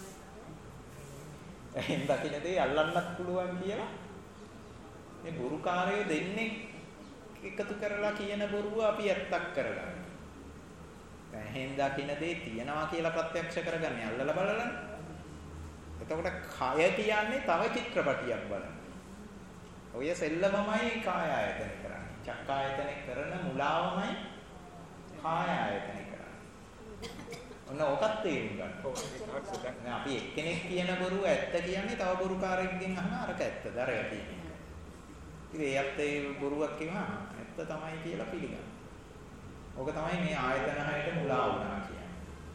එහෙන් දකින්න දේ අල්ලන්නත් පුළුවන් කියලා මේ බොරුකාරයෝ දෙන්නේ එකතු කරලා කියන බොරුව අපි ඇත්තක් කරගන්න. දැන් එහෙන් දකින්න දේ තියනවා කියලා ප්‍රත්‍යක්ෂ කරගන්නේ අල්ලලා බලලා. එතකොට කය කියන්නේ තව චිත්‍රපටියක් බලන්න. ඔය සෙල්ලමමයි කාය ආයතන කරන්නේ. චක්කායතන කරන මුලාවමයි කාය ආයතන කරන්නේ. ඔන්න ඔකත් තේරුම් ගන්න. ඔව් ඒක හරි සර්. අපි එක්කෙනෙක් කියන බොරුව ඇත්ත කියන්නේ තව බොරුකාරයෙක්ගෙන් අහන අරක ඇත්තද අර යටි. ඉතින් ඒත් ඒ බොරුවක් කියනවා ඇත්ත තමයි කියලා පිළිගන්න. ඕක තමයි මේ ආයතන හයට මුලා වුණා කියන්නේ.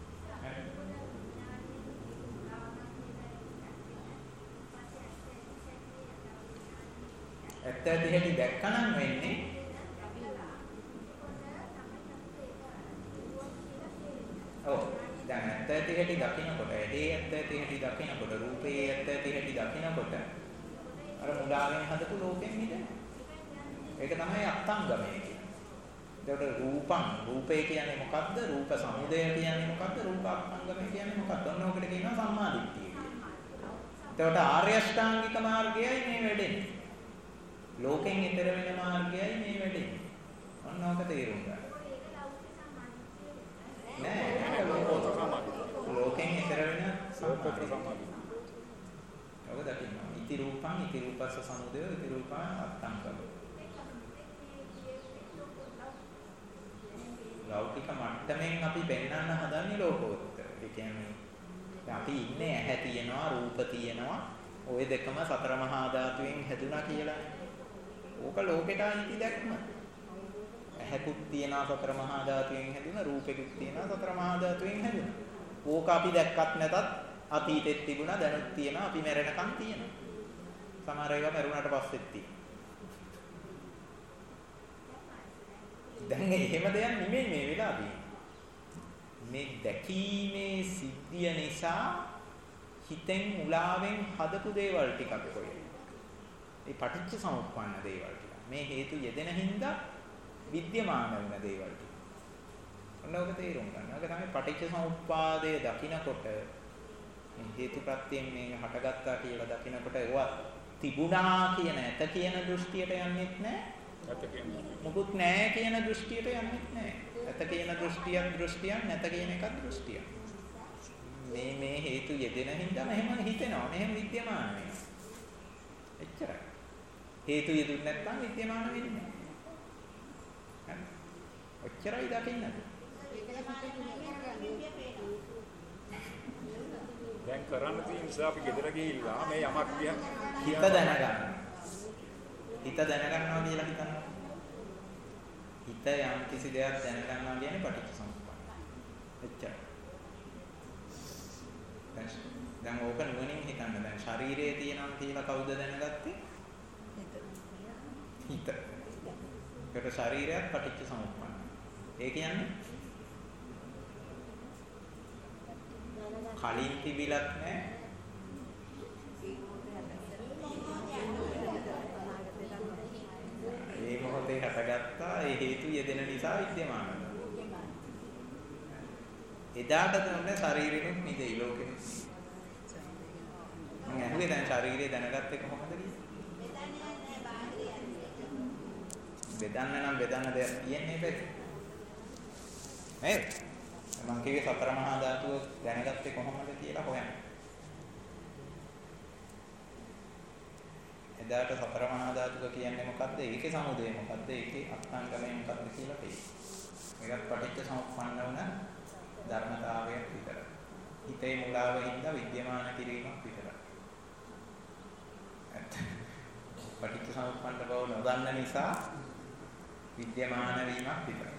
ඇත්ත දිහට දැක්කනම් වෙන්නේ ඔව් දැන් ඇත්ත දිහට දකින්නකොට ඒ ඇත්ත දිහට දකින්නකොට රූපේ ඇත්ත දිහට දකින්නකොට අර මුලාවෙන් හදපු ලෝකෙන් මිදෙනවා. ඒක තමයි අත්ංගමය කියන්නේ. ඒකට රූපං රූපේ කියන්නේ මොකද්ද? රූප සමුදය කියන්නේ මොකද්ද? රූප අත්ංගමය කියන්නේ මොකද්ද? ඔන්න ඔකට කියනවා සම්මාදිට්ඨිය කියලා. ඒකට ආර්ය අෂ්ටාංගික මාර්ගයයි මේ වෙඩෙන්නේ. ලෝකෙන් ඈතර වෙන මාර්ගයයි මේ වෙඩෙන්නේ. ඔන්න ඔක තේරුම් ගන්න. නෑ ලෝකෝත්තර සමාධිය. ලෝකෙන් ඈතර වෙන ලෝකෝත්තර සමාධිය. ඔබ දකින්න. ඉති රූපං ඉති රූපස්ස සමුදය ඉති රූපං අත්ංගම. ලෞකික මට්ටමින් අපි පෙන්වන්න හදන්නේ ලෝකෝත්තර. ඒ කියන්නේ අපි ඉන්නේ ඇහැ තියෙනවා රූප තියෙනවා ওই දෙකම සතර මහා ධාතුවෙන් හැදුනා කියලා. ඕක ලෝකෙට අයිති දැක්ම. ඇහැකුත් තියෙනවා සතර මහා ධාතුවෙන් හැදුනා රූපෙකුත් තියෙනවා සතර මහා ධාතුවෙන් හැදුනා. ඕක අපි දැක්කත් නැතත් අතීතෙත් තිබුණා දැනුත් තියෙනවා අපි මැරෙනකන් තියෙනවා. සමහර ඒවා මැරුණාට පස්සෙත් තියෙනවා. දැන් එහෙම දෙයක් නෙමෙයි මේ වෙලාවේ. මේ දැකීමේ සිද්ධිය නිසා හිතෙන් මුලාවෙන් හදපු දේවල් ටික අපි කොහෙද? ඒ පටිච්ච සමුප්පන්න දේවල් ටික. මේ හේතු යෙදෙන හින්දා විද්‍යමාන වෙන දේවල් ටික. ඔන්න ඔක තේරුම් ගන්න. ඔක තමයි පටිච්ච සමුප්පාදය දකිනකොට මේ හේතු ප්‍රත්‍යයෙන් මේ හටගත්තා කියලා දකිනකොට ඒවා තිබුණා කියන ඇත කියන දෘෂ්ටියට යන්නේත් නැහැ. ඇත කියන්නේ මොකුත් නැහැ කියන දෘෂ්ටියට යන්නේත් නැහැ. ඇත කියන දෘෂ්ටියක් දෘෂ්ටියක් නැත කියන එකක් දෘෂ්ටියක්. මේ මේ හේතු යෙදෙන හින්දා මෙහෙම හිතෙනවා. මෙහෙම විද්‍යමාන වෙනවා. එච්චරයි. හේතු යෙදුන්නේ නැත්නම් විද්‍යමාන වෙන්නේ නැහැ. ඔච්චරයි දකින්නද? දැන් කරන්න තියෙන නිසා අපි ගෙදර ගිහිල්ලා මේ යමක් කියන හිත දැනගන්න. හිත දැනගන්නවා කියලා හිතන්න. හිත යම් කිසි දෙයක් දැනගන්නවා කියන්නේ පටිච්චසමුප්පාද. එච්චරයි. දැන් ඕක නුවණින් හිතන්න. දැන් ශරීරයේ තියෙනවා කියලා කවුද දැනගත්තේ? හිත. ඒකට ශරීරයත් පටිච්චසමුප්පාද. ඒ කියන්නේ කලින් තිබිලක් නැහැ. ඒ මොහොතේ හට හටගත්තා ඒ හේතු යෙදෙන නිසා විද්‍යමාන වෙනවා. එදාට තමයි ශරීරෙනුත් නිදෙයි ලෝකෙනුත්. මම අහුවේ දැන් ශරීරය දැනගත්තේ කොහොමද කියලා? බෙදන්න නම් බෙදන්න දෙයක් තියෙන්නේ බැරි. නේද? මම කිව්වේ සතර මහා ධාතුව දැනගත්තේ කොහොමද කියලා හොයන්න. එදාට සතර මහා ධාතුක කියන්නේ මොකද්ද? ඒකේ සමුදය මොකද්ද? ඒකේ අත්ංගමය මොකද්ද කියලා තේරෙයි. මේකත් පටිච්ච සමුප්පන්න වුණ ධර්මතාවයක් විතරයි. හිතේ මුලාව හින්දා විද්‍යමාන කිරීමක් විතරයි. පටිච්ච සමුප්පන්න බව නොදන්න නිසා විද්‍යමාන වීමක් විතරයි.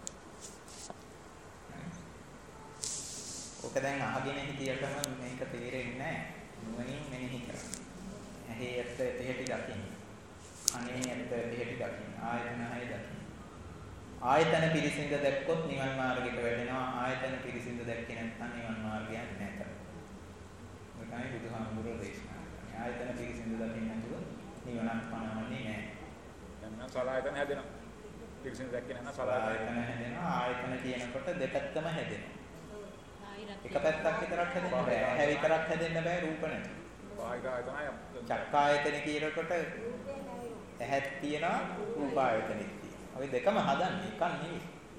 ඔක දැන් අහගෙන හිටියටම මේක තේරෙන්නේ නැහැ. නුවණින් මෙනෙහි කරන්න. ඇහි ඇත්ත එහෙටි දකින්න. කනේ ඇත්ත එහෙටි දකින්න. ආයතන හය දකින්න. ආයතන පිරිසිඳ දැක්කොත් නිවන් මාර්ගයට වැටෙනවා. ආයතන පිරිසිඳ දැක්කේ නැත්නම් නිවන් මාර්ගයක් නැහැ. මේකයි බුදුහාමුදුරුවෝ දේශනා කරන්නේ. ආයතන පිරිසිඳ දකින්න නැතුව නිවනක් පණවන්නේ නැහැ. දැන් නම් සලආයතන හැදෙනවා. පිරිසිඳ දැක්කේ නැත්නම් සලආයතන හැදෙනවා. ආයතන කියනකොට දෙපැත්තම හැදෙනවා. එක පැත්තක් විතරක් හැදෙන්න බෑ. ඇහැ විතරක් හැදෙන්න බෑ රූප නැති. බාහිර ආයතනය චක්කායතන කියනකොට ඇහත් තියෙනවා රූප ආයතනෙත් තියෙනවා. ඔය දෙකම හදන්නේ එකක් නෙවෙයි.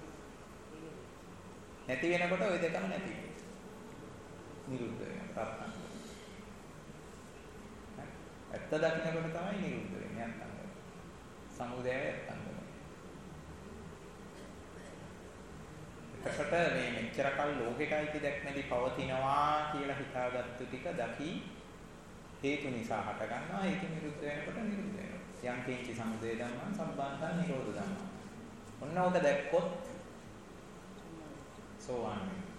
නැති වෙනකොට ওই දෙකම නැති වෙනවා. නිරුද්ධ වෙනවා. රත්න. ඇත්ත දකින්නකොට තමයි නිරුද්ධ වෙන්නේ නැත්තම්. සමුදය නැත්තම්. එතකොට මේ මෙච්චර කල් ලෝකෙටයි දැක්මදී පවතිනවා කියලා හිතාගත්තු ටික දකි හේතු නිසා හට ගන්නවා. හේතු නිරුද්ධ වෙනකොට නිරුද්ධ වෙනවා. යම් කිංචි සමුදය ධම්මං සම්බන්ධං නිරෝධ ධම්මං. ඔන්න ඔක දැක්කොත් සෝවාන්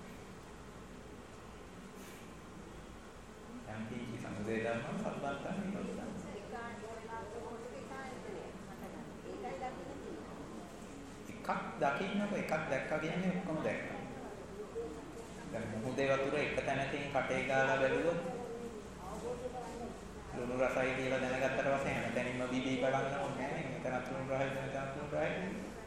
වෙනවා. යම් කිංචි සමුදය ධම්මං සම්බන්ධං නිරෝධ ධම්මං. එකක් දකින්නකො එකක් දැක්කා කියන්නේ ඔක්කොම දැක්කා. දැන් මුහුදේ වතුර එක තැනකින් කටේ ගාලා බැලුවොත් ලුණු රසයි කියලා දැනගත්තට පස්සේ හැමතැනින්ම බීබී බලන්න ඕනේ නැහැ. මෙතනත් ලුණු රසයි මෙතනත් ලුණු රසයි.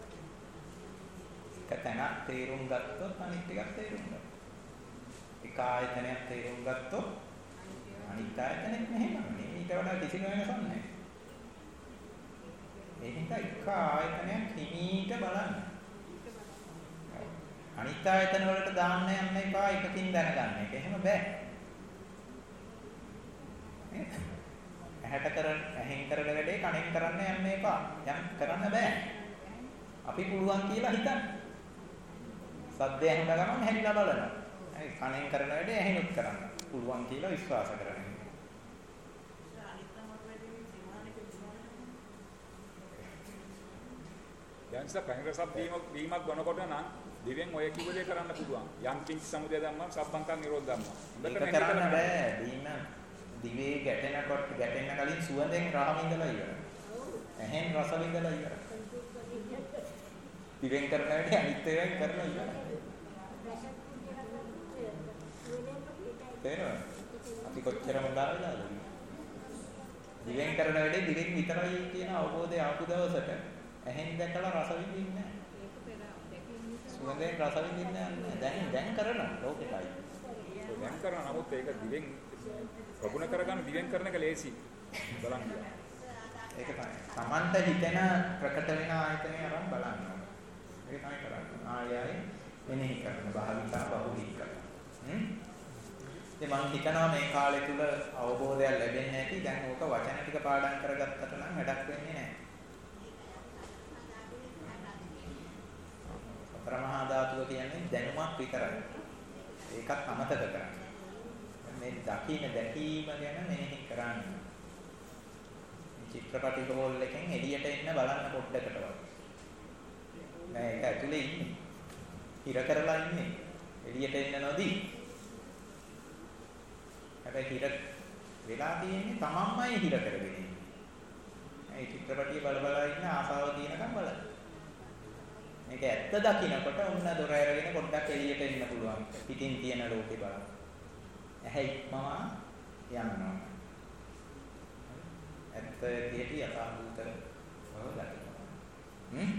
එක තැනක් තේරුම් ගත්තොත් අනිත් ටිකක් තේරුම් ගන්නවා. එක ආයතනයක් තේරුම් ගත්තොත් අනිත් ආයතනෙත් මෙහෙමනේ. ඊට වඩා කිසිම වෙනසක් නැහැ. ඒ හින්දා එක ආයතනයක් හිමීට බලන්න. අනිත් ආයතන වලට දාන්න යන්න එපා එකකින් දැනගන්න එක. එහෙම බෑ. ඇහැට කරන ඇහෙන් කරන වැඩේ කනෙන් කරන්න යන්න එපා. යම් කරන්න බෑ. අපි පුළුවන් කියලා හිතන්න. සද්දය ඇහෙන ගමන් හැරිලා බලනවා. හරි කනෙන් කරන වැඩේ ඇහෙනුත් කරන්න. පුළුවන් කියලා විශ්වාස කරන්න. දැන්ස පහිරසක් වීමක් වීමක් ගනකොට නම් දිවෙන් ඔය කිව්ව දේ කරන්න පුළුවන්. යම් කිංච සමුදය ධම්මං සබ්බංකං නිරෝධ ධම්මං. ඒක කරන්න බෑ. දීම දිවේ ගැටෙනකොට ගැටෙන්න කලින් සුවඳෙන් රහ විඳලා ඉවරයි. ඇහෙන් රස විඳලා ඉවරයි. දිවෙන් කරන වැඩේ අනිත් ඒවායින් කරලා ඉවරයි. තේරෙනවද? අපි කොච්චර මොනවා වෙලාද? දිවෙන් කරන වැඩේ දිවෙන් විතරයි කියන අවබෝධය ආපු දවසට ඇහෙන් දැකලා රස විඳින්නේ නැහැ. සුවඳෙන් රස විඳින්නේ නැහැ. දැන් දැන් කරනවා ලෝකෙටයි. දැන් කරන නමුත් ඒක දිවෙන් ප්‍රගුණ කරගන්න දිවෙන් කරන එක ලේසි. බලන්න. ඒක තමයි. Tamanta හිතෙන ප්‍රකට වෙන ආයතනය අරන් බලන්න. ඒක තමයි කරන්නේ. ආයයයි මෙනෙහි කරන භාවිතා බහුලී කරන. හ්ම්. ඉතින් මම හිතනවා මේ කාලය තුල අවබෝධයක් ලැබෙන්නේ නැති දැන් ඕක වචන ටික පාඩම් කරගත්තට නම් වැඩක් වෙන්නේ නැහැ. ප්‍රමහා ධාතුව කියන්නේ දැනුමක් විතරයි. ඒකත් අමතක කරන්න. මේ දකින්න දැකීම ගැන මෙනෙහි කරන්න. චිත්‍රපටි හෝල් එකෙන් එළියට එන්න බලන්න පොඩ්ඩකට වගේ. නෑ ඒක ඇතුලේ ඉන්නේ. හිර කරලා ඉන්නේ. එළියට එන්න නොදී. හැබැයි හිර වෙලා තියෙන්නේ තමන්මයි හිර කරගෙන ඉන්නේ. මේ චිත්‍රපටිය බල බල ඉන්න ආසාව තියෙනකම් බලන්න. මේක ඇත්ත දකින්නකොට ඔන්න දොර ඇරගෙන පොඩ්ඩක් එළියට එන්න පුළුවන්. පිටින් තියෙන ලෝකේ බලන්න. ඇහැ ඉක්මවා යනවා. ඇත්ත දිහට යථාභූත බව දකිනවා. හ්ම්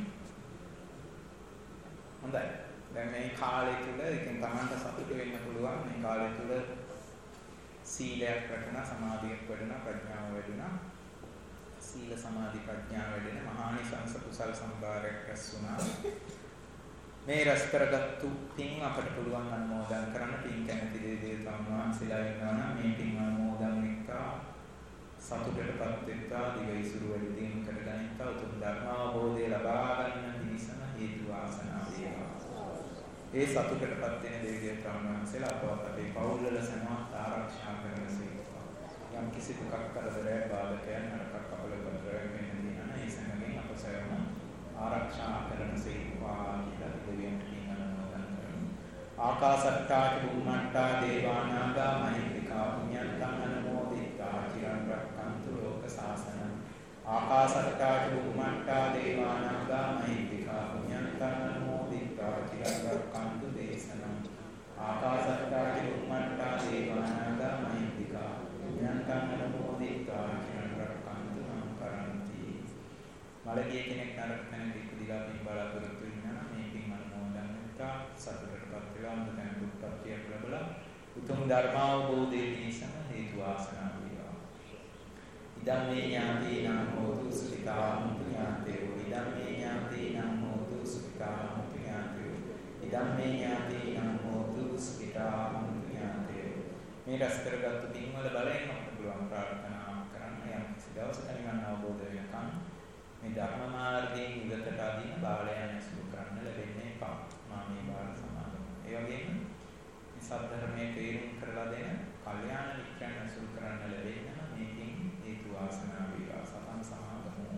හොඳයි. දැන් මේ කාලය තුල ඉතින් Tamanta සතුට වෙන්න පුළුවන්. මේ කාලය තුල සීලයක් රැකෙනා, සමාධියක් වැඩෙනා, ප්‍රඥාව වැඩෙනා. සීල සමාධි ප්‍රඥාව වැඩෙන මහානිසංස කුසල් සම්භාරයක් රැස් වුණා. මේ රැස් කරගත්තු පින් අපට පුළුවන් අනුමෝදන් කරන්න. පින් කැමති දේ දේවතාවුන් වහන්සේලා ඉන්නවා නම් මේ පින් අනුමෝදන් වෙත්තා. සතුටටපත් වෙත්තා. දිවයිසුරු වැඩි දියුණු කරගනිත්තා. උතුම් ධර්ම අවබෝධය ලබා ගන්න පිණිසම හේතු වාසනා වේවා. ඒ සතුටටපත් වෙන දේවතාවුන් වහන්සේලා අපවත් අපේ පවුල් වල සමාත් ආරක්ෂා කරන සේවා. යම් කිසි දුකක් කරදරයක් බාධකයක් නරකක් අපල කරදරයක් වෙන දිනන ඒ සමගින් අප සෑම ආරක්ෂා කරන සේවා කියලා දෙවියන්ට පින් අනුමෝදන් කරමු. ආකාසට්ටා චුම්මට්ටා දේවානාගා මහිත්‍තිකා පුඤ්ඤන්තං අනුමෝදිත්වා චිරං රක්ඛන්තු ලෝක සාසනං. ආකාසට්ටා චුම්මට්ටා දේවානාගා මහිත්‍තිකා පුඤ්ඤන්තං අනුමෝදිත්වා චිරං රක්ඛන්තු දේශනං. ආකාසට්ටා චුම්මට්ටා දේවානාගා මහිත්‍තිකා පුඤ්ඤන්තං අනුමෝදිත්වා චිරං රක්ඛන්තු මං කරන්ති. මලකී කෙනෙක් නරක තැනක ඉපදිලා පින් බලාපොරොත්තු වෙනවා නම් මේ පින් අනුමෝදන් වෙත්තා. සතුටටපත් වෙලා අන්ත තැන දුක්ඛත්වයක් ලැබලා උතුම් ධර්මාවබෝධයේ පිණිසම හේතු වාසනා වේවා. ඉදම් මේ ඥාතීනං හෝතු සුඛිතා හොන්තු ඥාතයෝ. ඉදම් මේ ඥාතීනං හෝතු සුඛිතා හොන්තු ඥාතයෝ. ඉදම් මේ ඥාතීනං හෝතු සුඛිතා හොන්තු ඥාතයෝ. මේ රැස් කරගත්තු පින් වල බලයෙන් අපට පුළුවන් ප්‍රාර්ථනා කරන්න යම් කිසි දවසක නිවන් අවබෝධ වෙනකන් මේ ධර්ම මාර්ගයෙන් ඉවතට අදින බාලයන් ඇසුරු කරන්න ලැබෙන්නේ පා මා මේ බාල සමාගම. ඒ වගේම මේ සත්‍ය තේරුම් කරලා දෙන කල්යාණ මිත්‍රයන් ඇසුරු කරන්න ලැබෙන්න මේකින් හේතු වාසනා වේවා. සතං සමාගමෝ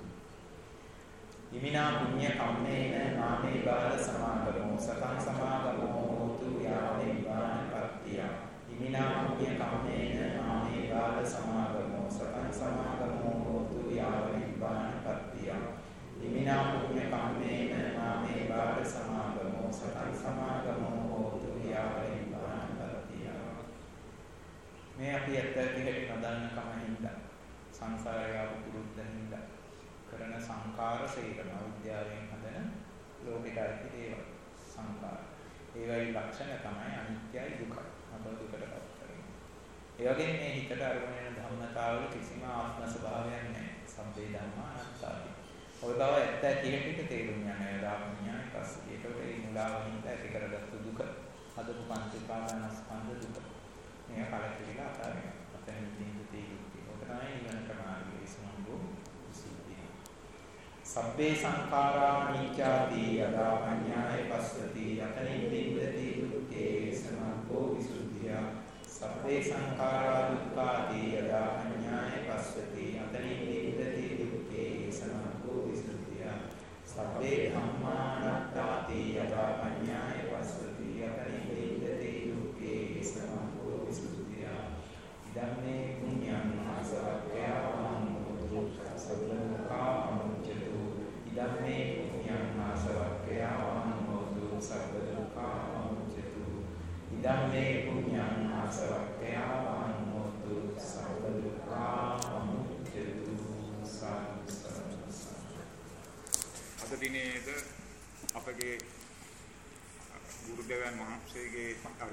ඉමිනා පුඤ්ඤ කම්මේන මාමේ බාල සමාගමෝ සතං සමාගමෝ හෝතු යාවේ නිවානපත්තිය. ඉමිනා පුඤ්ඤ කම්මේන මාමේ බාල සමාගමෝ සතං සමාගමෝ හෝතු යාවේ නිවානපත්තිය. ඉමිනා පුඤ්ඤ කම්මේන මාමේ බාල සමාගමෝ සතං සමාගමෝ හෝතු යාවේ නිවානපත්තිය. මේ අපි ඇත්ත ඇති හැටි නොදන්න කම හින්දා සංසාරය පුරුද්දින්ද කරන සංකාර සේකන විද්‍යාවෙන් හදන ලෝකෙට ඇති දේවල් සංකාර. ඒවයි ලක්ෂණ තමයි අනිත්‍යයි දුකයි. අපව දුකටපත් කරන්නේ. ඒ වගේම මේ හිතට අරගෙන යන ධම්මතාවල කිසිම ආත්ම ස්වභාවයක් නැහැ. සම්පේ ධම්මා අනාත්තායි. ඔය බව ඇත්ත ඇති හැටිට තේරුම් ගන්න යාදාඥානයි පස්සේ. ඒකට ඒ මුලාවින්ද ඇති කරගත්තු දුක හදපු පංච උපාදානස්කන්ධ දුක. මේ කලකිරීලා අතාරින්න. අතෙන් දින්ද තේරුම්. ඔක තමයි නිවනට මාර්ගය විසමංගෝ සිද්ධිය. සබ්බේ සංඛාරා අනිච්චාති යදා අඤ්ඤාය පස්සති යතනින් දින්දති දුක්ඛේ සමංගෝ විසුද්ධිය. සබ්බේ සංඛාරා දුක්ඛාති යදා අඤ්ඤාය පස්සති යතනින් දින්දති දුක්ඛේ සමංගෝ විසුද්ධිය. සබ්බේ ධම්මා අනාත්තාති යදා අඤ්ඤාය පස්සති යතනින් දින්දති දුක්ඛේ සමංගෝ විසුද්ධිය. ධම්මේ පුඤ්ඤං ආසවක්ඛ්‍යාවං හෝතු සබ්බලෝකා අනුච්චතු. ධම්මේ පුඤ්ඤං ආසවක්ඛ්‍යාවං හෝතු සබ්බලෝකා අනුච්චතු. ධම්මේ පුඤ්ඤං ආසවක්ඛ්‍යාවං හෝතු සබ්බලෝකා අනුච්චතු. අද දිනේද අපගේ ගුරුදේවයන් වහන්සේගේ